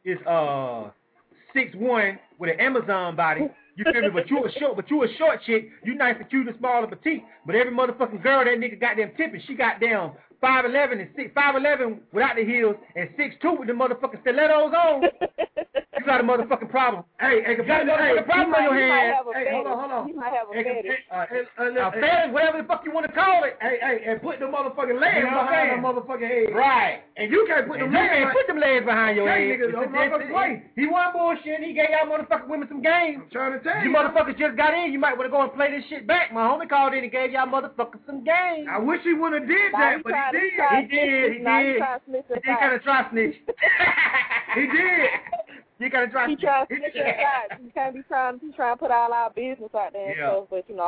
6'1" with an Amazon body. You feel me? But you a short chick. You nice and cute and small and petite. But every motherfucking girl that nigga got them tipping, she got down 5'11" and 5'11" without the heels and 6'2" with the motherfucking stilettos on. You got a motherfucking problem. Hey, you got a motherfucking problem on your hands. Hey, hold on. You might have a fetish. A fetish, whatever the fuck you want to call it. Hey, and put the motherfucking legs behind the motherfucking head. Right. And you can't put them legs. You can't put them legs behind your head. Niggas don't motherfucking play. He wasn't bullshitting. He gave y'all motherfucking women some game. I'm trying to tell you. You motherfuckers just got in. You might want to go and play this shit back. My homie called in and gave y'all motherfuckers some game. I wish he would have did that, but he did. He did kind of try snitch. He did. You gotta try. He tries to snitch inside. You can't be trying to put all our business out there and stuff. But you know,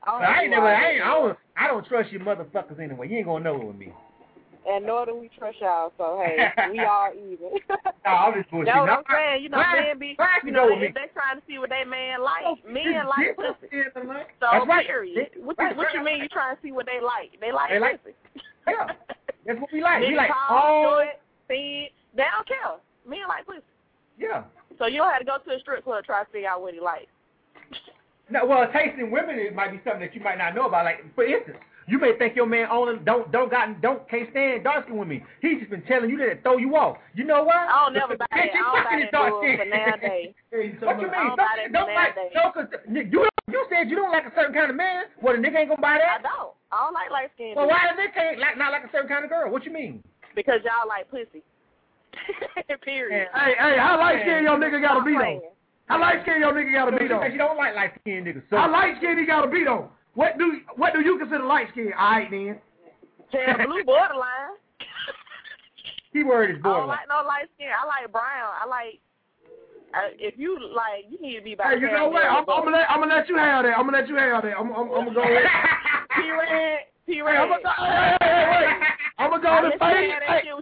I don't trust you motherfuckers anyway. You ain't gonna know it with me. And nor do we trust y'all. So hey, we all even. No, I'm just bullshit. That's what I'm saying. You know, men be, you know, they trying to see what they man like. Men like pussy. So that's right. period. What you mean? You trying to see what they like? They like pussy. Yeah, that's what we like. Men We like all short, thin. They don't care. Men like pussy. Yeah. So you don't have to go to a strip club to try to figure out what he likes. No, well, tasting women it might be something that you might not know about. Like for instance, you may think your man only can't stand dark skin with me. He's just been telling you that to throw you off. You know what? I don't never buy that. I don't buy that bull for nowadays. What you mean? Don't like you said you don't like a certain kind of man. Well, the nigga ain't gonna buy that. I don't like light skin. Well, why the nigga not like a certain kind of girl? What you mean? Because y'all like pussy. Period. Hey, how light skin your nigga gotta be though? How light skin your nigga gotta be though? You don't like light skin niggas. So. How light skin he gotta be though? What do you consider light skin? Alright then. Blue borderline. Keyword is borderline. I don't like no light skin. I like brown. I like. If you like, you need to be by. Hey, you know what? I'm gonna let you have that. I'm gonna go ahead. P-Red. I'm gonna go and fade.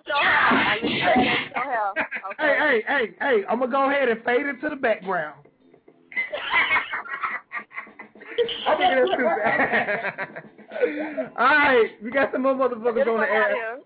Hey, I'm gonna go ahead and fade into the background. I think that's stupid. All right, we got some more motherfuckers on the air.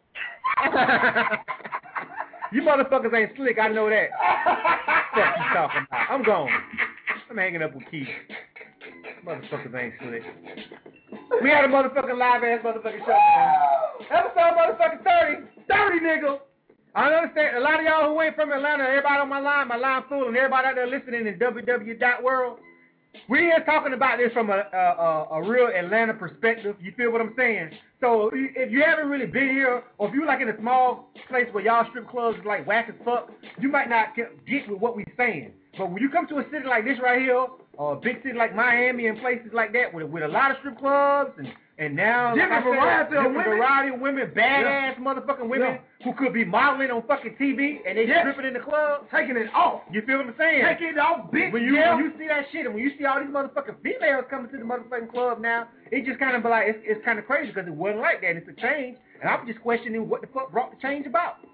You motherfuckers ain't slick, I know that. What you talking about? I'm gone. I'm hanging up with Keith. Motherfuckers ain't slick. We had a motherfucking live-ass motherfucking show, man. Episode motherfucking 30, nigga. I understand. A lot of y'all who ain't from Atlanta, everybody on my line full, and everybody out there listening in www.world. We here talking about this from a real Atlanta perspective. You feel what I'm saying? So if you haven't really been here, or if you're like in a small place where y'all strip clubs is like whack as fuck, you might not get with what we saying. But when you come to a city like this right here, or a big city like Miami and places like that with a lot of strip clubs and now different variety of women, badass motherfucking women who could be modeling on fucking TV and they stripping in the club, taking it off. You feel what I'm saying? Taking it off, bitch. When you see that shit and when you see all these motherfucking females coming to the motherfucking club now, it just kind of be like it's kind of crazy because it wasn't like that. It's a change, and I'm just questioning what the fuck brought the change about.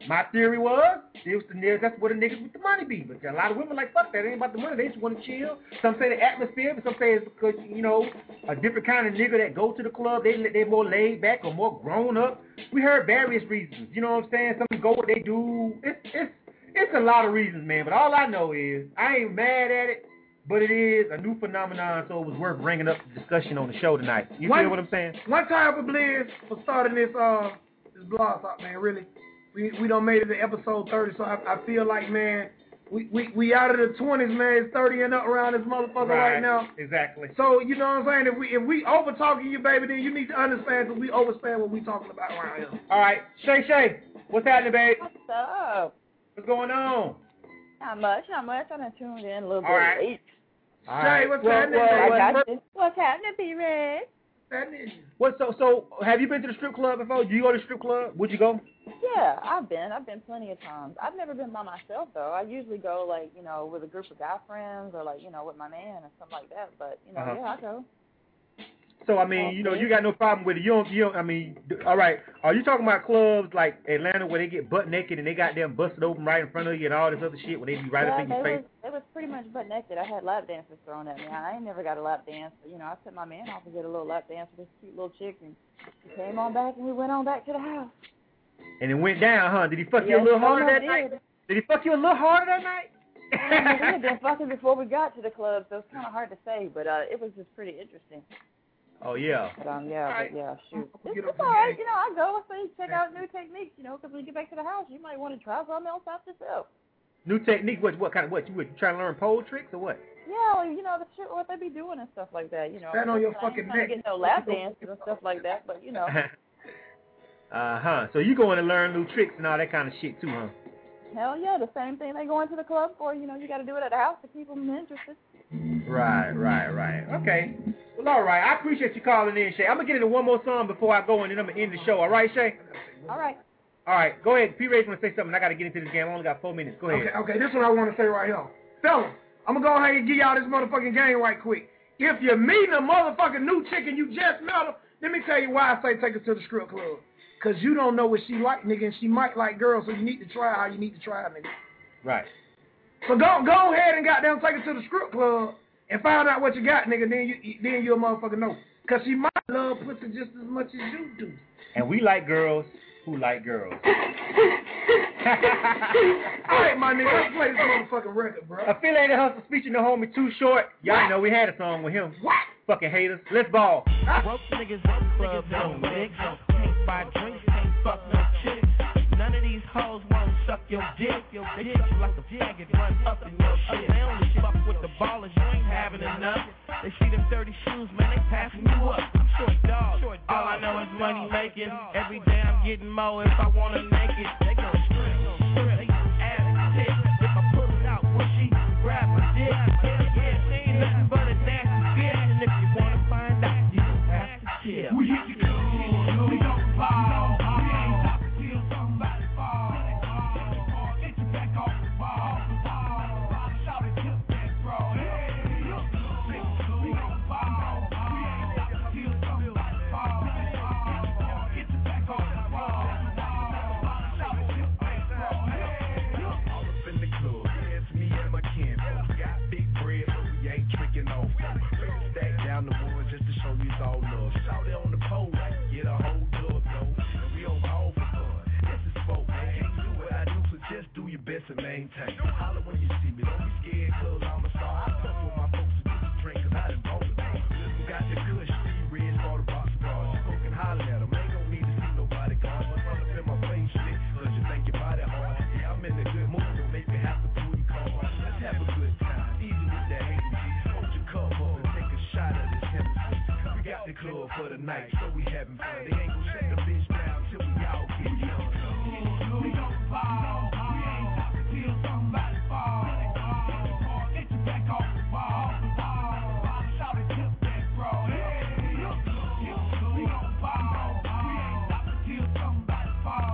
My theory was, that's where the niggas with the money be. But a lot of women like, fuck that, it ain't about the money. They just want to chill. Some say the atmosphere, but some say it's because, a different kind of nigga that go to the club, they're more laid back or more grown up. We heard various reasons. You know what I'm saying? Some go what they do. It's a lot of reasons, man. But all I know is, I ain't mad at it. But it is a new phenomenon, so it was worth bringing up the discussion on the show tonight. You feel what I'm saying? One time for Blizz for starting this blog talk, man. Really, we done made it to episode 30, so I feel like, man, we out of the 20s, man. It's 30 and up around this motherfucker right now. Exactly. So you know what I'm saying? If we over talking you, baby, then you need to understand that we overstand what we talking about around here. All right, Shay, what's happening, babe? What's up? What's going on? Not much. I done tuned in a little bit late. Shay, what's happening? What's happening, P-Red? So have you been to the strip club before? Do you go to the strip club? Would you go? Yeah, I've been plenty of times. I've never been by myself though. I usually go with a group of guy friends or with my man or something like that. But yeah, I go. So I mean, you got no problem with it. You don't. I mean, all right. Are you talking about clubs like Atlanta where they get butt naked and they got them busted open right in front of you and all this other shit where they be right up in your face? They was pretty much butt naked. I had lap dances thrown at me. I ain't never got a lap dance. But, I sent my man off to get a little lap dance with this cute little chick, and she came on back and we went on back to the house. And it went down, huh? Did he fuck you a little harder that night? Did he fuck you a little harder that night? We had been fucking before we got to the club, so it's kind of hard to say, but it was just pretty interesting. Oh, yeah. But, shoot. It's all right. I go and check out new techniques, because when you get back to the house, you might want to try something else out yourself. New technique? What you would try to learn pole tricks or what? Yeah, the shit, what they be doing and stuff like that, Stand on your fucking neck. Get no lap dances and stuff like that, but, So you going to learn new tricks and all that kind of shit too, huh? Hell yeah, the same thing they go into the club for, you got to do it at the house to keep them interested. Right. Okay. Well, all right. I appreciate you calling in, Shay. I'm going to get into one more song before I go, and then I'm going to end the show. All right, Shay? All right. All right. Go ahead. P-Ray's going to say something. I got to get into this game. I only got 4 minutes. Go ahead. Okay. This is what I want to say right here. Fellas, I'm going to go ahead and give y'all this motherfucking game right quick. If you're meeting a motherfucking new chick and you just met her, let me tell you why I say take her to the strip club. Because you don't know what she like, nigga, and she might like girls, so you need to try how you need to try, nigga. Right. So go ahead and goddamn take her to the strip club and find out what you got, nigga, then you'll motherfucker know. Because she might love pussy just as much as you do. And we like girls who like girls. All right, my nigga, let's play this motherfucking record, bro. Affiliated Hustle featuring the homie Too Short. Y'all know we had a song with him. What? Fucking haters. Let's ball. Broke niggas, club, no dicks. Can't buy drinks, can't fuck no chicks. None of these hoes won't suck your dick. They suck you like a faggot, run up in your shit. They only fuck with the ballers, you ain't having enough. They see them 30 shoes, man, they passing you up. I'm short dog. All I know is money making. Every day I'm getting more if I want to make it. They gon' strip, ass tip. If I pull it out, will she grab my dick? Yeah, she ain't nothing but a nasty bitch. And if you want to find out, you gon' have to chill. We hit the club, we don't fall. We ain't stopping till somebody fall. Get your back off the ball. Shout it, tip that bro. Hey, look, we don't fall. We ain't stopping till somebody fall. Get your back off the ball. Shout it, tip that bro. Hey, look. All up in the club, yeah, it's me and my kin. We got big bread, but we ain't tricking off. Stack down the woods just to show you it's all love. Shout it on the pole, get a whole dub though. And we don't all for fun. This is folk, man. Can't do what I do, so just do your best and maintain. Holler when you see me, don't be scared, cause I'm a star. I come with my folks to get the drink, cause I done bought it. We got the good Steve Red for the box cars. Smoking, holler at them, ain't gon' need to see nobody gone. But run up in my face, shit, cause you think your body hard. Yeah, I'm in a good mood, don't make me have to pull your car. Let's have a good time, easy with that hate. Hold your cup up and take a shot of this Hennessy. We got the club for the night, so we having fun. They ain't gon' shut the bitch down till we all get young. We don't fall, we ain't stopping till somebody fall. Get your back off the ball. Shout it, tip that bro. Hey, look, we don't fall, we ain't stopping till somebody fall.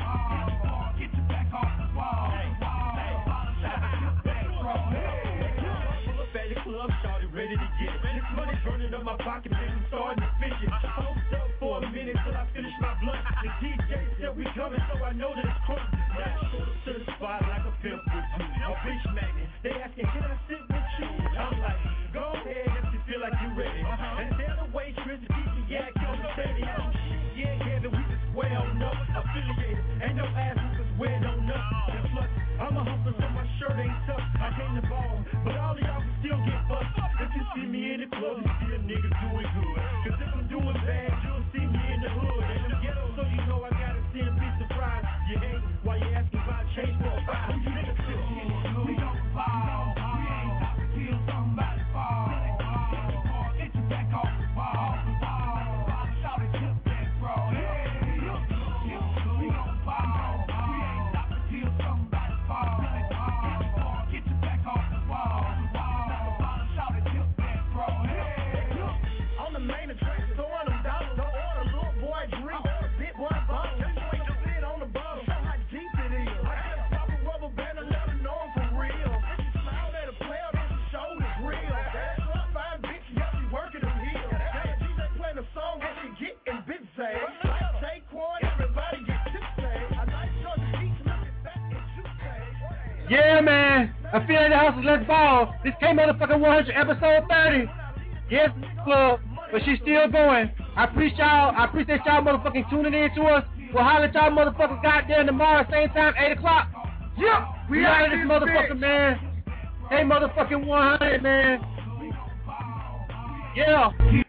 Get your back off the ball. Shout it, tip that bro. Hey, pull up at the club, shawty ready ready to get it. This money burning up my pocket, man, I'm starting to fish it. Hold up for a minute till I finish my blunt. The DJ said we coming, so I know that it's crunk. Now I go to the spot like a pimp with you. A bitch magnet, they asking, can I sit with you? I'm like, go ahead if you feel like you're ready. And tell the waitress to keep the yak on the steady. Yeah, Kevin, we just well known, affiliated. Ain't no ass because we're no nuts. And plus, I'm a hustler, so my shirt ain't tough. I came to ball, but all of y'all can still get bust. If you see me in the club, you see a nigga doing good. Cause if I'm doing bad, you'll see me in the hood. And I'm ghetto, so you know I got a 10-piece surprise. You hate while you asking about change for a five. You niggas still we gon' ball. We ain't about to kill somebody fall. Get your back off the ball. Shout it, tip that bro. Hey, we gon' ball. We ain't about to kill somebody fall. Get your back off the wall. Shout it, tip that bro. Hey, on the main attraction, throwing them dollars. Don't order a little boy drink or a big boy bottle. Just wait to sit on the bottle. Show how deep it is. I just pop a rubber band and let them know I'm for real. If you smile at a player, then your shoulder's real. That's up, fine bitch, yeah, she working them heels. Hey, DJ playing a song and she getting busy. Like Taekwon, everybody get tipsy. A nice choice of each, looking back and juicy. Yeah, man. I feel like the house is let's ball. This came motherfucking 100, episode 30. Yes, club, but she's still going. I appreciate y'all motherfucking tuning in to us. We'll holler at y'all motherfuckers goddamn tomorrow, same time, 8 o'clock. Yep, we out of this motherfucker, man. Hey, motherfucking 100, man. Yeah.